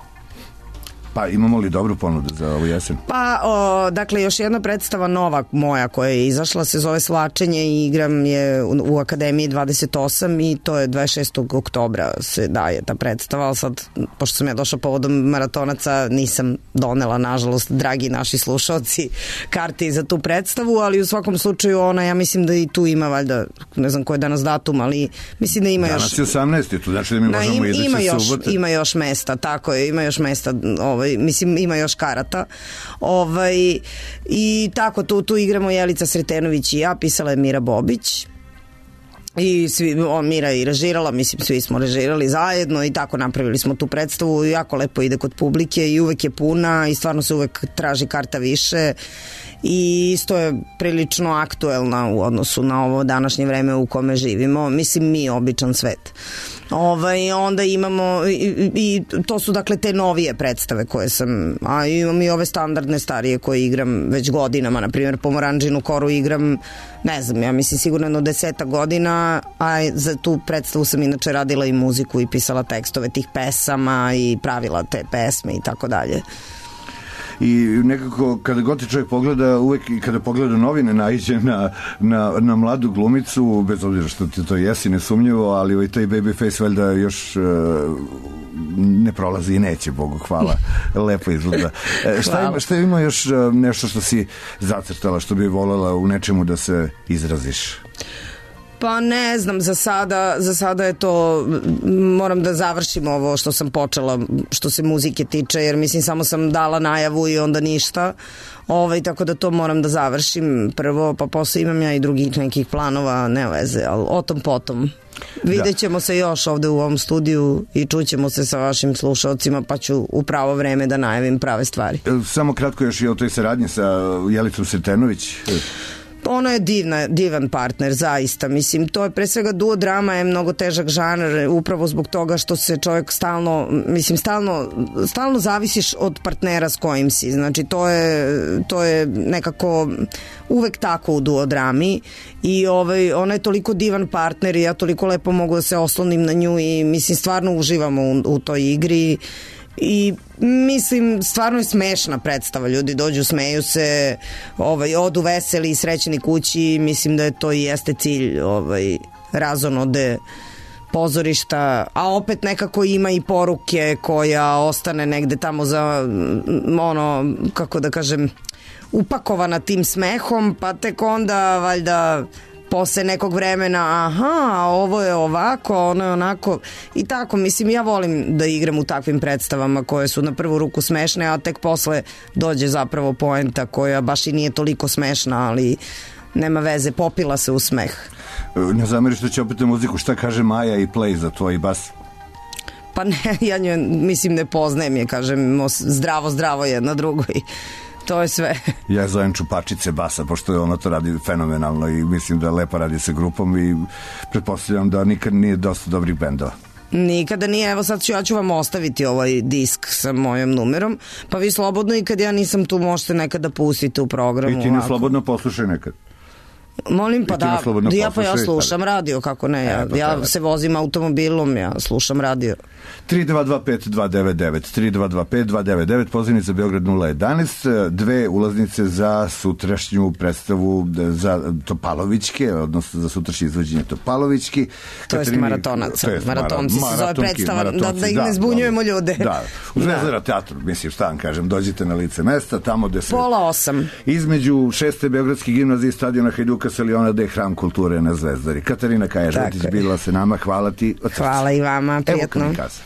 Pa imamo li dobru ponudu za ovu jesen? Pa, o, dakle, još jedna predstava nova moja koja je izašla se zove Svlačenje i igram je u, u Akademiji dvadeset osam i to je dvadeset šestog oktobra se daje ta predstava, ali sad, pošto sam ja došla povodom maratonaca, nisam donela, nažalost, dragi naši slušalci, karti za tu predstavu, ali u svakom slučaju ona, ja mislim da i tu ima, valjda, ne znam koji je danas datum, ali mislim da ima danas još... Danas je osamnaesti, tu znači da mi na, možemo im, ima ići subote. Ima još mesta, tako je, ima još mesta, ovaj, mislim ima još karata ovaj, i tako tu, tu igramo Jelica Sretenović i ja, pisala je Mira Bobić i svi, on, Mira je i režirala, mislim svi smo režirali zajedno i tako napravili smo tu predstavu, jako lepo ide kod publike i uvek je puna i stvarno se uvek traži karta više i isto je prilično aktuelna u odnosu na ovo današnje vreme u kome živimo, mislim mi običan svet. Ovaj, onda imamo i, i to su dakle te novije predstave koje sam, a imam i ove standardne starije koje igram već godinama, na primjer Pomoranđinu koru igram, ne znam, ja mislim sigurno jedno desetak godina, a za tu predstavu sam inače radila i muziku i pisala tekstove tih pesama i pravila te pesme i tako dalje. I nekako kada god ti čovjek pogleda, uvek i kada pogleda novine naiđe na, na, na mladu glumicu, bez obzira što ti to jesi nesumnjivo, ali ovaj taj babyface valjda još uh, ne prolazi i neće, Bogu hvala, lepo izgleda. Šta ima, šta ima još uh, nešto što si zacrtala, što bi voljela u nečemu da se izraziš? Pa ne znam, za sada, za sada je to, moram da završim ovo što sam počela, što se muzike tiče, jer mislim samo sam dala najavu i onda ništa, ovaj, tako da to moram da završim prvo, pa posle imam ja i drugih nekih planova, ne veze, ali o tom potom. Vidjet ćemo se još ovde u ovom studiju i čućemo se sa vašim slušalcima, pa ću u pravo vreme da najavim prave stvari. Samo kratko još i o toj saradnji sa Jelicom Sretenović. Ono je divna, divan partner, zaista. Mislim, to je pre svega duo drama je mnogo težak žanr, upravo zbog toga što se čovjek stalno, mislim, stalno, stalno zavisiš od partnera s kojim si. Znači, to je, to je nekako uvek tako u duo drami i ovaj, ona je toliko divan partner i ja toliko lepo mogu da se oslonim na nju i mislim, stvarno uživamo u, u toj igri i mislim stvarno je smešna predstava, ljudi dođu, smeju se, ovaj, odu veseli i srećni kući, mislim da je to i jeste cilj ovaj, razonode pozorišta, a opet nekako ima i poruke koja ostane negde tamo za ono, kako da kažem, upakovana tim smehom, pa tek onda valjda posle nekog vremena, aha, ovo je ovako, ono je onako i tako, mislim, ja volim da igram u takvim predstavama koje su na prvu ruku smešne, a tek posle dođe zapravo poenta koja baš i nije toliko smešna, ali nema veze, popila se u smeh. Ne zameriš što će opet na muziku, šta kaže Maja i Play za tvoj bas? Pa ne, ja nju, mislim, ne poznajem je, kažem, zdravo, zdravo jedna drugoj. To je sve. Ja zovem Čupačice basa, pošto je ono to radi fenomenalno i mislim da lepo radi sa grupom i pretpostavljam da nikad nije dosta dobrih bendova. Nikada nije, evo sad ću, ja ću vam ostaviti ovaj disk sa mojom numerom, pa vi slobodno i kad ja nisam tu možete nekada pustiti u programu. I ti ne slobodno poslušaj nekad. Molim, pa da, ja pa ja slušam radio, kako ne, ja, ja se vozim automobilom, ja slušam radio. tri dva dva pet dva devet devet, tri dva dva pet dva devet devet, pozivnica Beograd nula jedanaest, dve ulaznice za sutrašnju predstavu za Topalovićke, odnosno za sutrašnje izvođenje Topalovićki. To je maratonaca, maratonci se zove predstava, da, da ih ne zbunjujemo ljude. Da, u Zvezdara teatru, mislim, šta vam kažem, dođite na lice mesta, tamo gde se... Pola osam. Između šeste Beogradske gimnazije i stadiona Hajduka Saliona da je hram kulture na Zvezdari. Katarina Kajažetić bila se nama, hvala ti. Hvala i vama, prijetno. Evo Kamikaze.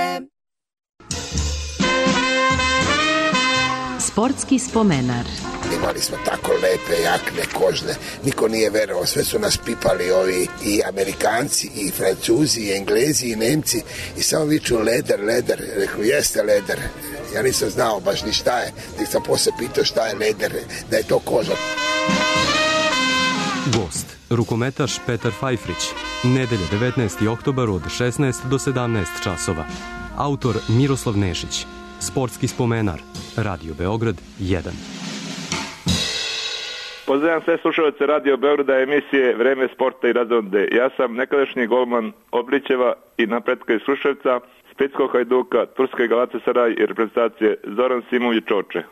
Sportski spomenar. imali smo tako lepe jakne, kožne, niko nije verovao, sve su nas pipali ovi i Amerikanci, i Francuzi, i Englezi, i Nemci, i samo viču leder, leder, rekao, jeste leder. Ja nisam znao baš ni šta je, tek sam posle pitao šta je leder, da je to koža. Gost, rukometaš Petar Fajfrić, nedelja devetnaesti oktobar od šesnaest do sedamnaest časova. Autor Miroslav Nešić, sportski spomenar, Radio Beograd jedan. Pozdravljam sve slušalce Radio Beograda, emisije Vreme sporta i razonde. Ja sam nekadašnji golman Oblićeva i Napretka iz Kruševca, Splitskog Hajduka, Turske Galatasaray i reprezentacije Zoran Simović Čoče.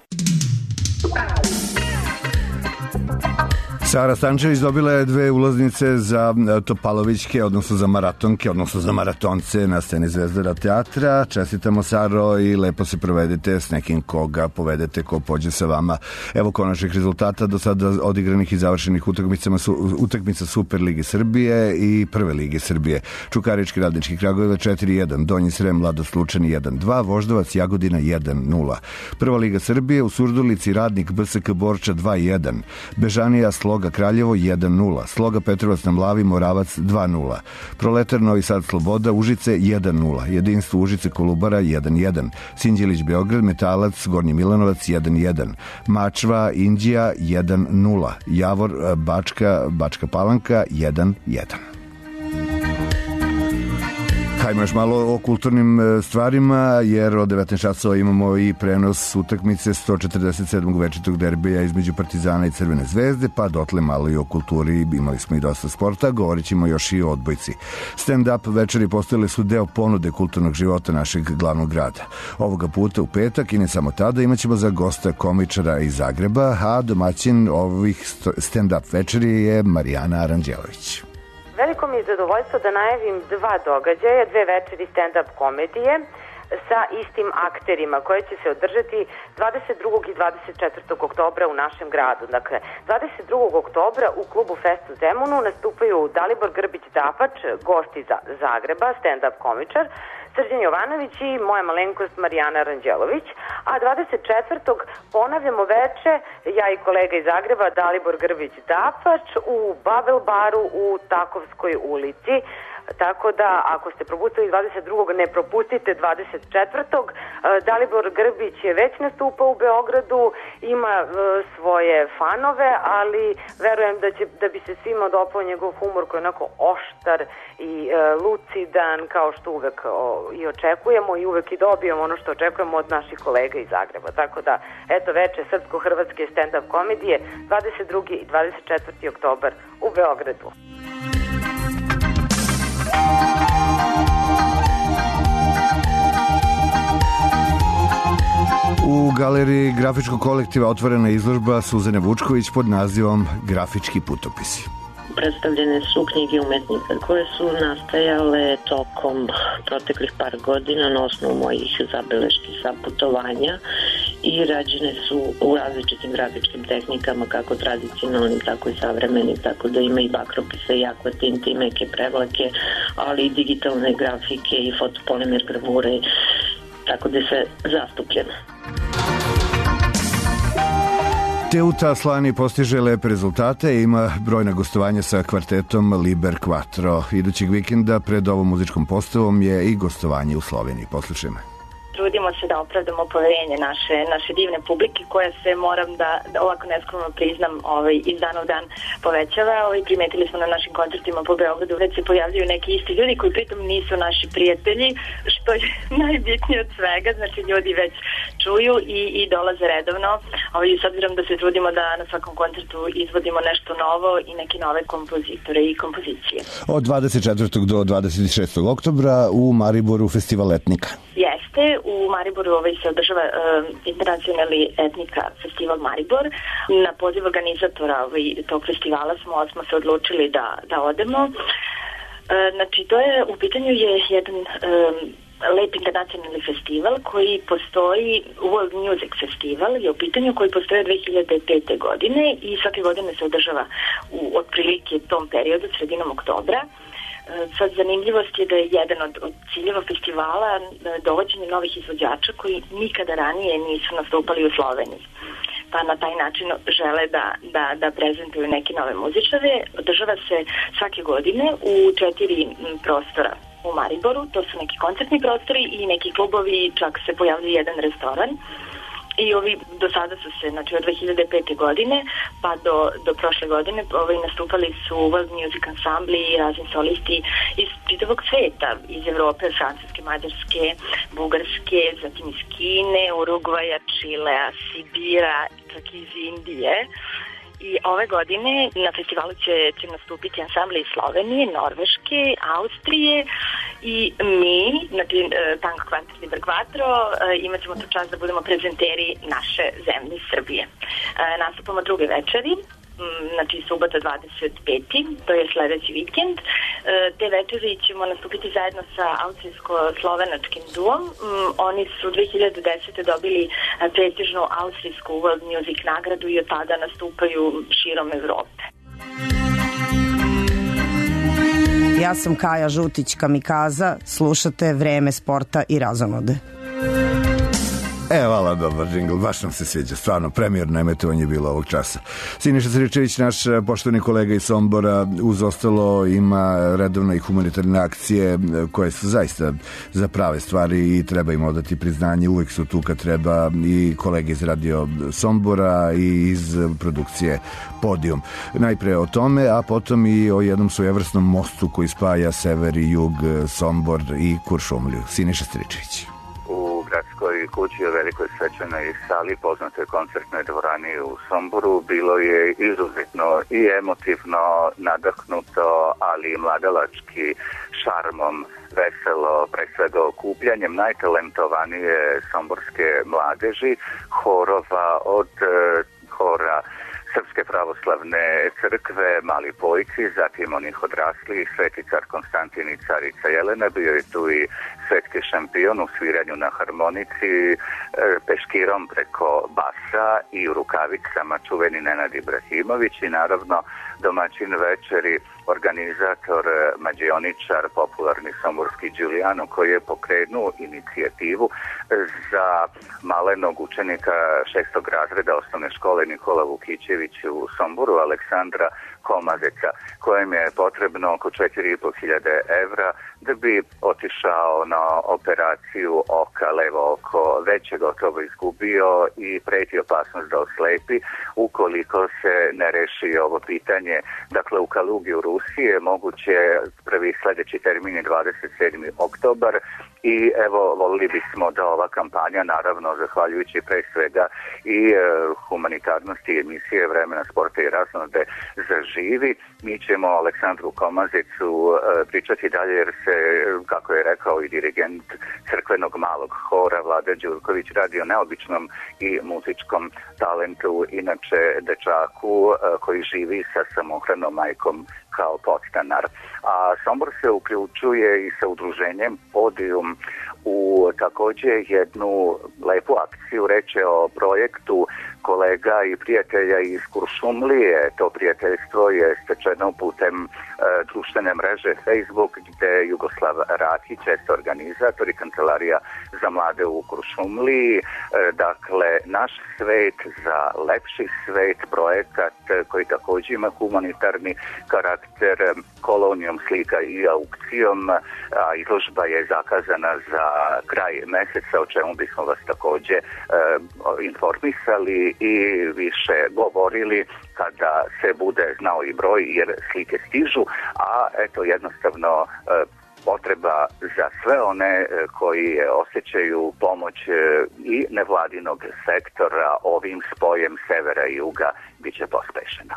Sara Stančević dobila je dve ulaznice za Topalovićke, odnosno za maratonke, odnosno za maratonce na sceni Zvezdara teatra. Čestitamo, Saro, i lepo se provedete s nekim koga povedete, ko pođe sa vama. Evo konačnih rezultata do sada odigranih i završenih utakmicama su, utakmica Super Lige Srbije i Prve Lige Srbije. Čukarički Radnički Kragujevac četiri jedan, Donji Srem Mladost Lučani jedan dva, Voždovac Jagodina jedan nula. Prva Liga Srbije u Surdulici Radnik B S K Borča dva jedan, Bežanija Sloga Kraljevo jedan nula, Sloga Petrovac na Mlavi Moravac dva nula, Proletar Novi Sad Sloboda Užice jedan nula, Jedinstvo Užice Kolubara jedan jedan, Sinđelić Beograd Metalac Gornji Milanovac jedan jedan, Mačva Inđija jedan nula, Javor Bačka Bačka Palanka jedan jedan. Hajmo još malo o kulturnim stvarima, jer od devetnaest časova imamo i prenos utakmice sto četrdeset sedmog večitog derbija između Partizana i Crvene zvezde, pa dotle malo i o kulturi, imali smo i dosta sporta, govorit ćemo još i o odbojci. Stand-up večeri postojale su deo ponude kulturnog života našeg glavnog grada. Ovoga puta u petak, i ne samo tada, imat ćemo za gosta komičara iz Zagreba, a domaćin ovih stand-up večeri je Marijana Aranđelović. Veliko mi je zadovoljstvo da najavim dva događaja, dve večeri stand-up komedije sa istim akterima koje će se održati dvadeset drugog i dvadeset četvrtog oktobra u našem gradu. Dakle, dvadeset drugog oktobra u klubu Fest u Zemunu nastupaju Dalibor Grbić-Dapač, gost iz Zagreba, stand-up komičar, Srđan Jovanović i moja malenkost Marijana Aranđelović, a dvadeset četvrtog ponavljamo veče, ja i kolega iz Zagreba, Dalibor Grbić-Dapač u Babel baru u Takovskoj ulici. Tako da, ako ste propustili dvadeset drugog ne propustite dvadeset četvrtog Dalibor Grbić je već nastupao u Beogradu, ima e, svoje fanove, ali verujem da, će, da bi se svima dopao njegov humor koji je onako oštar i e, lucidan, kao što uvek o, i očekujemo i uvek i dobijemo ono što očekujemo od naših kolega iz Zagreba. Tako da, eto, veče srpsko-hrvatske stand-up komedije dvadeset drugi i dvadeset četvrti oktobar u Beogradu. U galeriji grafičkog kolektiva otvorena izložba Suzane Vučković pod nazivom Grafički putopisi. Predstavljene su knjige umetnika koje su nastajale tokom proteklih par godina na osnovu mojih zabeleški sa putovanja i rađene su u različitim grafičkim tehnikama, kako tradicionalnim, tako i savremenim, tako da ima i bakropise, i akvatinte, i meke prevlake, ali i digitalne grafike i fotopolimer gravure, tako da je sve zastupljeno. Teuta Aslani postiže lepe rezultate i ima brojna gostovanja sa kvartetom Liber Quattro. Idućeg vikenda pred ovom muzičkom postavom je i gostovanje u Sloveniji. Poslušajmo. Trudimo se da opravdamo poverenje naše, naše divne publike koja se, moram da, da ovako neskromno priznam, ovaj, iz dana u dan povećava. Ovaj, primetili smo na našim koncertima po Beogradu već se pojavljaju neki isti ljudi koji pritom nisu naši prijatelji, što je najbitnije od svega, znači ljudi već čuju i, i dolaze redovno. Ovaj, s obzirom da se trudimo da na svakom koncertu izvodimo nešto novo i neke nove kompozitore i kompozicije. Od dvadeset četvrtog do dvadeset šestog oktobra u Mariboru festival Etnika. Jeste, u Mariboru ovaj se održava uh, internacionalni etnika festival Maribor. Na poziv organizatora ovaj, tog festivala smo, smo se odlučili da, da odemo. Uh, znači, to je, u pitanju je jedan um, lep internacionalni festival koji postoji, World Music Festival je u pitanju koji postoje dve hiljade pete. godine i svake godine se održava u otprilike tom periodu, sredinom oktobra. Sad, zanimljivost je da je jedan od, od ciljeva festivala dovođenje novih izvođača koji nikada ranije nisu nastupali u Sloveniji. pa na taj način žele da, da, da prezentuju neke nove muzičare. Održava se svake godine u četiri prostora u Mariboru, to su neki koncertni prostori i neki klubovi, čak se pojavljuje jedan restoran. I ovi do sada su se, znači od dve hiljade pete godine pa do, do prošle godine ovi nastupali su World Music Ensemble i razni solisti iz čitavog sveta, iz Evrope, Francuske, Mađarske, Bugarske, zatim iz Kine, Urugvaja, Čilea, Sibira, čak i iz Indije. I ove godine na festivalu će, će nastupiti ansambli iz Slovenije, Norveške, Austrije i mi, znači Tango Kvartet Liber Quattro, imat ćemo tu čast da budemo prezenteri naše zemlje Srbije. Nastupamo druge večeri, znači subota dvadeset peti to je sledeći vikend. Te večeri ćemo nastupiti zajedno sa austrijsko-slovenačkim duom. Oni su dve hiljade desete dobili prestižnu austrijsku World Music nagradu i od tada nastupaju širom Evrope. Ja sam Kaja Žutić Kamikaza, slušate Vreme sporta i razonode. E, hvala, dobar džingl, baš nam se sviđa, stvarno, premijerno emitovanje je bilo ovog časa. Siniša Sričević, naš poštovani kolega iz Sombora, uz ostalo ima redovne i humanitarne akcije koje su zaista za prave stvari i treba im odati priznanje, uvek su tu kad treba i kolege iz Radio Sombora i iz produkcije Podijum. Najpre o tome, a potom i o jednom svojevrsnom mostu koji spaja sever i jug, Sombor i Kuršumliju. Siniša Sričević. Gradskoj kući u velikoj svečanoj sali, poznatoj koncertnoj dvorani u Somboru, bilo je izuzetno i emotivno, nadahnuto, ali i mladalački šarmom, veselo, pre svega okupljanjem najtalentovanije somborske mladeži, horova od hora Srpske pravoslavne crkve, Mali Pojci, zatim onih odrasli, Sveti car Konstantin i carica Jelena, bio je tu i svetski šampion u sviranju na harmonici, peškirom preko basa i u rukavicama čuveni Nenad Ibrahimović i naravno domaćin večeri, organizator, mađioničar, popularni somborski Giuliano, koji je pokrenuo inicijativu za malenog učenika šestog razreda osnovne škole Nikola Vukićević u Somboru, Aleksandra Komazeca, kojem je potrebno oko četiri i po hiljade evra da bi otišao na operaciju oka, levo oko, već je gotovo izgubio i preti opasnost da oslepi ukoliko se ne reši ovo pitanje. Dakle, u Kalugi u Rusiji moguće prvi sledeći termin je dvadeset sedmi oktobar i evo, volili bismo da ova kampanja, naravno, zahvaljujući pre svega i e, humanitarnosti emisije Vremena sporta i razonode zaživi. Mi ćemo Aleksandru Komazicu e, pričati dalje jer se, kako je rekao i dirigent crkvenog malog hora Vlada Đurković, radi o neobičnom i muzičkom talentu, inače dečaku e, koji živi sa samohranom majkom kao podstanar. A Sombor se uključuje i sa udruženjem Podijum u takođe jednu lepu akciju, reče o projektu kolega i prijatelja iz Kuršumlije. To prijateljstvo je stečeno putem e, društvene mreže Facebook, gde Jugoslav Rakić, jeste organizator i kancelarija za mlade u Kuršumliji. E, dakle, naš svet za lepši svet, projekat koji takođe ima humanitarni karakter, kolonijom slika i aukcijom, a izložba je zakazana za kraj meseca, o čemu bismo vas takođe e, informisali i više govorili kada se bude znao i broj, jer slike stižu, a eto jednostavno e, potreba za sve one koji osjećaju pomoć i nevladinog sektora ovim spojem severa i juga biće pospešena.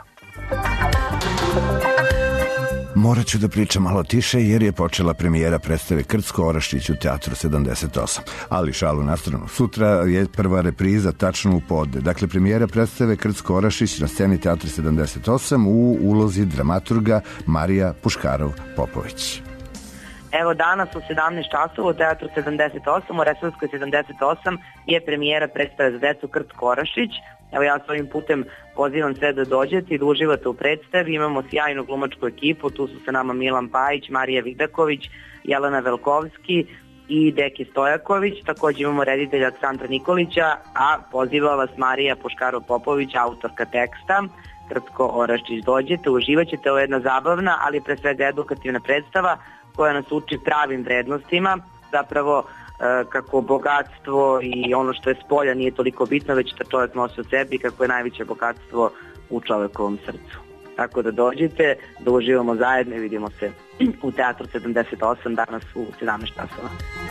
Morat ću da pričam malo tiše jer je počela premijera predstave Krcko Oraščić u Teatru sedamdeset osam. Ali šalu na stranu. Sutra je prva repriza tačno u podne. Dakle, premijera predstave Krcko Oraščić na sceni Teatra sedamdeset osam u ulozi dramaturga Marija Puškarov-Popović. Evo danas u sedamnaest časova u Teatru sedamdeset osam, u Resavskoj sedamdeset osam je premijera predstave za decu Krcko Oraščić. Evo ja s ovim putem pozivam sve da dođete i da uživate u predstavi. Imamo sjajnu glumačku ekipu, tu su sa nama Milan Pajić, Marija Vidaković, Jelena Velkovski, i Deki Stojaković, takođe imamo reditelja Aleksandra Nikolića, a poziva vas Marija Poškaro-Popović, autorka teksta. Krtko Oraščić, dođete, uživaćete, ovo je jedna zabavna, ali pre svega edukativna predstava koja nas uči pravim vrednostima, zapravo e, kako bogatstvo i ono što je s polja nije toliko bitno, već da čovjek nosi od sebi, kako je najveće bogatstvo u čovekovom srcu. Tako da dođete, da uživamo zajedno i vidimo se u Teatru sedamdeset osam danas u sedamnaest časova.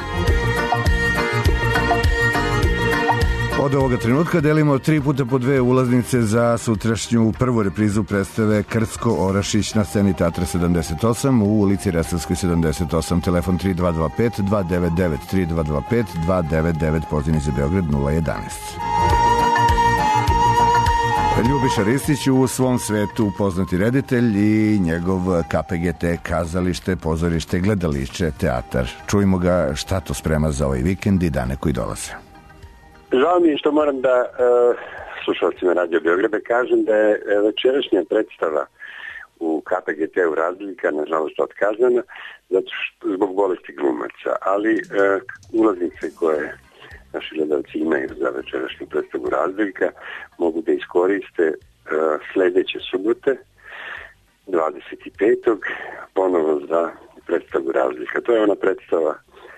Od ovoga trenutka delimo tri puta po dve ulaznice za sutrašnju prvu reprizu predstave Krtko Oraščić na sceni Teatra sedamdeset osam u ulici Resalskoj sedamdeset osam. Telefon tri dva dva pet dva devet devet tri dva dva pet dva devet devet, pozivni za Beograd nula jedanaest. Ljubiša Ristić u svom svetu poznati reditelj i njegov K P G T, kazalište, pozorište, gledalište, teatar. Čujmo ga šta to sprema za ovaj vikend i dane koji dolaze. Žao mi je što moram da uh, slušalcima Radio Beograda kažem da je večerašnja predstava u K P G T-u Razlika nažalost otkazana zato što zbog bolesti glumaca, ali uh, ulaznice koje naši gledalci imaju za večerašnju predstavu Razlika mogu da iskoriste uh, sledeće subote dvadeset petog ponovo za predstavu Razlika. To je ona predstava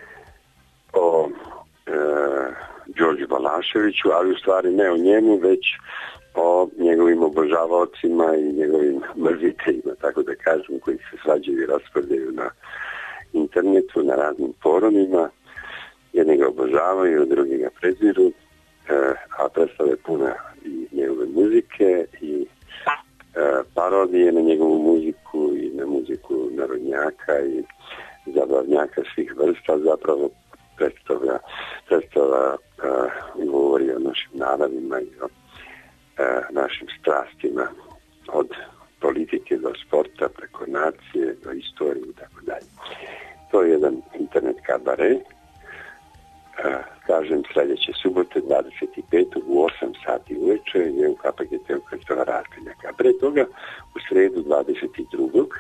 o uh, Đorđu Balaševiću, ali u stvari ne o njemu, već o njegovim obožavaocima i njegovim mrziteljima, tako da kažem, koji se svađaju i raspravljaju na internetu, na raznim forumima. Jedni ga obožavaju, drugi ga preziru, a predstava je puna i njegove muzike i parodije na njegovu muziku i na muziku narodnjaka i zabavnjaka svih vrsta, zapravo predstava, predstava uh, govori o našim naravima i o uh, našim strastima od politike do sporta, preko nacije, do istorije i tako dalje. To je jedan internet kabare. Uh, kažem, sledeće subote dvadeset petog u osam sati uveče je u K P G T-u predstava Razlika. Pre toga u sredu dvadeset drugog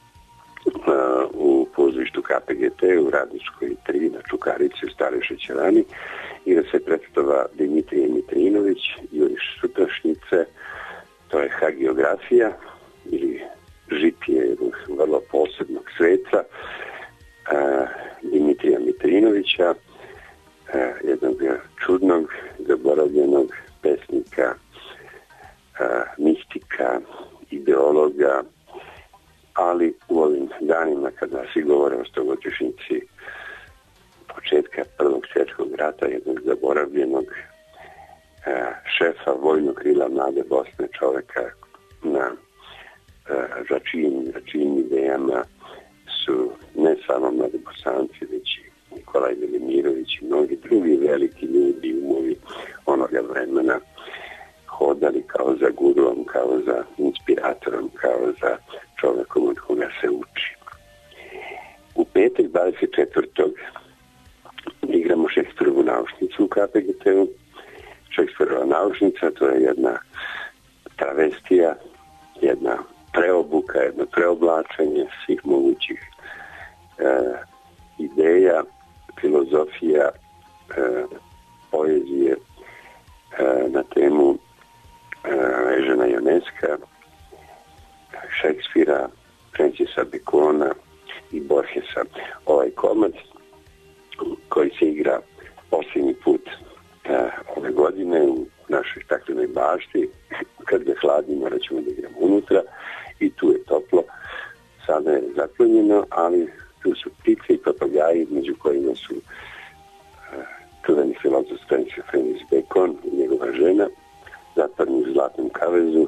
Uh, u pozorištu K P G T u Radničkoj tri na Čukarici u Staroj šećerani igra se predstava Dimitrije Mitrinović, Juriš Sutrašnjice, to je hagiografija ili žitije jednog vrlo posebnog sveca uh, Dimitrija Mitrinovića, uh, jednog čudnog, zaboravljenog pesnika, uh, mistika, ideologa, ali u ovim danima kada svi govore o stogodišnjici početka Prvog svjetskog rata, jednog zaboravljenog e, šefa vojnog krila Mlade Bosne, čoveka na e, za čijim, za čijim idejama su ne samo Mlade Bosanci, već i Nikolaj Velimirović i mnogi drugi veliki ljudi, umovi onoga vremena hodali kao za guruom, kao za inspiratorom, kao za čovekom od koga se uči. U petak dvadeset četvrtog igramo Šekspirovu naučnicu u K P G T-u. Šekspirova naučnica, to je jedna travestija, jedna preobuka, jedno preoblačenje svih mogućih e, ideja, filozofija, e, poezije e, na temu Ežena Ionesca, Šekspira, Francisa Bacona i Borgesa. Ovaj komad koji se igra posljednji put uh, ove godine u našoj staklenoj bašti, kad ga hladimo morat ćemo da igramo unutra i tu je toplo. Sada je zaklonjeno, ali tu su ptice i papagaji, među kojima su uh, čuveni filozof Francis Bacon i njegova žena, zatvorni u Zlatnom kavezu,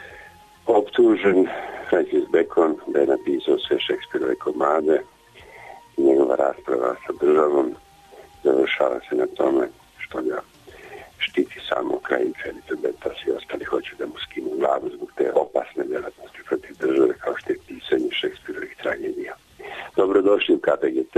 optužen Francis Bacon da je napisao sve Šekspirove komade i njegova rasprava sa državom završava se na tome što ga štiti samo kraljica Elizabeta, svi ostali hoće da mu skinu glavu zbog te opasne delatnosti protiv države kao što je pisanje Šekspirovih tragedija. Dobrodošli u K P G T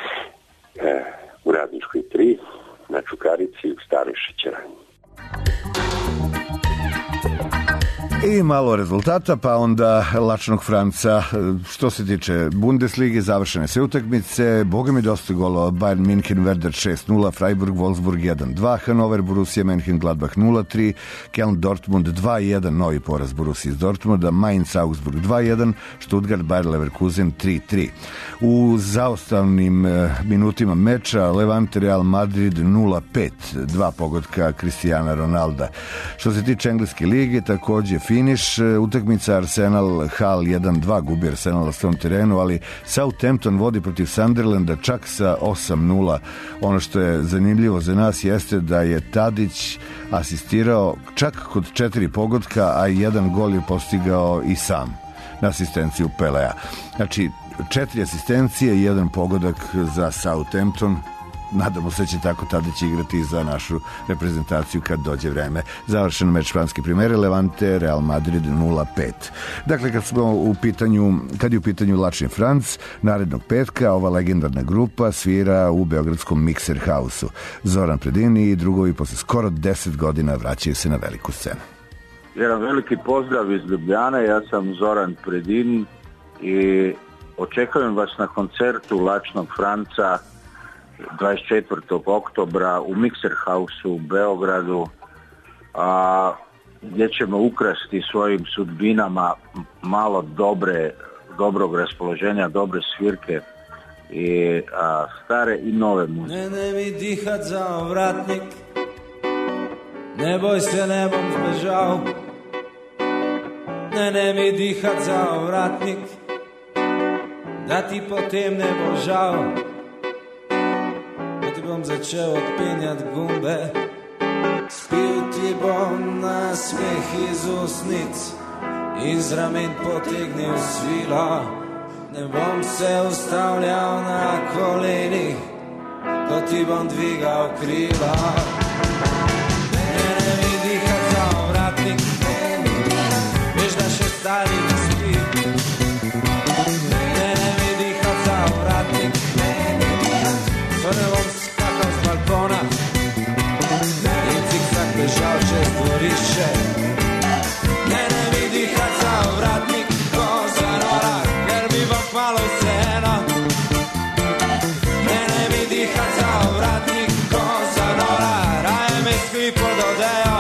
e, u Radničkoj tri na Čukarici u Staroj šećerani. I malo rezultata, pa onda Lačnog Franca. Što se tiče Bundeslige, završene sve utakmice, boga mi dosta golova. Bayern München, Werder šest nula, Freiburg, Wolfsburg jedan dva, Hannover, Borussia Mönchengladbach nula tri, Köln, Dortmund dva jedan, novi poraz Borussia iz Dortmunda, Mainz, Augsburg dva jedan, Stuttgart, Bayer Leverkusen tri tri. U zaostavnim minutima meča Levante, Real Madrid nula pet, dva pogotka Cristiana Ronalda. Što se tiče engleske lige, takođe finiš, utakmica Arsenal Hull jedan dva, gubi Arsenal na svom terenu, ali Southampton vodi protiv Sunderlanda čak sa osam nula. Ono što je zanimljivo za nas jeste da je Tadić asistirao čak kod četiri pogotka, a jedan gol je postigao i sam na asistenciju Pelea. Znači, četiri asistencije i jedan pogodak za Southampton. Nadamo se će tako Tadić igrati za našu reprezentaciju kad dođe vreme. Završen meč španske primere, Levante, Real Madrid nula pet. Dakle, kad smo u pitanju, kad je u pitanju Lačni Franc, narednog petka ova legendarna grupa svira u beogradskom Mixer House-u. Zoran Predini i drugovi posle skoro deset godina vraćaju se na veliku scenu. Jedan veliki pozdrav iz Ljubljane, ja sam Zoran Predin i očekujem vas na koncertu Lačnog Franca dvadeset četvrtog oktobra u Mixer House-u u Beogradu, a, gdje ćemo ukrasti svojim sudbinama malo dobre, dobrog raspoloženja, dobre svirke i a, stare i nove muzike. Ne, ne mi dihat za ovratnik, ne boj se, ne bom zbežal. Ne, ne mi dihat za ovratnik, da ti potem ne bo žal. Bom začel odpenjat gumbe, spil ti bom na smeh iz usnic, iz ramen potegnil svila. Ne bom se ustavljal na kolenih, ko ti bom dvigal krila. Ne, ne mi dihat za ovratnik, veš da še stari ne spi. Ne, ne mi dihat za ovratnik, to ne bom balkona in cikcak bežal čez dvorišče. Ne, ne mi dihat za ovratnik, ko za nora, ker mi bo kmalu vseeno. Ne, ne mi dihat za ovratnik, ko za nora, raje me skli pod odejo.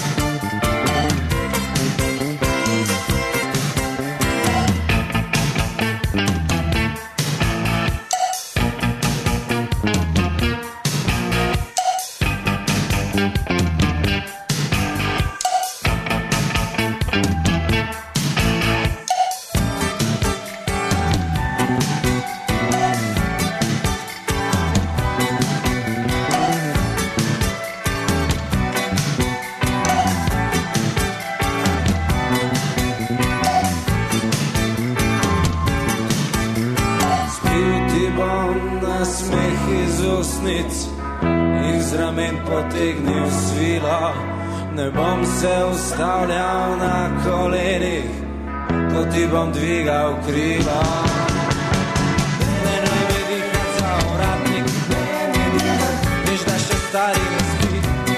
Potegnil svilo, ne bom se ustavljal na kolenih, ko ti bom dvigal krila. Ne, ne mi dihat za ovratnik, veš da še stari ne spi.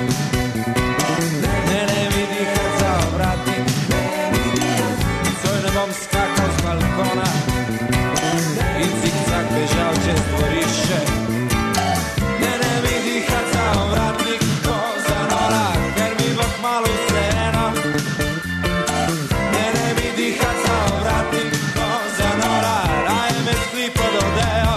Ne, ne mi dihat za ovratnik, soj ne bom skakal z balkona in cikcak bežal čez dvorišče. Ne, ne mi dihat za ovratnik, ko za nora, ker mi bo kmalu vseeno. Ne, ne mi dihat za ovratnik, ko za nora, raje me skli pod odejo.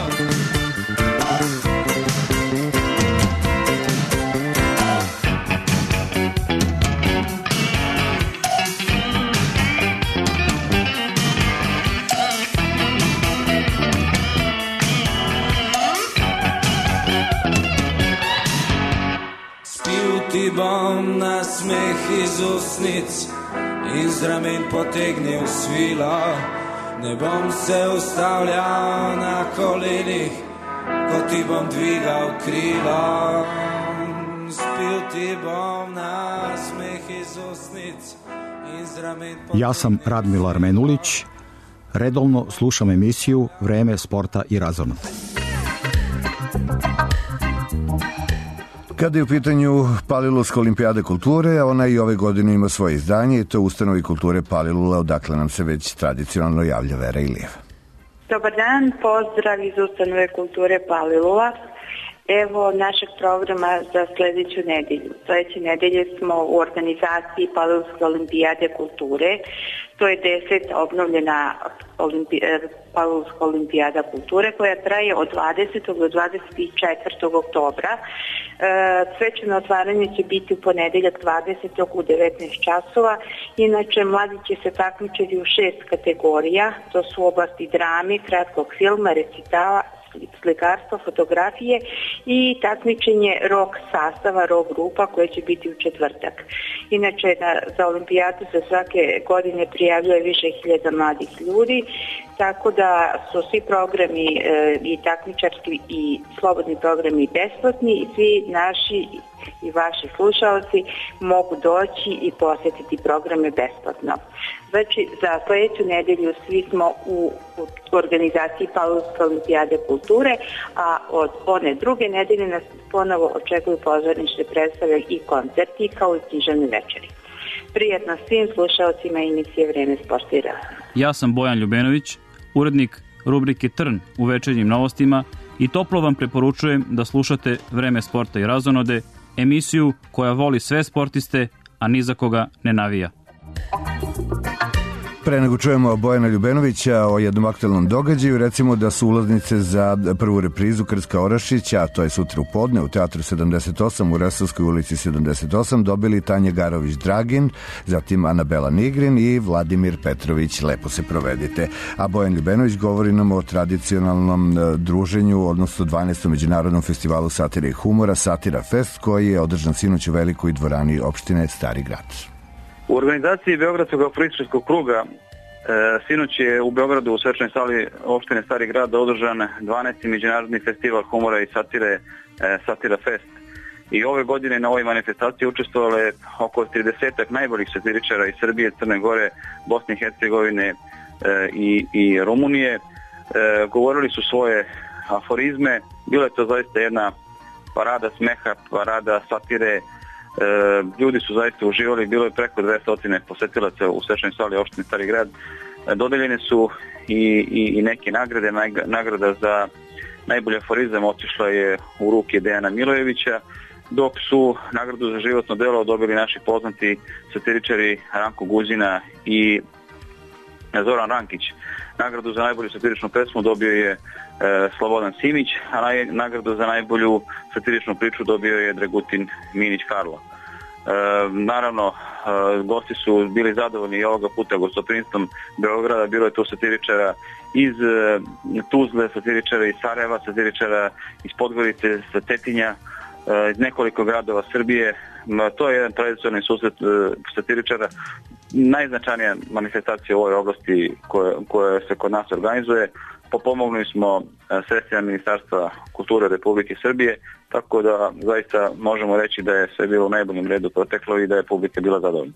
Ti bom na smeh iz usnic, iz ramen potegnil svilo. Ne bom se ustavljal na kolenih, ko ti bom dvigal krila. Spil ti bom na smeh iz usnic, iz ramen potegnil... Ja sam Radmila Menulić, redovno slušam emisiju Vreme sporta i razonode. Kada je u pitanju Palilulska olimpijada kulture, ona i ove godine ima svoje izdanje i to Ustanovi kulture Palilula, odakle nam se već tradicionalno javlja Vera Ilijeva. Dobar dan, pozdrav iz Ustanove kulture Palilula. Evo našeg programa za sledeću nedelju. Sledeće nedelje smo u organizaciji Palilulske olimpijade kulture. To je deseta obnovljena olimpi, Palilulska olimpijada kulture koja traje od dvadesetog do dvadeset četvrtog oktobra. E, svečano otvaranje će biti u ponedeljak dvadesetog u devetnaest časova. Inače, mladi će se takmičiti u šest kategorija. To su oblasti drame, kratkog filma, recitala, slikarstva, fotografije i takmičenje rok sastava, rok grupa koje će biti u četvrtak. Inače, na, za olimpijadu se svake godine prijavljuje više hiljada mladih ljudi, tako da su svi programi e, i takmičarski i slobodni programi besplatni i svi naši i vaši slušalci mogu doći i posjetiti programe besplatno. Znači, za sledeću nedelju svi smo u, u organizaciji Palilulske olimpijade kulture, a od one druge nedelje nas ponovo očekuju pozornične predstave i koncerti kao i književne večeri. Prijatno svim slušalcima emisije Vreme sporta i razonode. Ja sam Bojan Ljubenović, urednik rubrike Trn u večernjim novostima i toplo vam preporučujem da slušate Vreme sporta i razonode, emisiju koja voli sve sportiste, a ni za koga ne navija. Pre nego čujemo Bojana Ljubenovića o jednom aktualnom događaju, recimo da su ulaznice za prvu reprizu Krska Orašića, a to je sutra u podne u Teatru sedamdeset osam u Resavskoj ulici sedamdeset osam, dobili Tanja Garović-Dragin, zatim Anabela Nigrin i Vladimir Petrović. Lepo se provedite. A Bojan Ljubenović govori nam o tradicionalnom druženju, odnosno dvanaestom međunarodnom festivalu satire i humora Satira Fest, koji je održan sinoć u Velikoj dvorani opštine Stari Grad. U organizaciji Beogradskog političkog kruga e, sinoć je u Beogradu u svečanoj sali opštine Stari Grad održan dvanaesti međunarodni festival humora i satire e, Satira Fest. I ove godine na ovoj manifestaciji učestvovale oko tridesetak najboljih satiričara iz Srbije, Crne Gore, Bosne i Hercegovine e, i, i Rumunije. E, govorili su svoje aforizme. Bila je to zaista jedna parada smeha, parada satire. E, ljudi su zaista uživali, bilo je preko dvesta posetilaca u svečanoj sali opštine Stari Grad. E, dodeljene su i, i, i neke nagrade. Nagrada za najbolji aforizam otišla je u ruke Dejana Milojevića, dok su nagradu za životno delo dobili naši poznati satiričari Ranko Guzina i Zoran Rankić. Nagradu za najbolju satiričnu pesmu dobio je e, Slobodan Simić, a naj, nagradu za najbolju satiričnu priču dobio je Dragutin Minić Karlo. E, naravno, e, gosti su bili zadovoljni i ovoga puta gostoprinstvom Beograda. Bilo je tu satiričara iz e, Tuzle, satiričara iz Sarajeva, satiričara iz Podgorice, sa Tetinja, e, iz nekoliko gradova Srbije. E, to je jedan tradicionalni susret e, satiričara. Najznačajnija manifestacija u ovoj oblasti koja, koja se kod nas organizuje. Popomogli smo sredstvima Ministarstva kulture Republike Srbije, tako da zaista možemo reći da je sve bilo u najboljem redu proteklo i da je publika bila zadovoljna.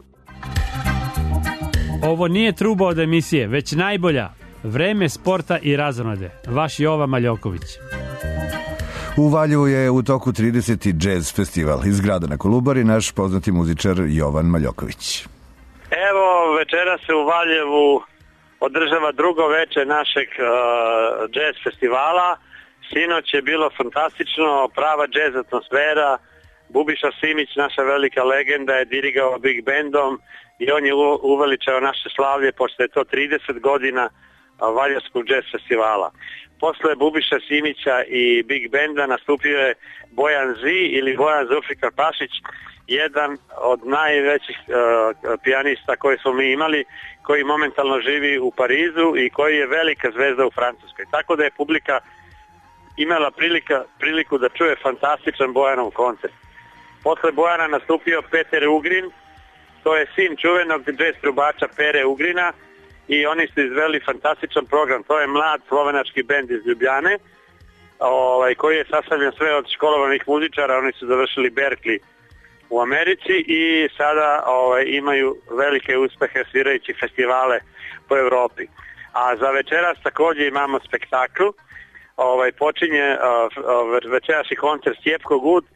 Ovo nije truba od emisije, već najbolja. Vreme sporta i razonode. Vaš Jovan Maljoković. U Valjevu je u toku trideseti Jazz festival. Iz grada na Kolubari naš poznati muzičar Jovan Maljoković. Evo, večera se u Valjevu održava drugo veče našeg uh, jazz festivala. Sinoć je bilo fantastično, prava jazz atmosfera. Bubiša Simić, naša velika legenda, je dirigao Big Bandom i on je uveličao naše slavlje, pošto je to trideset godina Valjevskog jazz festivala. Posle Bubiša Simića i Big Banda nastupio je Bojan Z ili Bojan Zulfikar Pašić, jedan od najvećih uh, pijanista koje smo mi imali, koji momentalno živi u Parizu i koji je velika zvezda u Francuskoj. Tako da je publika imala prilika, priliku da čuje fantastičan Bojanov koncert. Posle Bojana nastupio Peter Ugrin, to je sin čuvenog jazz trubača Pere Ugrina i oni su izveli fantastičan program. To je mlad slovenački bend iz Ljubljane, ovaj, koji je sastavljen sve od školovanih muzičara. Oni su završili Berkeley u Americi i sada ovaj, imaju velike uspehe svirajući festivale po Evropi. A za večeras također imamo spektakl. Ovaj, počinje uh, večerašnji koncert Stjepko Gud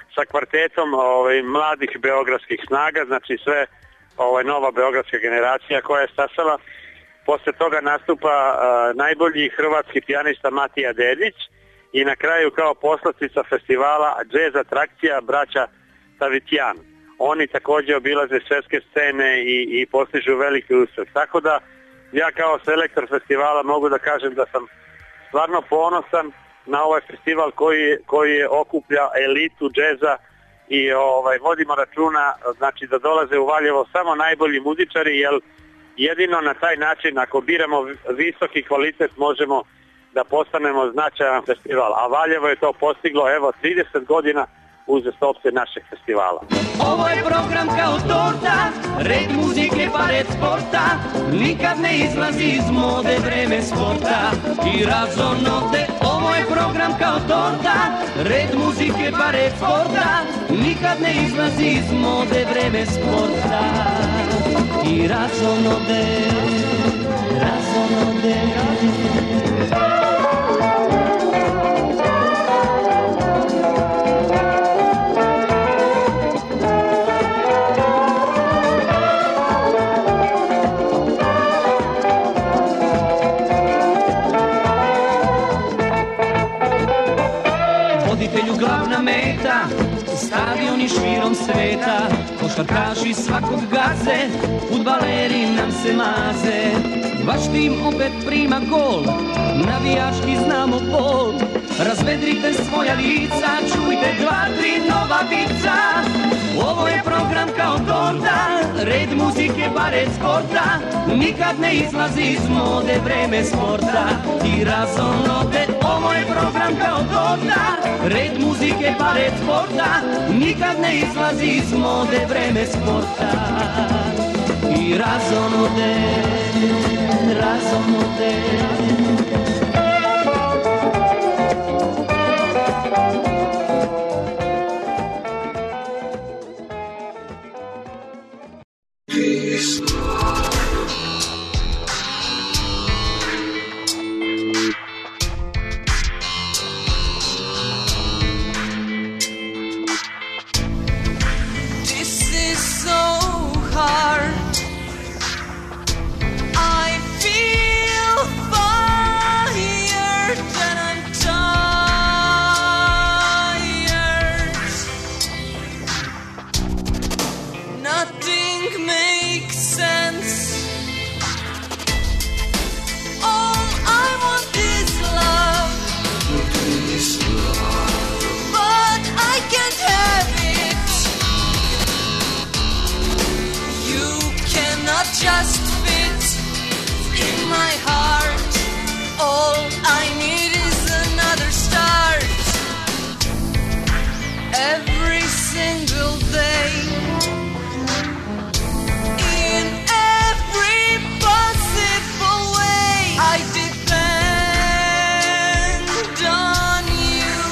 sa kvartetom ovaj, mladih beogradskih snaga, znači sve ovaj, nova beogradska generacija koja je stasala. Posle toga nastupa uh, najbolji hrvatski pijanista Matija Dedić i na kraju kao poslastica festivala jazz atrakcija braća Savitjan. Oni također obilaze svetske scene i, i postižu veliki uspeh. Tako da ja kao selektor festivala mogu da kažem da sam stvarno ponosan na ovaj festival koji, koji je okuplja elitu džeza i ovaj, vodimo računa znači, da dolaze u Valjevo samo najbolji muzičari, jer jedino na taj način ako biramo visoki kvalitet možemo da postanemo značajan festival. A Valjevo je to postiglo evo trideset godina uzastopce našeg festivala. Ovo je program kao torta, red muzike pa red sporta, nikad ne izlazi iz mode vreme sporta i razonode. Ovo je program kao torta, red muzike pa red sporta, nikad ne izlazi iz mode vreme sporta i razonode, razonode. Voditelju glavna meta, stadioni širom sveta, košarkaši svakog gaze, fudbaleri nam se maze. Vaš tim opet prima gol, navijački znamo bol. Razvedrite svoja lica, čujte dva, tri nova vica. Ovo je program kao torta, red muzike pa red sporta, nikad ne izlazi iz mode vreme sporta i razonode. Ovo je program kao torta, red muzike pa red sporta, nikad ne izlazi iz mode vreme sporta i razonode, razonode. Just fit in my heart. All I need is another start. Every single day, in every possible way, I depend on you.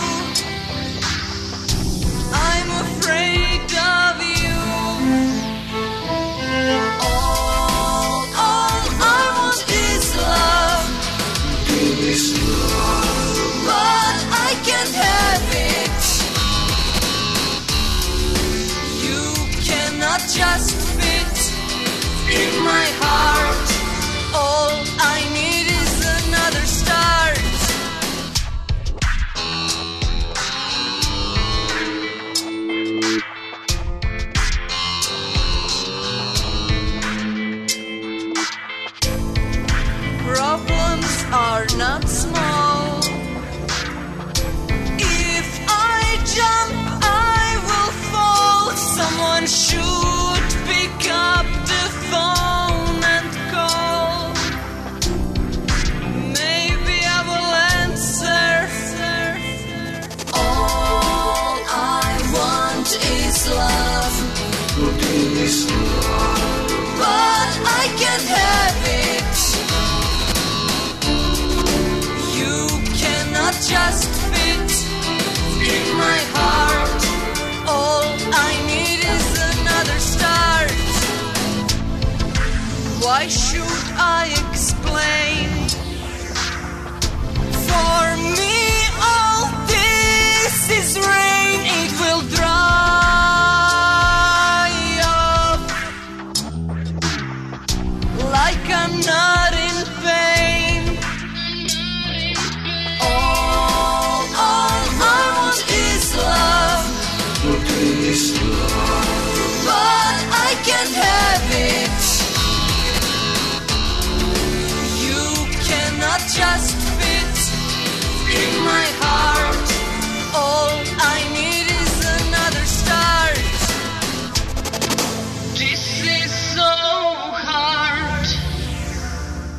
I'm afraid of you. But I can't have it. You cannot just fit in my heart. All I need is another start. Problems are not small. If I jump, I will fall. Someone should pick up the phone and call. Maybe I will answer. All I want is love. But I can't have it. Just fit in my heart. All I need is another start. Why should I explain? For me all this is rain. It will dry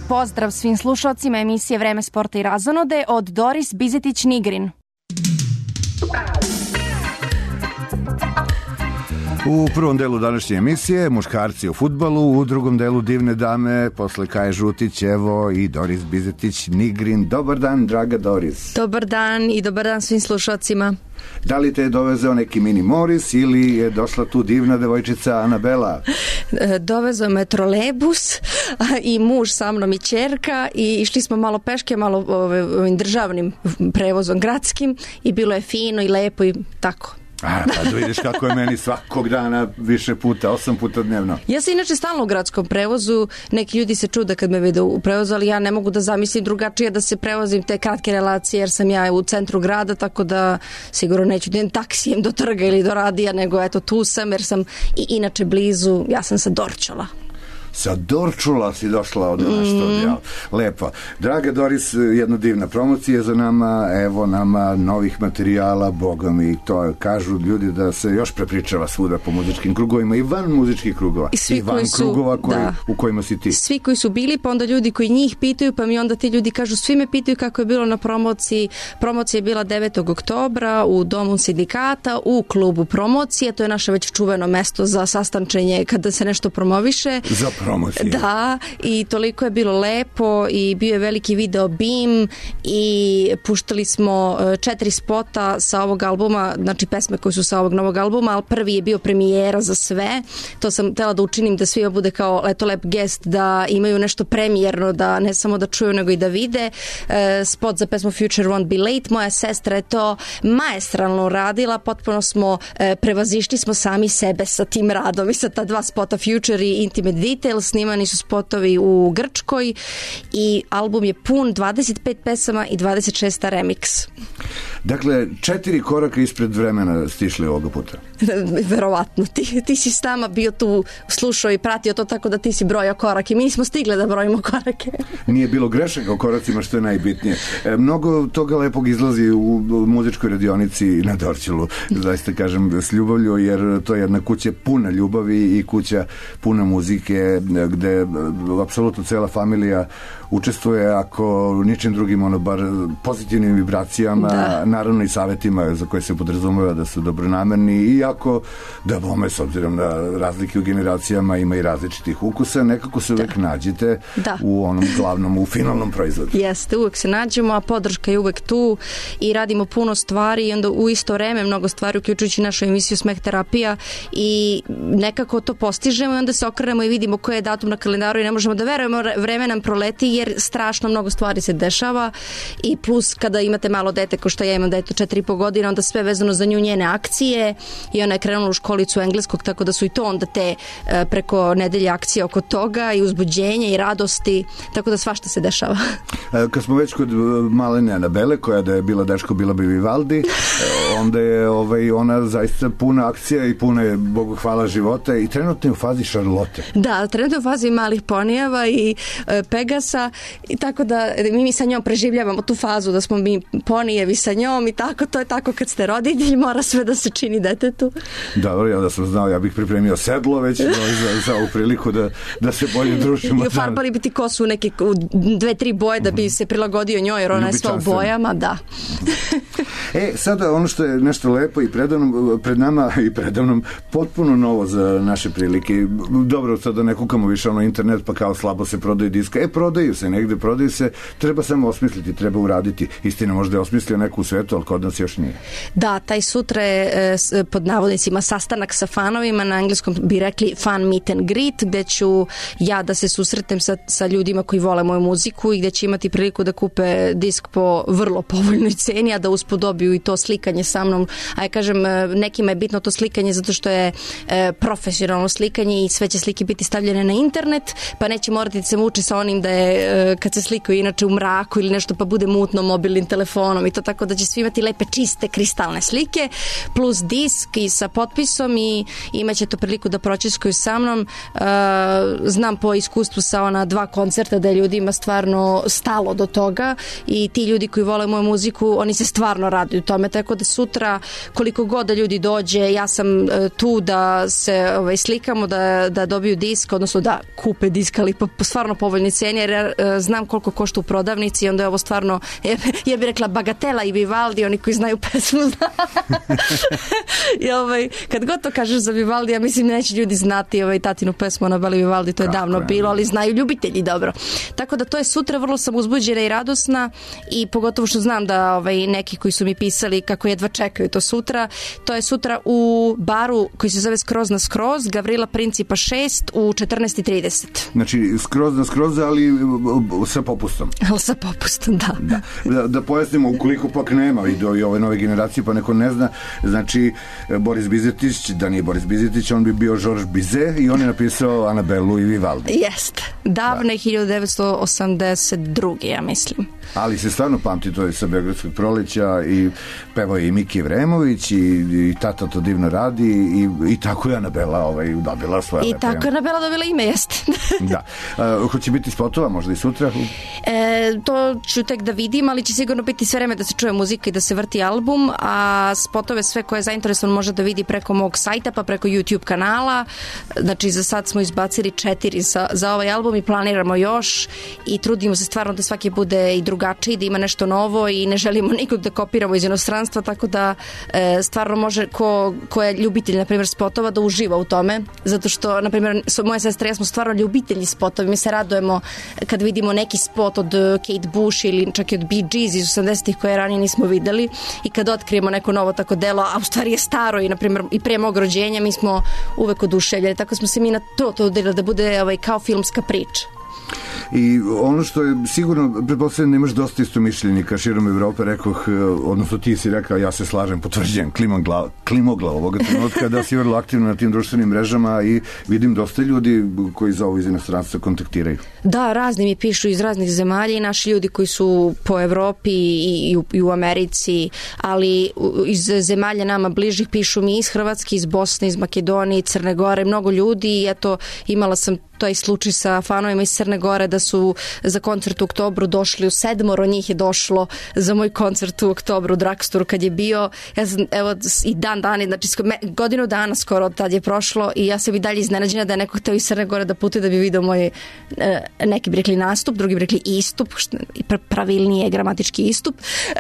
pozdrav svim slušalcima emisije Vreme sporta i razonode od Doris Bizetić-Nigrin. U prvom delu današnje emisije muškarci u fudbalu, u drugom delu divne dame, posle Kaje Žutić, evo i Doris Bizetić-Nigrin. Dobar dan, draga Doris. Dobar dan i dobar dan svim slušalcima. Da li te je dovezao neki mini Moris ili je došla tu divna devojčica Anabela? Dovezao me trolebus i muž sa mnom i ćerka i išli smo malo peške, malo ovim državnim prevozom gradskim i bilo je fino i lepo i tako. A, pa da vidiš kako je meni svakog dana više puta, osam puta dnevno. Ja sam inače stalno u gradskom prevozu, neki ljudi se čude kad me vide u prevozu, ali ja ne mogu da zamislim drugačije da se prevozim te kratke relacije, jer sam ja u centru grada, tako da sigurno neću da idem taksijem do trga ili do radija, nego eto tu sam, jer sam i inače blizu, ja sam sa Dorčola. Sa Dorčula si došla od naš studija. Lepo. Draga Doris, jedna divna promocija za nama, evo nama novih materijala, boga mi, to kažu ljudi da se još prepričava svuda po muzičkim krugovima i van muzičkih krugova. I, svi I van koji su, krugova koji, da. u kojima si ti. Svi koji su bili, pa onda ljudi koji njih pitaju, pa mi onda ti ljudi kažu, svi me pitaju kako je bilo na promociji. Promocija je bila devetog oktobra u Domu sindikata, u klubu promocije, to je naše već čuveno mesto za sastančenje kada se nešto promoviše. Za promocije. Da, i toliko je bilo lepo i bio je veliki video BIM i puštali smo četiri spota sa ovog albuma, znači pesme koje su sa ovog novog albuma, ali prvi je bio premijera za sve. To sam htjela da učinim da svima bude kao eto lep gest, da imaju nešto premijerno, da ne samo da čuju nego i da vide. E, spot za pesmu Future Won't Be Late, moja sestra je to maestralno radila, potpuno smo e, prevazišli smo sami sebe sa tim radom i sa ta dva spota Future i Intimate Details. Snimani su spotovi u Grčkoj i album je pun dvadeset pet pesama i dvadeset šest remix. Dakle, četiri koraka ispred vremena stišli ovoga puta. Verovatno. Ti, ti si s nama bio tu, slušao i pratio to, tako da ti si brojao korake. Mi nismo stigli da brojimo korake. Nije bilo grešaka o koracima, što je najbitnije. E, mnogo toga lepog izlazi u muzičkoj radionici na Dorćolu, zaista kažem s ljubavlju, jer to je jedna kuća puna ljubavi i kuća puna muzike, gde apsolutno cela familija učestvuje, ako ničim drugim, ono bar pozitivnim vibracijama, da. Naravno i savjetima za koje se podrazumeva da su dobronamerni, iako da bome, s obzirom na razlike u generacijama, ima i različitih ukusa, nekako se uvek da. nađete da. u onom glavnom, u finalnom proizvodu. Jeste, uvek se nađemo, a podrška je uvek tu i radimo puno stvari i onda u isto vreme mnogo stvari, uključujući našu emisiju Smeh terapija, i nekako to postižemo i onda se okrenemo i vidimo koji je datum na kalendaru i ne možemo da verujemo, vreme nam proleti jer strašno mnogo stvari se dešava i plus kada imate malo dete, ko što ja imam dete četiri i po godina, onda sve vezano za nju, njene akcije, i ona je krenula u školicu engleskog, tako da su i to onda te preko nedelje akcije oko toga i uzbuđenja i radosti, tako da svašta se dešava. Kad smo već kod malene Anabele, koja da je bila dečko, bila bi Vivaldi, onda je ovaj, ona zaista puna akcija i puna je, Bogu hvala, života i trenutno je u fazi Šarlote. Da, trenutno je u fazi malih ponijeva i e, Pegasa, i tako da mi, mi sa njom preživljavamo tu fazu da smo mi ponijevi sa njom i tako, to je tako kad ste roditelj, mora sve da se čini detetu. Dobro, ja da sam znao, ja bih pripremio sedlo već za, za ovu priliku da, da se bolje družimo. I ofarbali bi ti kosu u neke u dve, tri boje da bi se prilagodio njoj, jer ona je sva u bojama, da. E, sada ono što je nešto lepo i predavnom, pred nama i predavnom potpuno novo za naše prilike. Dobro, sada ne kukamo više ono internet, pa kao slabo se prodaju diska. E, prodaju se, negde prodaju se, treba samo osmisliti, treba uraditi. Istina, možda je osmislio neku u svetu, ali kod nas još nije. Da, taj sutra je pod navodnicima sastanak sa fanovima, na engleskom bi rekli fan meet and greet, gde ću ja da se susretnem sa, sa ljudima koji vole moju muziku i gde će imati priliku da kupe disk po vrlo povoljnoj ceni, a da uspod dobiju i to slikanje sa mnom. A ja kažem, nekima je bitno to slikanje zato što je e, profesionalno slikanje i sve će slike biti stavljene na internet, pa neće morati da se muči sa onim da je e, kad se slikaju inače u mraku ili nešto pa bude mutno mobilnim telefonom i to, tako da će svi imati lepe čiste kristalne slike plus disk i sa potpisom i imaće to priliku da pročeskaju sa mnom. E, znam po iskustvu sa ona dva koncerta da je ljudima stvarno stalo do toga i ti ljudi koji vole moju muziku, oni se stvarno stvarno raduju tome, tako da sutra koliko god da ljudi dođe, ja sam tu da se ovaj, slikamo, da, da dobiju disk, odnosno da kupe disk, ali po, po stvarno povoljni ceni, jer ja znam koliko košta u prodavnici i onda je ovo stvarno, ja, ja bih rekla Bagatela i Vivaldi, oni koji znaju pesmu zna. I ovaj, kad god to kažeš za Vivaldi, ja mislim neće ljudi znati ovaj, tatinu pesmu Anabeli Vivaldi, to je Kako davno je, bilo, ali znaju ljubitelji dobro. Tako da to je sutra, vrlo sam uzbuđena i radosna i pogotovo što znam da ovaj, neki koji su mi pisali kako jedva čekaju to sutra, to je sutra u baru koji se zove Skroz na skroz, Gavrila Principa šest u četrnaest i trideset. Znači skroz na skroz, ali sa popustom. Ali sa popustom, da. Da, da, da pojasnimo, ukoliko pak nema i do i ove nove generacije, pa neko ne zna, znači Boris Bizetić, da nije Boris Bizetić, on bi bio Georges Bizet i on je napisao Anabelu i Vivaldi. Jest, davne da. hiljadu devetsto osamdeset druge, ja mislim. Ali se stvarno pamti, to je sa Beogradskog proleća i pevao je i Miki Vremović i, i Tata to divno radi i, i tako je Anabela ovaj, dobila svoje I lepe. tako je Anabela dobila ime, jeste. Da. Uh, hoće biti spotova možda i sutra? E, to ću tek da vidim, ali će sigurno biti sve vreme da se čuje muzika i da se vrti album, a spotove sve koje je zainteresovan može da vidi preko mog sajta, pa preko YouTube kanala. Znači za sad smo izbacili četiri za, za ovaj album i planiramo još i trudimo se stvarno da svaki bude i drugačiji, da ima nešto novo i ne želimo nikog da kopiramo iz inostranstva, tako da e, stvarno može ko, ko je ljubitelj, na primjer, spotova da uživa u tome, zato što, na primjer, moja sestra i ja smo stvarno ljubitelji spotova, mi se radujemo kad vidimo neki spot od Kate Bush ili čak i od Bee Gees iz osamdesetih koje ranije nismo videli i kad otkrijemo neko novo tako delo, a u stvari je staro i, na primjer, i pre mog rođenja, mi smo uvek oduševljeni, tako smo se mi na to to udjeli da bude ovaj, kao filmska priča. I ono što je sigurno, pretpostavljam, nemaš dosta istomišljenika širom Evrope, rekoh, odnosno ti si rekao, ja se slažem, potvrđujem, klimoglav ovoga trenutka, da si vrlo aktivno na tim društvenim mrežama i vidim dosta ljudi koji za ovo iz inostranstva kontaktiraju. Da, razni mi pišu iz raznih zemalja i naši ljudi koji su po Evropi i, i, u, i u Americi, ali iz zemalja nama bližih pišu mi iz Hrvatske, iz Bosne, iz Makedonije, Crne Gore, mnogo ljudi i eto, imala sam taj slučaj sa fanovima iz Crne Gore da su za koncert u oktobru došli, u sedmoro njih je došlo za moj koncert u oktobru u Dragstoru kad je bio, ja sam, evo i dan dani, znači godinu dana skoro od tad je prošlo i ja sam i dalje iznenađena da je neko hteo iz Crne Gore da putuje da bi vidio moj, neki bi rekli nastup, drugi bi rekli istup, što pravilnije gramatički istup.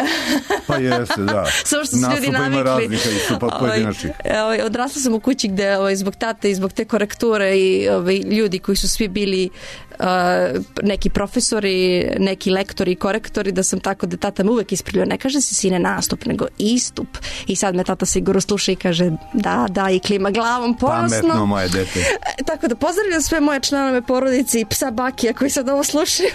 Pa jeste, da. Samo što su ljudi navikli. Ima razlika istupa pojedinačnih. Ovaj, odrasla sam u kući gde ovaj, zbog tate i zbog te korekture i ovaj, ljudi koji su svi bili uh, neki profesori, neki lektori i korektori, da sam tako da tata me uvek ispravljao, ne kaže se sine nastup, nego istup. I sad me tata sigurno sluša i kaže da, da, i klima glavom ponosno. Pametno moje dete. Tako da pozdravljam sve moje članove porodice i psa Bakija koji sad ovo slušaju.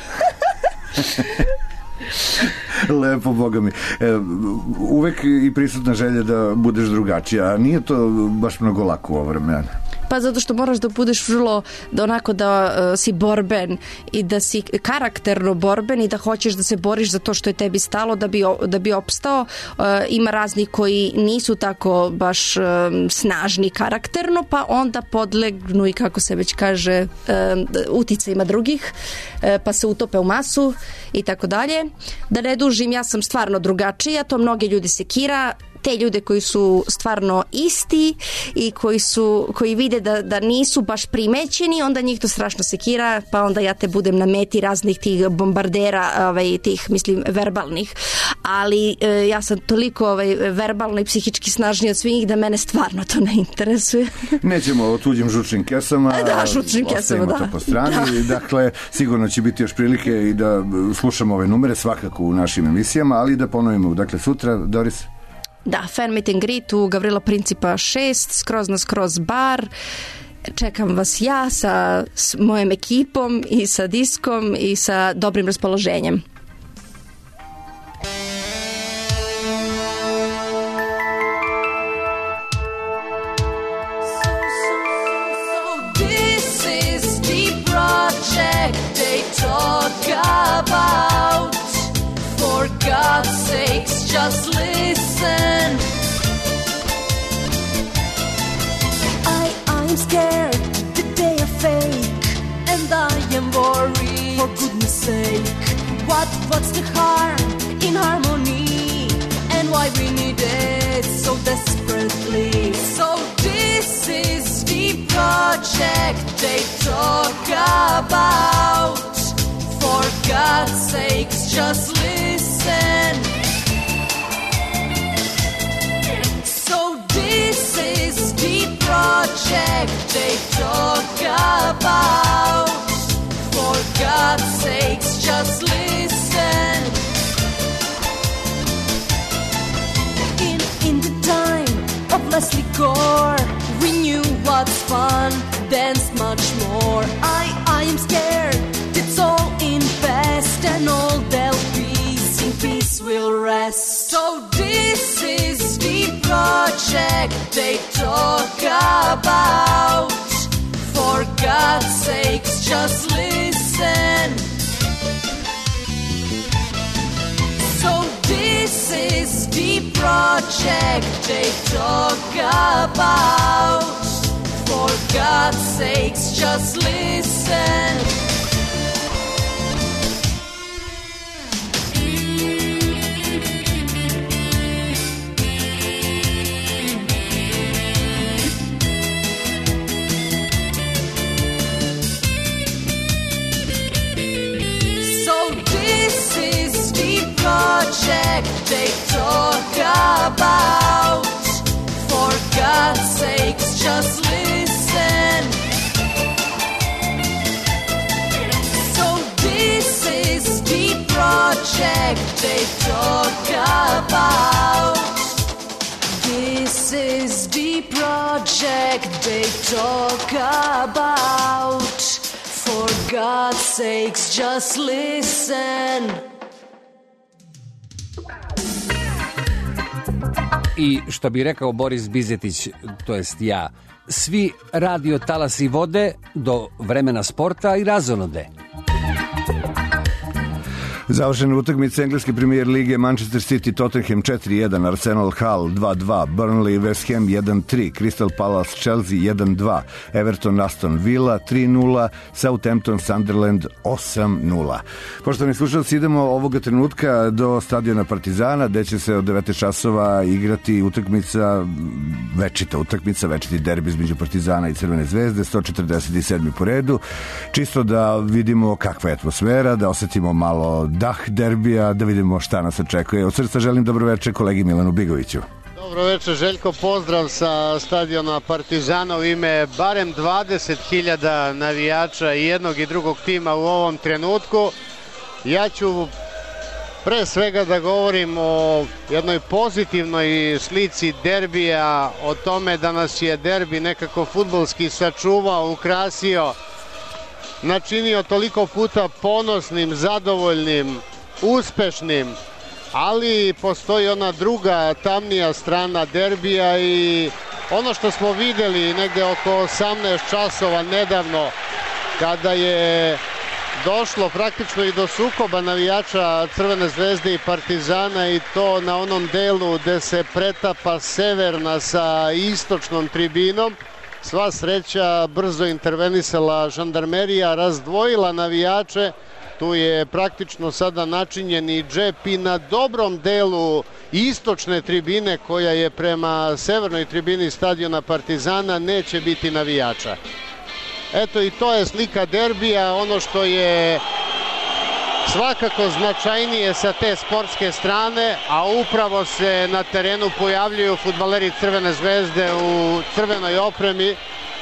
Lepo, Boga mi. E, uvek i prisutna želja da budeš drugačija, a nije to baš mnogo lako u ovo vremena. Pa zato što moraš da budeš vrlo, da onako da uh, si borben i da si karakterno borben i da hoćeš da se boriš za to što je tebi stalo da bi, da bi opstao. Uh, ima razni koji nisu tako baš um, snažni karakterno, pa onda podlegnu i kako se već kaže um, uticajima drugih, uh, pa se utope u masu i tako dalje. Da ne dužim, ja sam stvarno drugačija, to mnogi ljudi sekira, te ljude koji su stvarno isti i koji su koji vide da, da nisu baš primećeni, onda njih to strašno sekira, pa onda ja te budem na meti raznih tih bombardera, ovaj, tih, mislim, verbalnih. Ali e, ja sam toliko ovaj, verbalno i psihički snažnija od svih da mene stvarno to ne interesuje. Nećemo o tuđim žučnim kesama. Da, žučnim kesama, da. To po strani. Da. Dakle, sigurno će biti još prilike i da slušamo ove numere svakako u našim emisijama, ali da ponovimo. Dakle, sutra, Doris? Da, fan meet and greet u Gavrila Principa šest, skroz na skroz bar. Čekam vas ja sa s mojom ekipom i sa diskom i sa dobrim raspoloženjem. This is the project they talk about. For God's sakes, just listen. I, I'm scared that they are fake, and I am worried. For goodness sake, what, what's the harm in harmony? And why about. For God's sakes, just listen. So this is the project they talk about. For God's sakes, just listen. In, in the time of Leslie Gore, we knew what's fun, danced much more. I, I am scared, it's all in past, and all there'll peace, in peace will rest. So this is the project they talk about. For God's sakes, just listen. So this is the project they talk about. For God's sakes, just listen. Project they talk about. For God's sakes, just listen. So this is the project they talk about. This is the project they talk about. For God's sakes, just listen. I što bi rekao Boris Bizetić, to jest ja, svi radio talasi vode do vremena sporta i razonode. Završena utakmica engleske premijer lige Manchester City Tottenham četiri jedan, Arsenal Hull dva dva, Burnley West Ham jedan tri, Crystal Palace Chelsea jedan dva, Everton Aston Villa tri nula, Southampton Sunderland osam nula. Poštovani slušalci, idemo ovoga trenutka do stadiona Partizana, gde će se od devet časova igrati utakmica, večita utakmica, večiti derbi između Partizana i Crvene zvezde, sto četrdeset sedmi po redu, čisto da vidimo kakva je atmosfera, da osetimo malo dah derbija, da vidimo šta nas očekuje. Od srca želim dobro večer kolegi Milanu Bigoviću. Dobro večer Željko, pozdrav sa stadiona Partizana u ime barem dvadeset hiljada navijača i jednog i drugog tima u ovom trenutku. Ja ću pre svega da govorim o jednoj pozitivnoj slici derbija, o tome da nas je derbi nekako fudbalski sačuvao, ukrasio, načinio toliko puta ponosnim, zadovoljnim, uspešnim, ali postoji ona druga tamnija strana derbija i ono što smo videli negde oko osamnaest časova nedavno, kada je došlo praktično i do sukoba navijača Crvene zvezde i Partizana, i to na onom delu gde se pretapa severna sa istočnom tribinom. Sva sreća, brzo intervenisala žandarmerija, razdvojila navijače, tu je praktično sada načinjeni džep i na dobrom delu istočne tribine, koja je prema severnoj tribini stadiona Partizana, neće biti navijača. Eto, i to je slika derbija. Ono što je svakako značajnije sa te sportske strane, a upravo se na terenu pojavljuju fudbaleri Crvene zvezde u crvenoj opremi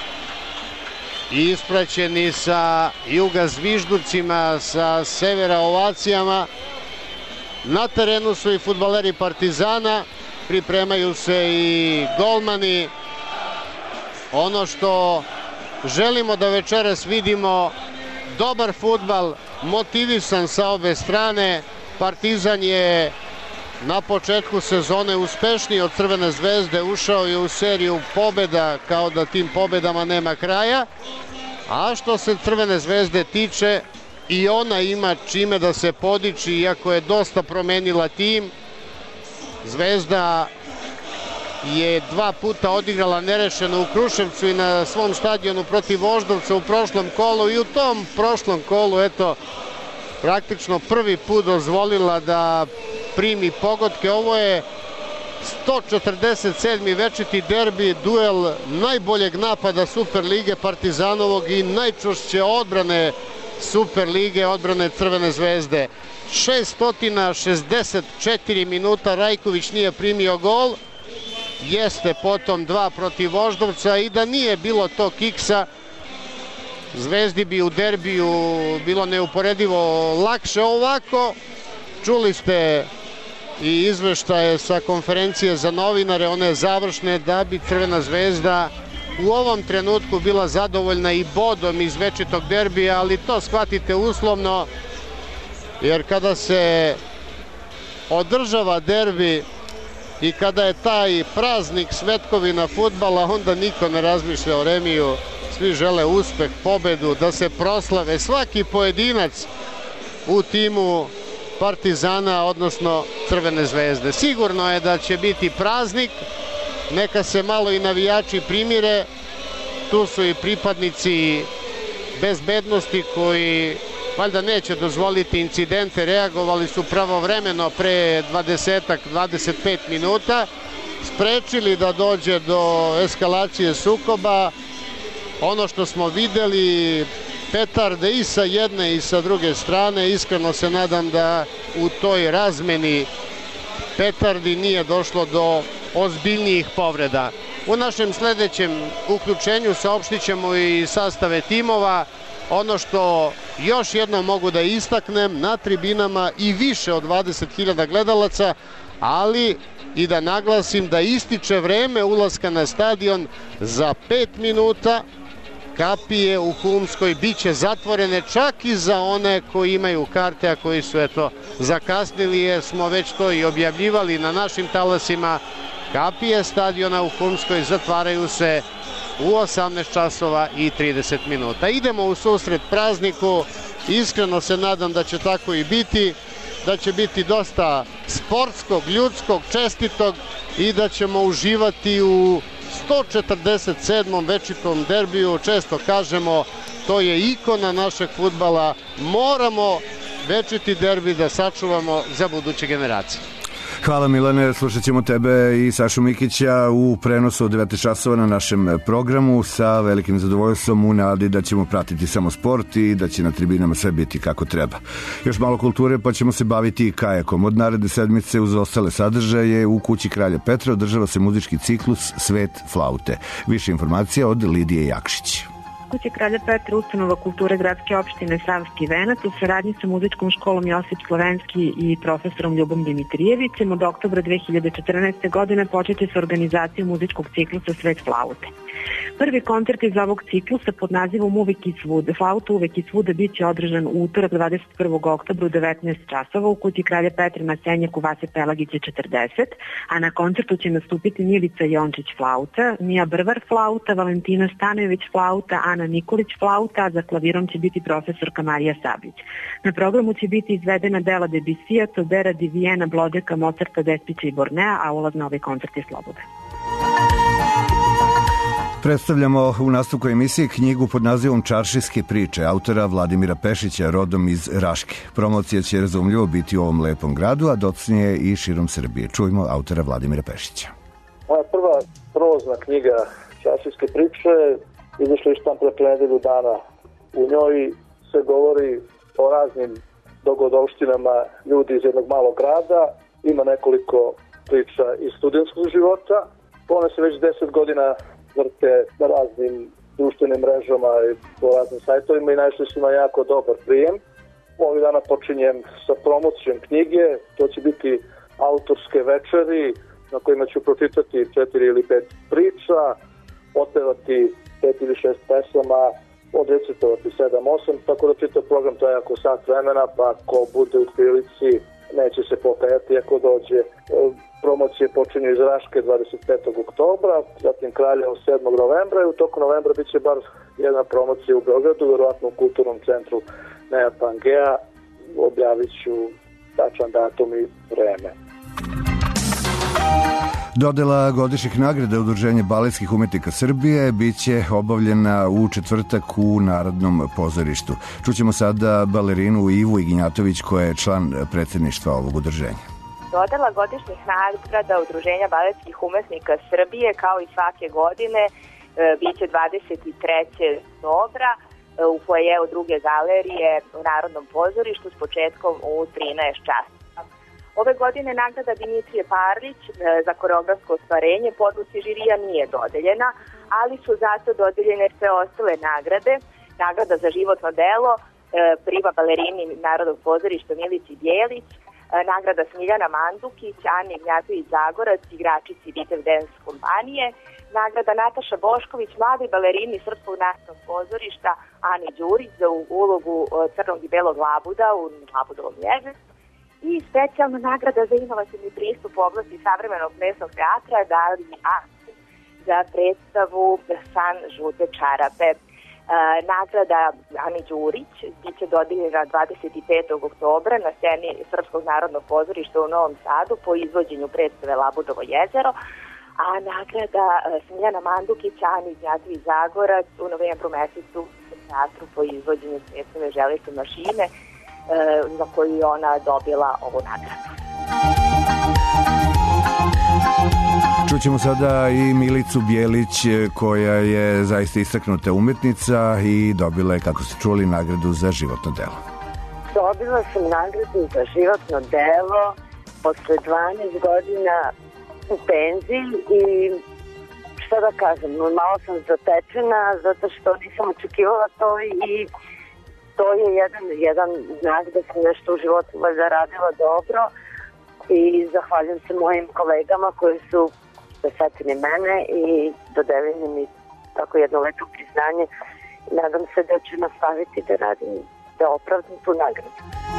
i ispraćeni sa juga zvižducima, sa severa ovacijama. Na terenu su i fudbaleri Partizana, pripremaju se i golmani. Ono što želimo da večeras vidimo, dobar fudbal, motivisan sa obe strane. Partizan je na početku sezone uspešniji od Crvene zvezde, ušao je u seriju pobeda kao da tim pobedama nema kraja, a što se Crvene zvezde tiče, i ona ima čime da se podiči, iako je dosta promenila tim. Zvezda je dva puta odigrala nerešeno u Kruševcu i na svom stadionu protiv Voždovca u prošlom kolu, i u tom prošlom kolu, eto, praktično prvi put dozvolila da primi pogodke. Ovo je sto četrdeset sedmi večiti derbi, duel najboljeg napada Superlige Partizanovog i najčvršće odbrane Super lige odbrane Crvene zvezde. šesto šezdeset četiri minuta Rajković nije primio gol. Jeste potom dva protiv Voždovca i da nije bilo tog kiksa, Zvezdi bi u derbiju bilo neuporedivo lakše. Ovako, čuli ste i izveštaje sa konferencije za novinare, one završne, da bi Crvena zvezda u ovom trenutku bila zadovoljna i bodom iz večitog derbija, ali to shvatite uslovno, jer kada se održava derbi i kada je taj praznik svetkovina fudbala, onda niko ne razmišlja o remiju, svi žele uspeh, pobedu, da se proslave svaki pojedinac u timu Partizana, odnosno Crvene zvezde. Sigurno je da će biti praznik, neka se malo i navijači primire, tu su i pripadnici bezbednosti koji valjda neće dozvoliti incidente, reagovali su pravovremeno pre dvadesetak dvadeset pet minuta, sprečili da dođe do eskalacije sukoba. Ono što smo videli, petarde i sa jedne i sa druge strane, iskreno se nadam da u toj razmeni petardi nije došlo do ozbiljnijih povreda. U našem sledećem uključenju saopštit ćemo i sastave timova. Ono što još jednom mogu da istaknem, na tribinama i više od dvadeset hiljada gledalaca, ali i da naglasim da ističe vreme ulaska na stadion za pet minuta. Kapije u Humskoj biće zatvorene čak i za one koji imaju karte, a koji su eto zakasnili, jer smo već to i objavljivali na našim talasima. Kapije stadiona u Humskoj zatvaraju se u osamnaest časova i trideset minuta. Idemo u susret prazniku, iskreno se nadam da će tako i biti, da će biti dosta sportskog, ljudskog, čestitog i da ćemo uživati u sto četrdeset sedmom večitom derbiju. Često kažemo, to je ikona našeg fudbala, moramo večiti derbi da sačuvamo za buduće generacije. Hvala Milane, slušat ćemo tebe i Sašu Mikića u prenosu od devetnaest časova na našem programu sa velikim zadovoljstvom u nadi da ćemo pratiti samo sport i da će na tribinama sve biti kako treba. Još malo kulture pa ćemo se baviti i kajakom. Od naredne sedmice uz ostale sadržaje u kući Kralja Petra održava se muzički ciklus Svet flaute. Više informacija od Lidije Jakšić. Kuće Kralja Petra, ustanova kulture gradske opštine Savski Venac, u saradnji sa muzičkom školom Josip Slovenski i profesorom Ljubom Dimitrijevićem od oktobra dve hiljade četrnaeste. godine počeće sa organizacijom muzičkog ciklusa Svet flaute. Prvi koncert iz ovog ciklusa pod nazivom Uvek i svuda, flauta uvek i svuda, bit će održan u utorak dvadeset prvog oktobra u devetnaest časova u kući Kralja Petra na Senjaku Vase Pelagića četrdeset, a na koncertu će nastupiti Milica Jončić flauta, Mija Brvar flauta, Valentina Stanojević flauta, Ana Nikolić flauta, a za klavirom će biti profesorka Marija Sablić. Na programu će biti izvedena dela Debusija, Todera, Divijena, Blodeka, Mozarta, Despića i Bornea, a ulaz na ovaj koncert je slobodan. Predstavljamo u nastavku emisije knjigu pod nazivom Čaršijske priče autora Vladimira Pešića, rodom iz Raške. Promocija će razumljivo biti u ovom lepom gradu, a docnije i širom Srbije. Čujmo autora Vladimira Pešića. Moja prva prozna knjiga Čaršijske priče izašla iz štampe pre nedelju dana. U njoj se govori o raznim dogodovštinama ljudi iz jednog malog grada. Ima nekoliko priča iz studentskog života. One se već deset godina vrte na raznim društvenim mrežama i po raznim sajtovima i našli su na jako dobar prijem. Ovih dana počinjem sa promocijom knjige. To će biti autorske večeri na kojima ću pročitati četiri ili pet priča, otpevati pet ili šest pesama, odrecitovati sedam osam, tako da čitav program traje oko sat vremena, pa ako bude u prilici neće se pokajati ako dođe. Promocije počinju iz Raške dvadeset petog oktobra, zatim Kraljevo sedmog novembra i u toku novembra bit će bar jedna promocija u Beogradu, verovatno u kulturnom centru Nea Pangea. Objavit ću tačan datum i vreme. Dodela godišnjih nagrada Udruženja baletskih umetnika Srbije biće obavljena u četvrtak u Narodnom pozorištu. Čućemo sada balerinu Ivu Iginjatović koja je član predsjedništva ovog udruženja. Dodela godišnjih nagrada Udruženja baletskih umetnika Srbije kao i svake godine biće dvadeset trećeg oktobra u foajeu druge galerije u Narodnom pozorištu s početkom u trinaest časova. Ove godine nagrada Dimitrije Parlić za koreografsko ostvarenje po odluci žirija nije dodeljena, ali su zato dodeljene sve ostale nagrade. Nagrada za životno delo priva balerini Narodnog pozorišta Milici Bjelić, nagrada Smiljana Mandukić, Ani Ignjatović Zagorac, igračici Bitev Dance kompanije, nagrada Nataša Bošković, mladoj balerini Srpskog narodnog pozorišta Ani Đurić za ulogu crnog i belog labuda u Labudovom jezeru i specijalna nagrada za inovativni pristup u oblasti savremenog plesnog teatra Dali Aksin za predstavu San žute čarape. E, nagrada Ani Đurić biće dodeljena dvadeset petog oktobra na sceni Srpskog narodnog pozorišta u Novom Sadu po izvođenju predstave Labudovo jezero, a nagrada Smiljana Mandukića, Ani Ignjatović Zagorac u novembru mesecu u teatru po izvođenju predstave Železne mašine, e, za koju je ona dobila ovu nagradu. Čućemo sada i Milicu Bjelić, koja je zaista istaknuta umetnica i dobila je, kako ste čuli, nagradu za životno delo. Dobila sam nagradu za životno delo posle dvanaest godina u penziji i šta da kažem, malo sam zatečena zato što nisam očekivala to i to je jedan, jedan znak da sam nešto u životu valjda radila dobro i zahvaljujem se mojim kolegama koji su dosetili mene i dodelili mi tako jedno lepo priznanje i nadam se da ću nastaviti da radim, da opravdam tu nagradu.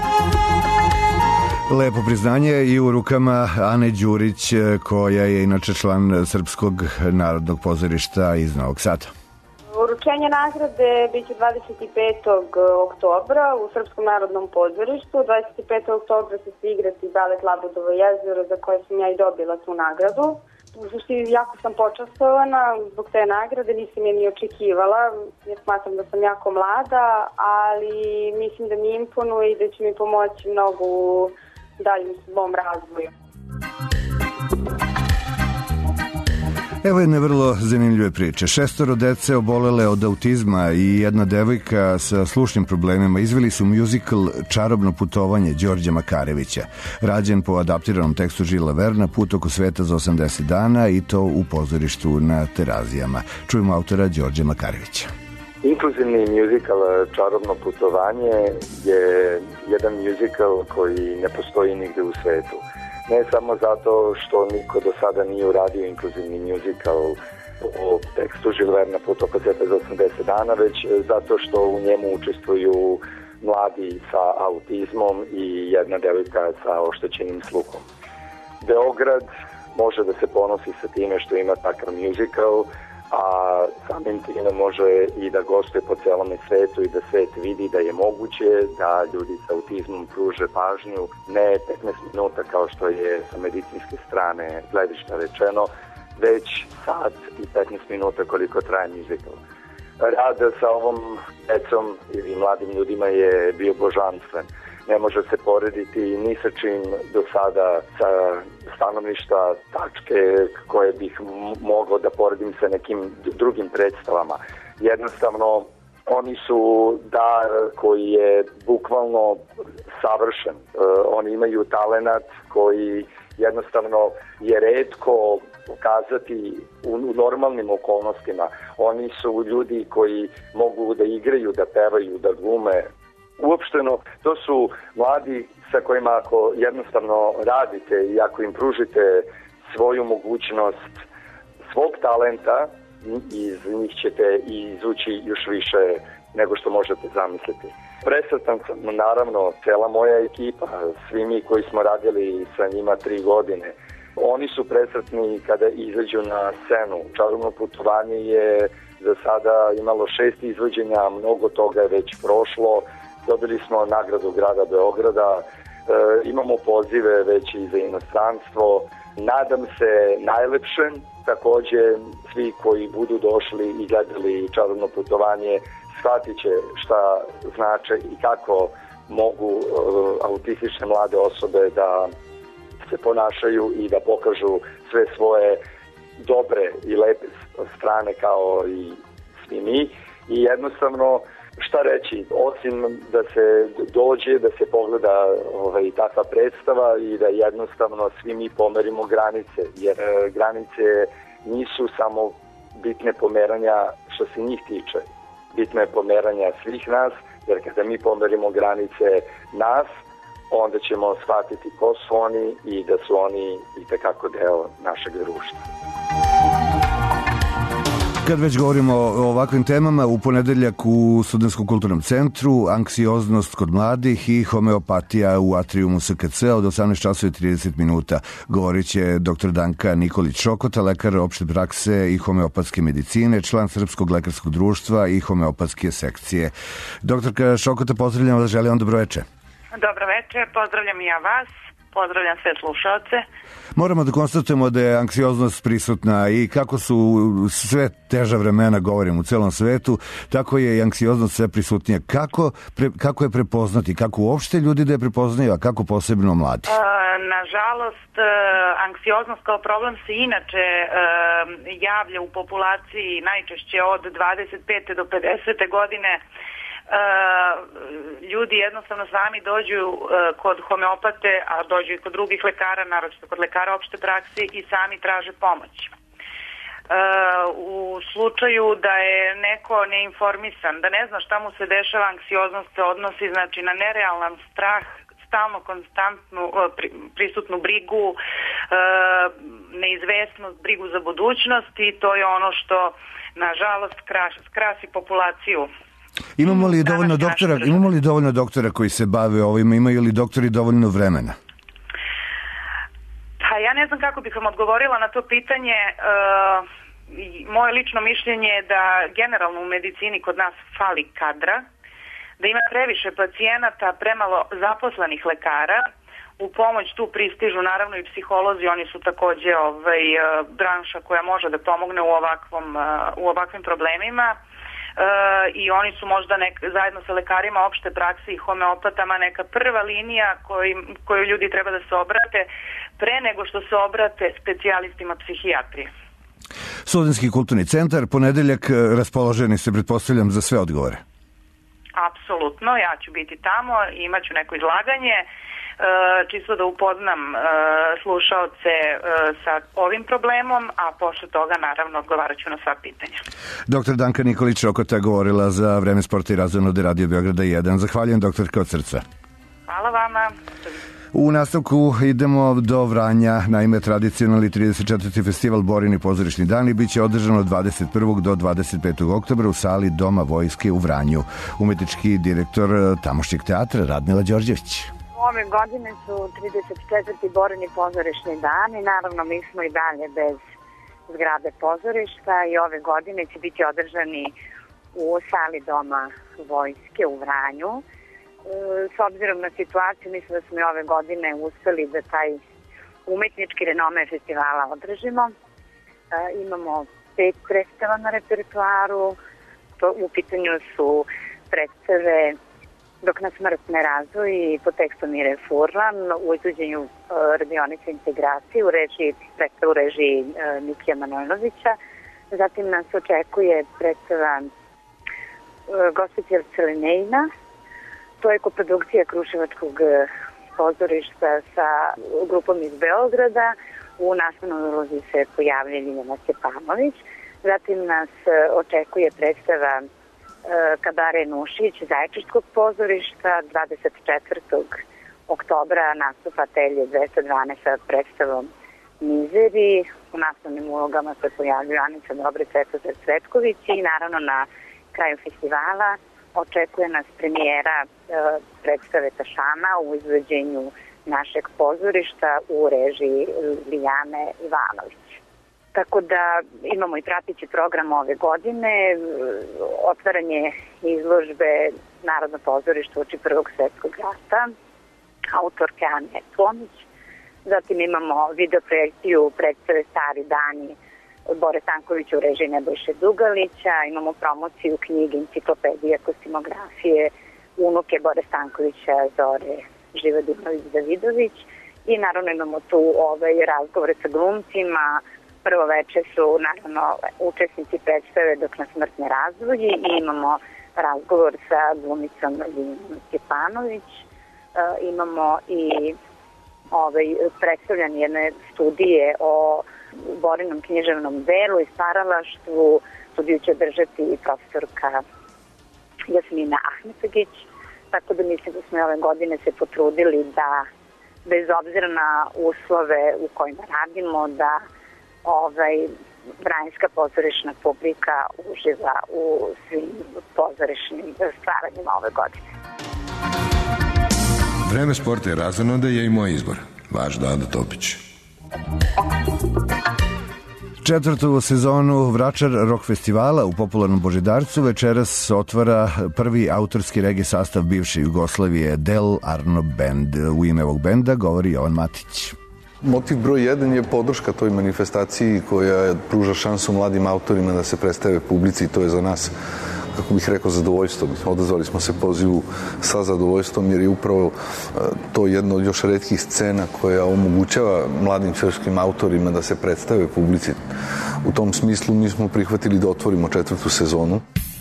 Lepo priznanje i u rukama Ane Đurić, koja je inače član Srpskog narodnog pozorišta iz Novog Sada. Uručenje nagrade biće dvadeset petog oktobra u Srpskom narodnom pozorištu. dvadeset petog oktobra će se igrati balet Labudovo jezero, za koje sam ja i dobila tu nagradu. U suštini jako sam počastovana zbog te nagrade, nisam je ni očekivala, jer smatram da sam jako mlada, ali mislim da mi imponuje i da će mi pomoći mnogo u daljem svom razvoju. Evo jedne vrlo zanimljive priče. Šestoro dece obolele od autizma i jedna devojka sa slušnim problemima izveli su muzikal Čarobno putovanje Đorđa Makarevića, rađen po adaptiranom tekstu Žila Verna, Put oko sveta za osamdeset dana, i to u pozorištu na Terazijama. Čujemo autora Đorđa Makarevića. Inkluzivni muzikal Čarobno putovanje je jedan muzikal koji ne postoji nigde u svetu. Ne samo zato što niko do sada nije uradio inkluzivni muzikal o tekstu Žila Verna Put oko sveta za osamdeset dana, već zato što u njemu učestvuju mladi sa autizmom i jedna devojka sa oštećenim sluhom. Beograd može da se ponosi sa time što ima takav muzikal, a samim time može i da gostuje po celome svetu i da svet vidi da je moguće da ljudi sa autizmom pruže pažnju ne petnaest minuta kao što je sa medicinske strane gledišta rečeno, već sat i petnaest minuta koliko traje muzikal. Rad sa ovom decom ili mladim ljudima je bio božanstven. Ne može se porediti ni sa čim do sada sa stanovišta tačke koje bih mogao da poredim sa nekim drugim predstavama. Jednostavno, oni su dar koji je bukvalno savršen. E, oni imaju talenat koji jednostavno je retko pokazati u, u normalnim okolnostima. Oni su ljudi koji mogu da igraju, da pevaju, da glume. Uopšteno, to su mladi sa kojima ako jednostavno radite i ako im pružite svoju mogućnost svog talenta, iz njih ćete izući još više nego što možete zamisliti. Presretan sam, naravno, cela moja ekipa, svi mi koji smo radili sa njima tri godine. Oni su presretni kada izađu na scenu. Čarobno putovanje je za sada imalo šest izvođenja, mnogo toga je već prošlo. Dobili smo nagradu grada Beograda, e, imamo pozive već i za inostranstvo. Nadam se najlepšem, takođe svi koji budu došli i gledali Čarobno putovanje shvatit će šta znače i kako mogu e, autistične mlade osobe da se ponašaju i da pokažu sve svoje dobre i lepe strane kao i svi mi. I jednostavno šta reći, osim da se dođe, da se pogleda ovaj, takva predstava i da jednostavno svi mi pomerimo granice, jer e, granice nisu samo bitne pomeranja što se njih tiče, bitno je pomeranja svih nas, jer kada mi pomerimo granice nas, onda ćemo shvatiti ko su oni i da su oni itekako deo našeg društva. Kad već govorimo o ovakvim temama, u ponedeljak u Studentskom kulturnom centru anksioznost kod mladih i homeopatija u atrijumu S K C od osamnaest časova i trideset minuta. Govorit će doktor Danka Nikolić-Šokota, lekar opšte prakse i homeopatske medicine, član Srpskog lekarskog društva i homeopatske sekcije. Doktorka Šokota, pozdravljam vas, želim vam dobro večer. Dobro večer, pozdravljam i ja vas, pozdravljam sve slušalce. Moramo da konstatujemo da je anksioznost prisutna i kako su sve teža vremena, govorim, u celom svetu, tako je i anksioznost sve prisutnija. Kako, pre, kako je prepoznati? Kako uopšte ljudi da je prepoznaju, a kako posebno mladi? E, nažalost, e, anksioznost kao problem se inače e, javlja u populaciji najčešće od dvadeset pete do pedesete godine. Uh, ljudi jednostavno sami dođu uh, kod homeopate, a dođu i kod drugih lekara, naročito kod lekara opšte prakse i sami traže pomoć. Uh, u slučaju da je neko neinformisan, da ne zna šta mu se dešava, anksioznost se odnosi znači na nerealan strah, stalno konstantnu uh, pri, prisutnu brigu, uh, neizvesnost, brigu za budućnost i to je ono što nažalost krasi, krasi populaciju. Imamo li dovoljno doktora, imamo li dovoljno doktora koji se bave ovim, imaju li doktori dovoljno vremena? Pa ja ne znam kako bih vam odgovorila na to pitanje. E, moje lično mišljenje je da generalno u medicini kod nas fali kadra, da ima previše pacijenata, premalo zaposlenih lekara. U pomoć tu pristižu naravno i psiholozi, oni su takođe ovaj, branša koja može da pomogne u, ovakvom, u ovakvim problemima. Uh, i oni su možda nek, zajedno sa lekarima opšte prakse i homeopatama neka prva linija koji, koju ljudi treba da se obrate pre nego što se obrate specijalistima psihijatrije. Studentski kulturni centar, ponedeljak, raspoloženi se, pretpostavljam, za sve odgovore. Apsolutno, ja ću biti tamo, imaću neko izlaganje, čisto da upoznam slušaoce sa ovim problemom, a posle toga naravno odgovarat ću na sva pitanja. Doktor Danka Nikolić-Šokota govorila za Vreme sporta i razonode Radio Beograda jedan. Zahvaljujem doktorka od srca. Hvala vama. U nastavku idemo do Vranja. Naime, tradicionalni trideset četvrti festival Borini pozorišni dani biće održan od dvadeset prvog do dvadeset petog oktobra u sali Doma vojske u Vranju. Umetnički direktor tamošnjeg teatra Radmila Đorđević. Ove godine su trideset četvrti Borini pozorišni dani. Naravno, mi smo i dalje bez zgrade pozorišta i ove godine će biti održani u sali Doma vojske u Vranju. S obzirom na situaciju, mislim da smo i ove godine uspeli da taj umetnički renome festivala održimo. Imamo pet predstava na repertoaru. U pitanju su predstave Dok nas smrt ne razvoji po tekstu Mire Furlan, u izvođenju uh, radionice integracije, u režiji, predstavu u režiji uh, Mikija Manojlovića. Zatim nas očekuje predstava uh, Gospođa Celinejna. To je koprodukcija Kruševačkog pozorišta sa grupom iz Beograda. U nastavnoj ulozi se pojavlja Ljiljana Stjepanović. Zatim nas uh, očekuje predstava Kabare Nušić Zaječarskog pozorišta. Dvadeset četvrtog oktobra nastupa Atelje dvesta dvanaest sa predstavom Mizeri. U nastavnim ulogama se pojavljuju Anica Dobre, Svetozar Cvetković i naravno na kraju festivala očekuje nas premijera e, predstave Tašana u izvođenju našeg pozorišta u režiji Lijane Ivanović. Tako da imamo i prateći program ove godine, otvaranje izložbe Narodno pozorište uoči Prvog svjetskog rata, autorke Ane Tomić. Zatim imamo videoprojekciju predstave Stari dani Bore Stankovića u režiji Nebojše Dugalića, imamo promociju knjige Enciklopedija kostimografije unuke Bore Stankovića Zore Živadinović Davidović i naravno imamo tu ovaj razgovore sa glumcima, prvo veče su naravno učesnici predstave Dok nas smrt ne razdvoji i imamo razgovor sa glumicom Ljiljom Stjepanović. E, imamo i ovaj, predstavljanje jedne studije o Borinom književnom delu i staralaštvu. Studiju će držati profesorka Jasmina Ahmetović, tako da mislim da smo ove godine se potrudili da bez obzira na uslove u kojima radimo, da ovaj, vranjska pozorišna publika uživa u svim pozorišnim stvaranjima ove godine. Vreme sporta i razonode je i moj izbor. Vaš Dado Topić. Četvrtu sezonu Vračar rock festivala u popularnom Božidarcu večeras otvara prvi autorski regi sastav bivše Jugoslavije Del Arno Band. U ime ovog benda govori Jovan Matić. Motiv broj jedan je podrška toj manifestaciji koja pruža šansu mladim autorima da se predstave publici i to je za nas, kako bih rekao, zadovoljstvo. Odazvali smo se pozivu sa zadovoljstvom jer je upravo to jedno od još retkih scena koja omogućava mladim srpskim autorima da se predstave publici. U tom smislu mi smo prihvatili da otvorimo četvrtu sezonu.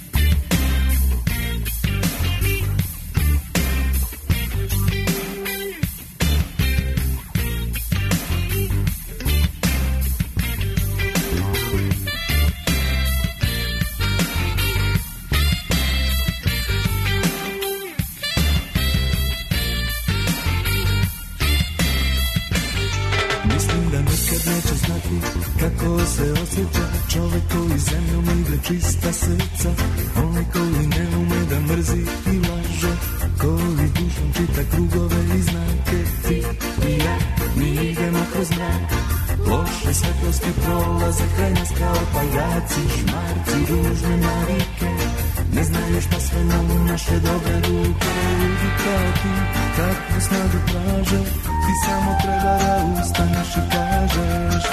Čovek koji zemljom ide čista srca, onaj koji ne ume da mrzi i laže, koji dušom čita krugove i znake. Ti i ja, mi idemo kroz mrak, loše svetlosti prolaze kraj nas kao paljaci, šmarci, ružne navike. Ne znaju šta sve mogu naše dobre ruke, ljudi kao ti, kakvu snagu traže, ti samo treba da ustaneš i kažeš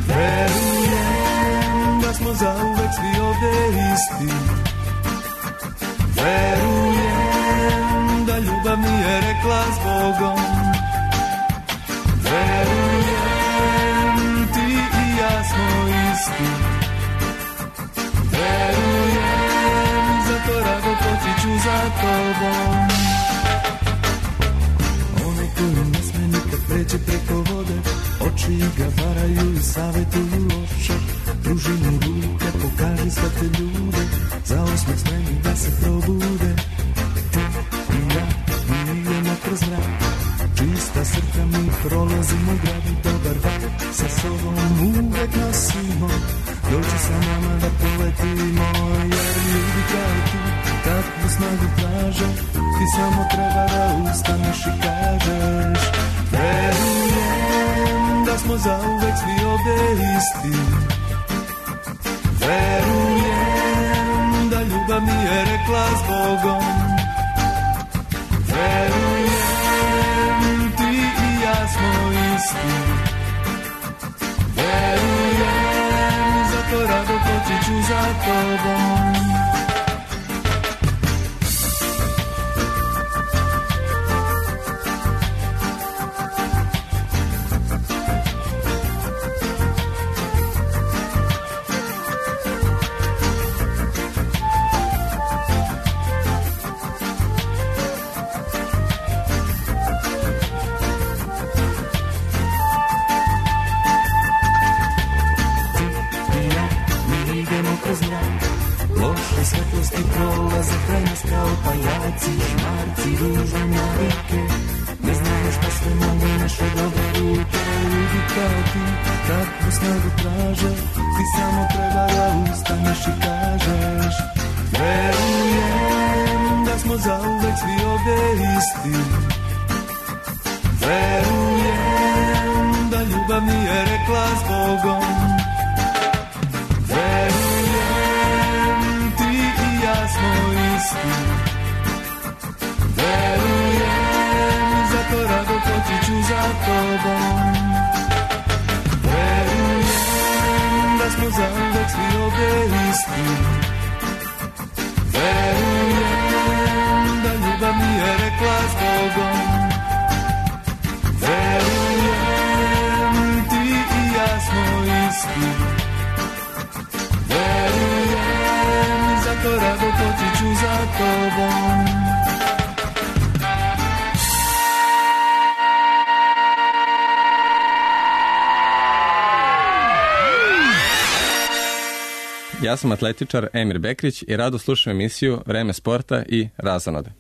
verujem da smo zauvek svi ovde isti. Verujem da ljubav nije rekla s Bogom. Verujem ti i ja smo isti. Verujem, zato rado poći ću za tobom. Onaj koji ne sme nikad pređe preko vode, oči ga varaju i savetuju loše. Pruži mu ruke, pokaži sve te ljude, za osmeh spremni da se probude. Ti i ja, mi idemo kroz mrak, čista srca mi prolazimo gradu, dobar dan sa sobom uvek nosimo. Dođi sa nama da poletimo, jer ljudi kao ti, takvu snagu traže, ti samo treba da ustaneš i kažeš verujem da smo zauvek svi ovde isti. Verujem da ljubav nije rekla s Bogom. Verujem ti i ja smo isti. Verujem, zato rado poći ću za tobom. Verujem Ja sam atletičar Emir Bekrić i rado slušam emisiju Vreme sporta i razonode.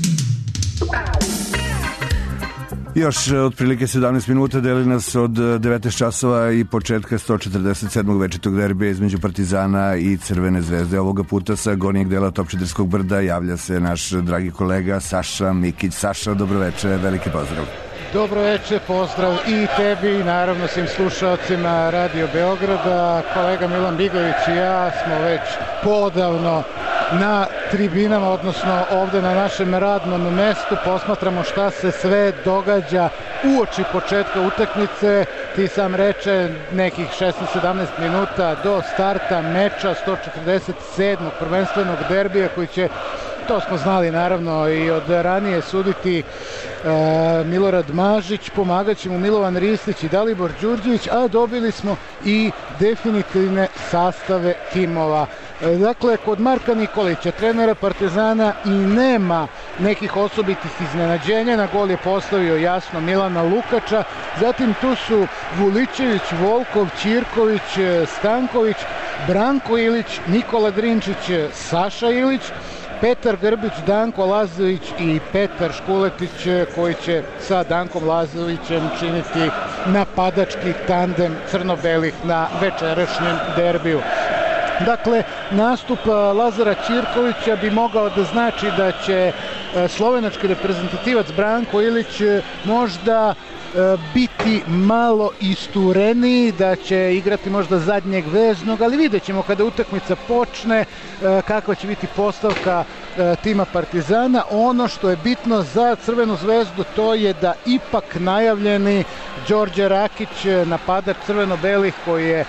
Još otprilike sedamnaest minuta deli nas od devetnaest časova i početka sto četrdeset sedmog večitog derbija između Partizana i Crvene zvezde. Ovoga puta sa gornjeg dela Topčiderskog brda javlja se naš dragi kolega Saša Mikić. Saša, dobroveče, veliki pozdrav. Dobro večer, pozdrav i tebi i naravno svim slušalcima Radio Beograda. Kolega Milan Bigović i ja smo već podavno na tribinama, odnosno ovde na našem radnom mestu. Posmatramo šta se sve događa uoči početka utakmice. Ti sam reče nekih šesnaest sedamnaest minuta do starta meča sto četrdeset sedmog prvenstvenog derbija koji će, to smo znali naravno i od ranije, suditi e, Milorad Mažić, pomagat će mu Milovan Ristić i Dalibor Đurđević, a dobili smo i definitivne sastave timova. E, dakle, kod Marka Nikolića, trenera Partizana, i nema nekih osobitih iznenađenja. Na gol je postavio jasno Milana Lukača, zatim tu su Vuličević, Volkov, Ćirković, Stanković, Branko Ilić, Nikola Drinčić, Saša Ilić, Petar Grbić, Danko Lazović i Petar Škuletić koji će sa Dankom Lazovićem činiti napadački tandem crno-belih na večerašnjem derbiju. Dakle, nastup Lazara Ćirkovića bi mogao da znači da će slovenački reprezentativac Branko Ilić možda biti malo istureniji, da će igrati možda zadnjeg veznog, ali vidjet ćemo kada utakmica počne kakva će biti postavka tima Partizana. Ono što je bitno za Crvenu zvezdu, to je da ipak najavljeni Đorđe Rakić, napadač crveno-belih koji je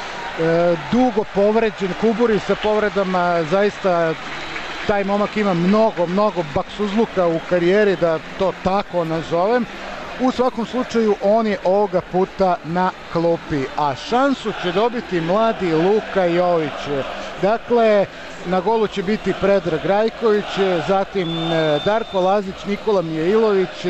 dugo povređen, kuburi sa povredama, zaista taj momak ima mnogo, mnogo baksuzluka u karijeri, da to tako nazovem. U svakom slučaju on je ovoga puta na klupi, a šansu će dobiti mladi Luka Jović. Dakle, na golu će biti Predrag Rajković, zatim Darko Lazić, Nikola Mijailović,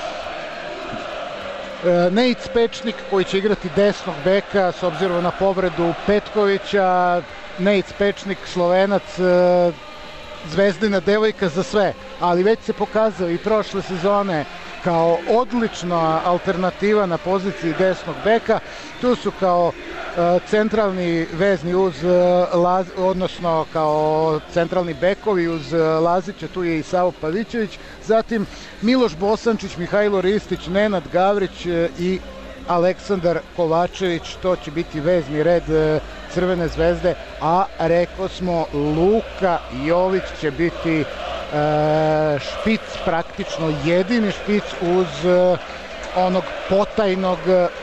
Nejc Pečnik koji će igrati desnog beka s obzirom na povredu Petkovića. Nejc Pečnik, Slovenac, zvezdina devojka za sve, ali već se pokazao i prošle sezone kao odlična alternativa na poziciji desnog beka. Tu su kao uh, centralni vezni uz uh, Laz, odnosno kao centralni bekovi uz uh, Lazića, tu je i Savo Pavićević, zatim Miloš Bosančić, Mihajlo Ristić, Nenad Gavrić uh, i Aleksandar Kovačević. To će biti vezni red uh, Crvene zvezde, a rekao smo Luka Jović će biti E, špic, praktično jedini špic uz e, onog potajnog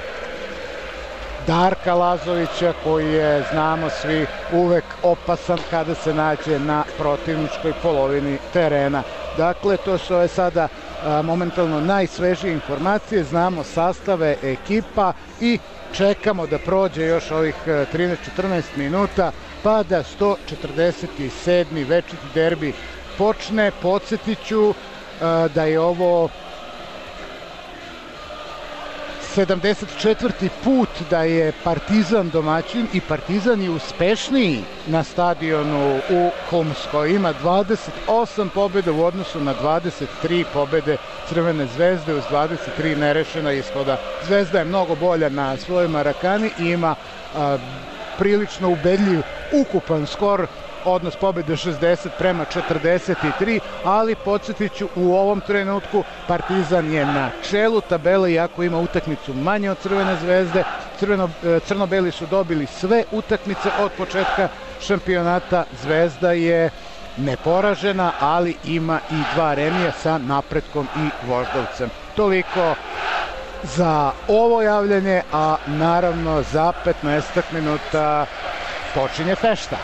Darka Lazovića koji je, znamo svi, uvek opasan kada se nađe na protivničkoj polovini terena. Dakle, to su ove sada a, momentalno najsvežije informacije, znamo sastave ekipa i čekamo da prođe još ovih trinaest četrnaest minuta pa da sto četrdeset sedmi večiti derbi počne. Podsjetit ću uh, da je ovo sedamdeset četvrti put da je Partizan domaćin i Partizan je uspešniji na stadionu u Humskoj. Ima dvadeset osam pobjeda u odnosu na dvadeset tri pobjede Crvene zvezde uz dvadeset tri nerešena ishoda. Zvezda je mnogo bolja na svojoj Marakani i ima uh, prilično ubedljiv ukupan skor, odnos pobjede šezdeset prema četrdeset tri, ali podsjetit ću, u ovom trenutku Partizan je na čelu tabele, iako ima utakmicu manje od Crvene zvezde. Crveno, crno-beli su dobili sve utakmice od početka šampionata. Zvezda je neporažena, ali ima i dva remija sa Napretkom i Voždovcem. Toliko za ovo javljanje, a naravno za petnaest minuta počinje fešta.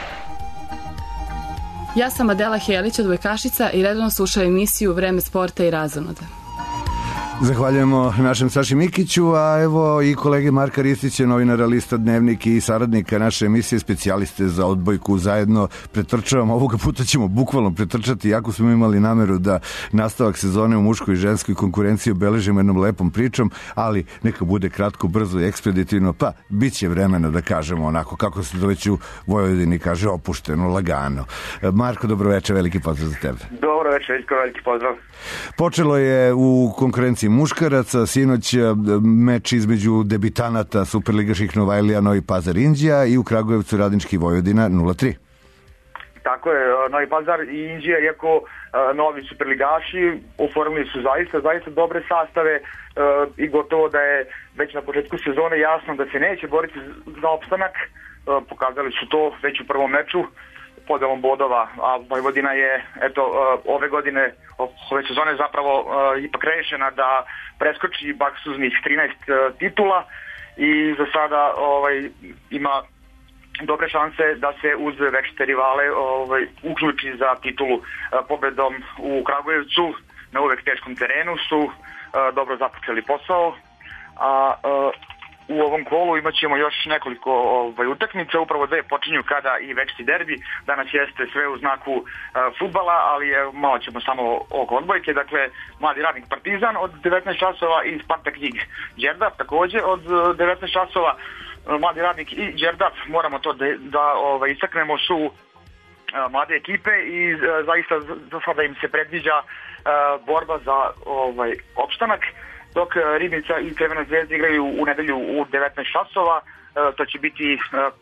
Ja sam Adela Helić, odbojkašica, i redovno slušam emisiju Vreme sporta i razonode. Zahvaljujemo našem Saši Mikiću, a evo i kolege Marka Ristića, novinara Lista Dnevnik i saradnika naše emisije, specijaliste za odbojku, zajedno pretrčavamo. Ovoga puta ćemo bukvalno pretrčati, jako smo imali nameru da nastavak sezone u muškoj i ženskoj konkurenciji obeležimo jednom lepom pričom, ali neka bude kratko, brzo i ekspeditivno, pa bit će vremena da kažemo onako kako se to već u Vojvodini kaže, opušteno, lagano. Marko, dobroveče, veliki pozdrav za tebe. Dobro večer, Isko, veliki pozdrav. Počelo je u konkurenciji muškaraca, sinoć meč između debitanata Superligaških Novajlija Novi Pazar Inđija i u Kragujevcu Radnički Vojvodina nula tri. Tako je, Novi Pazar i Inđija, iako novi superligaši, oformili su zaista, zaista dobre sastave i gotovo da je već na početku sezone jasno da se neće boriti za opstanak. Pokazali su to već u prvom meču podelom bodova, a Vojvodina je eto ove godine, ove sezone zapravo ipak rešena da preskoči baksuznih trinaest titula i za sada ovaj, ima dobre šanse da se uz večite rivale ovaj, uključi za titulu. Pobedom u Kragujevcu na uvek teškom terenu su dobro započeli posao, a u ovom kolu imat ćemo još nekoliko ovaj, utakmica, upravo dve počinju kada i večiti derbi. Danas jeste sve u znaku uh, fudbala, ali je, malo ćemo samo oko odbojke. Dakle, Mladi radnik Partizan od devetnaest časova i Spartak Njig Đerdap takođe od devetnaest časova. Mladi radnik i Đerdap, moramo to da, da ovaj, istaknemo, su uh, mlade ekipe i uh, zaista za sada im se predviđa uh, borba za ovaj, opstanak, dok Ribnica i Crvena zvezda igraju u nedelju u devetnaest časova. To će biti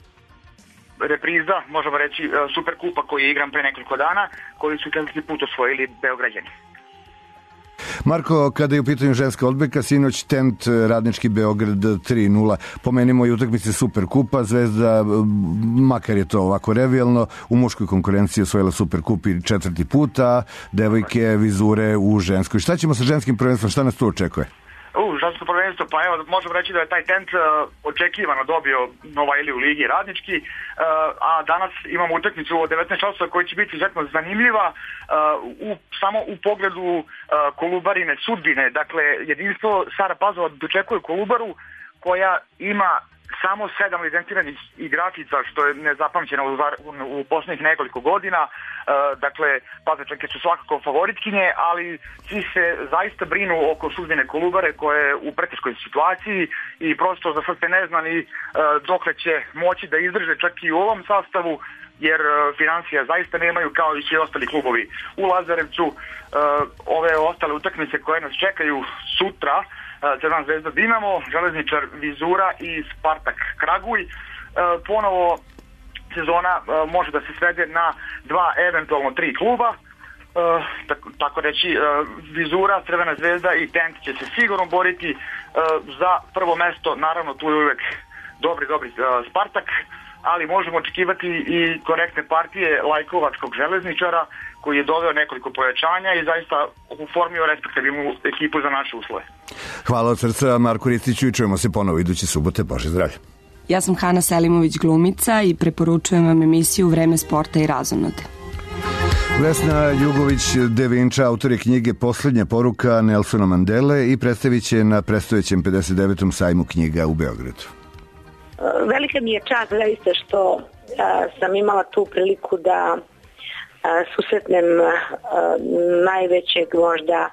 repriza, možemo reći, Superkupa koji je igran pre nekoliko dana, koji su četvrti put osvojili Beograđani. Marko, kada je u pitanju ženska odbojka, sinoć Tent Radnički Beograd tri nula. Pomenimo i utakmice Superkupa. Zvezda, makar je to ovako revijalno, u muškoj konkurenciji osvojila Superkup i četvrti puta, devojke vizure u ženskoj. Šta ćemo sa ženskim prvenstvom? Šta nas tu očekuje? U, žensko prvenstvo, pa evo, možemo reći da je taj Tent uh, očekivano dobio Novajliju u Ligi Radnički, uh, a danas imamo utakmicu od devetnaest časova koja će biti izuzetno zanimljiva, uh, u, samo u pogledu uh, Kolubarine sudbine. Dakle, jedinstvo Stara Pazova dočekuje Kolubaru koja ima samo sedam licenciranih igračica, što je nezapamćeno u, u poslednjih nekoliko godina. E, dakle, Pazačanke su svakako favoritkinje, ali svi se zaista brinu oko sudbine Kolubare koja je u preteškoj situaciji i prosto za sad se ne zna ni e, dokle će moći da izdrže čak i u ovom sastavu, jer e, financija zaista nemaju kao i svi ostali klubovi u Lazarevcu. E, ove ostale utakmice koje nas čekaju sutra, Crvena zvezda Dinamo, Železničar Vizura i Spartak Kraguj. E, ponovo sezona e, može da se svede na dva, eventualno tri kluba. E, tako, tako reći, e, Vizura, Crvena zvezda i Tent će se sigurno boriti e, za prvo mesto. Naravno, tu je uvek dobri, dobri e, Spartak, ali možemo očekivati i korektne partije Lajkovačkog Železničara, koji je doveo nekoliko pojačanja i zaista uformio respektabilnu ekipu za naše uslove. Hvala od srca Marku Ristiću i čujemo se ponovo iduće subote. Bože zdravlje. Ja sam Hana Selimović, glumica, i preporučujem vam emisiju Vreme sporta i razonode. Vesna Jugović Devinča, autor je knjige Poslednja poruka Nelsona Mandele i predstavit će na predstojećem pedeset devetom sajmu knjiga u Beogradu. Velika mi je čast zaista što a, sam imala tu priliku da a, susretnem a, najvećeg možda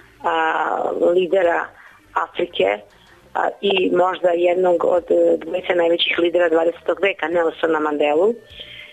a, lidera Afrike a, i možda jednog od dvojice najvećih lidera dvadesetog veka, Nelsona Mandelu, e,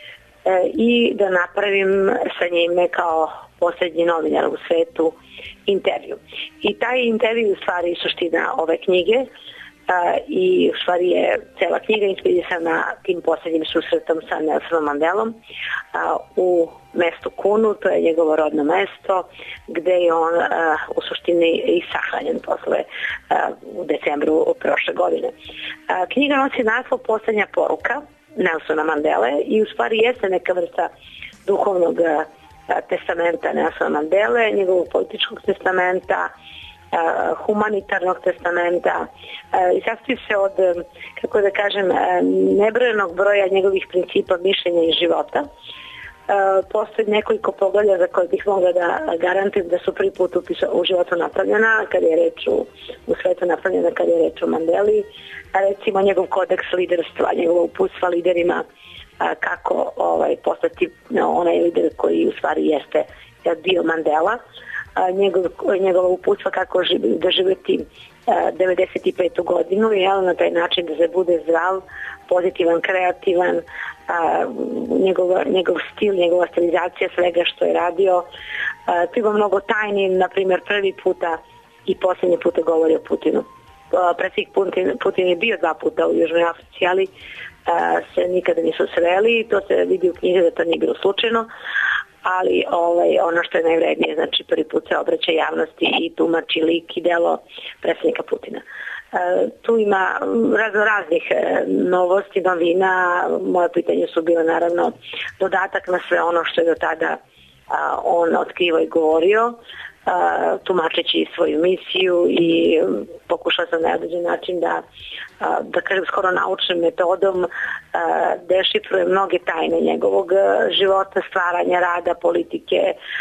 i da napravim sa njime kao posljednji novinar u svetu intervju. I taj intervju u stvari suština ove knjige. Uh, i u stvari je cela knjiga inspirisana tim posljednjim susretom sa Nelsonom Mandelom uh, u mestu Kunu, to je njegovo rodno mesto gde je on uh, u suštini i sahranjen posle uh, u decembru prošle godine. Uh, knjiga nosi naslov Poslednja poruka Nelsona Mandele i u stvari jeste neka vrsta duhovnog uh, testamenta Nelsona Mandele, njegovog političkog testamenta, Uh, humanitarnog testamenta uh, i sastoji se od, kako da kažem, uh, nebrojenog broja njegovih principa, mišljenja i života. Uh, postoji nekoliko poglavlja za koje bih mogla da garantujem da su prvi put upisa u životu napravljena, kada je reč u, u svetu napravljena, kada je reč o Mandeli. Recimo njegov kodeks liderstva, njegovo uputstva liderima kako ovaj, postati no, onaj lider koji u stvari jeste bio Mandela. Njegov, njegova uputstva kako živi, doživjeti devedeset petu godinu, jel, na taj način da se bude zdrav, pozitivan, kreativan, a, njegov, njegov stil, njegova stilizacija svega što je radio. A, tu ima mnogo tajni, na primjer prvi puta i posljednji puta govori o Putinu. Predsjednik Putin, Putin je bio dva puta u Južnoj Africi, ali a, se nikada nisu sreli, to se vidi u knjizi da to nije bilo slučajno, ali ovaj, ono što je najvrednije, znači prvi put se obraća javnosti i tumači lik i delo predsjednika Putina. E, tu ima razno raznih e, novosti, novina, moje pitanje su bile naravno dodatak na sve ono što je do tada a, on otkrivo i govorio, a, tumačeći svoju misiju i pokušao sam na određen način da da kažem skoro naučnim metodom dešifruje mnoge tajne njegovog života, stvaranja, rada, politike.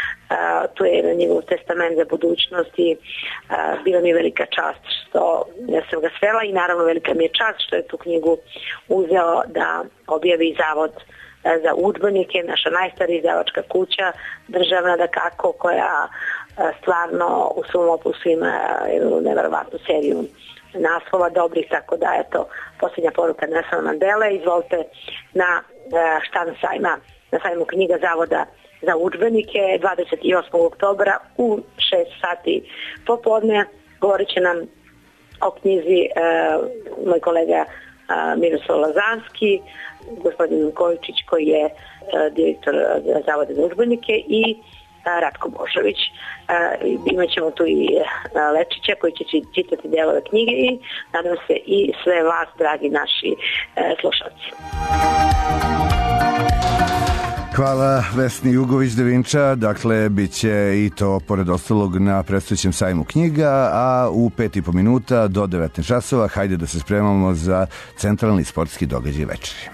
Tu je jedan njegov testament za budućnost i bila mi je velika čast što ja sam ga svela i naravno velika mi je čast što je tu knjigu uzeo da objavi Zavod za udžbenike, naša najstarija izdavačka kuća, državna da kako, koja stvarno u svom opusu ima jednu neverovatnu seriju naslova dobrih, tako da je to posljednja poruka Nelsona Mandele. Izvolite na štand sajma, na sajmu knjiga Zavoda za udžbenike dvadeset osmog oktobra u šest sati popodne. Govorit će nam o knjizi e, moj kolega e, Miroslav Lazanski, gospodin Kojičić koji je e, direktor Zavoda za udžbenike i Ratko Bošović. Imat ćemo tu i Lečića koji će čitati delove knjige i nadam se i sve vas, dragi naši slušalci. Hvala Vesni Jugović-Devinča, dakle bit će i to pored ostalog na predstojećem sajmu knjiga, a u pet i po minuta do devetnaest časova hajde da se spremamo za centralni sportski događaj večeri.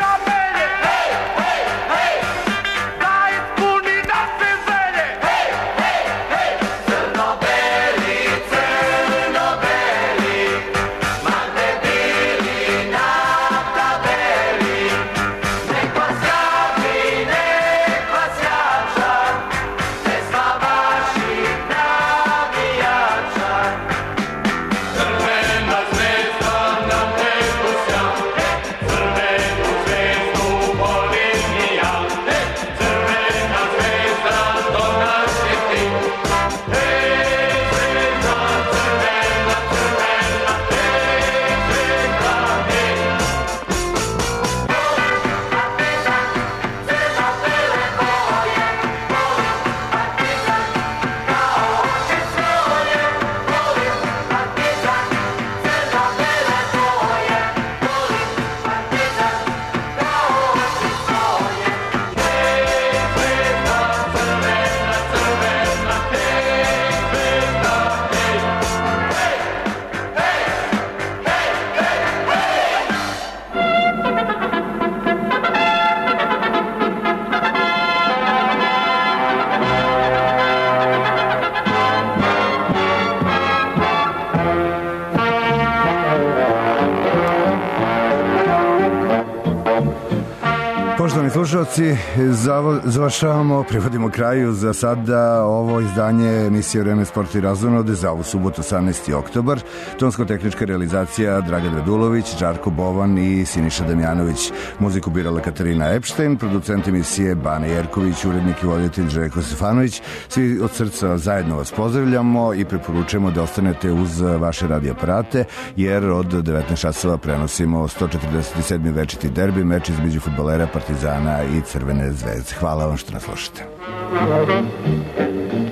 Hey! slušalci, završavamo, privodimo kraju za sada ovo izdanje emisije Vreme sporta i razonode za ovu subotu osamnaesti oktobar. Tonsko-tehnička realizacija Dragan Radulović, Žarko Bovan i Siniša Damjanović. Muziku birala Katarina Epštajn, producent emisije Bane Jerković, urednik i voditelj Željko Stefanović. Svi od srca zajedno vas pozdravljamo i preporučujemo da ostanete uz vaše radioaparate, jer od devetnaest časova prenosimo sto četrdeset sedmi večiti derbi, meč između fudbalera Partizana i Crvene zvezde. Hvala vam što nas slušate.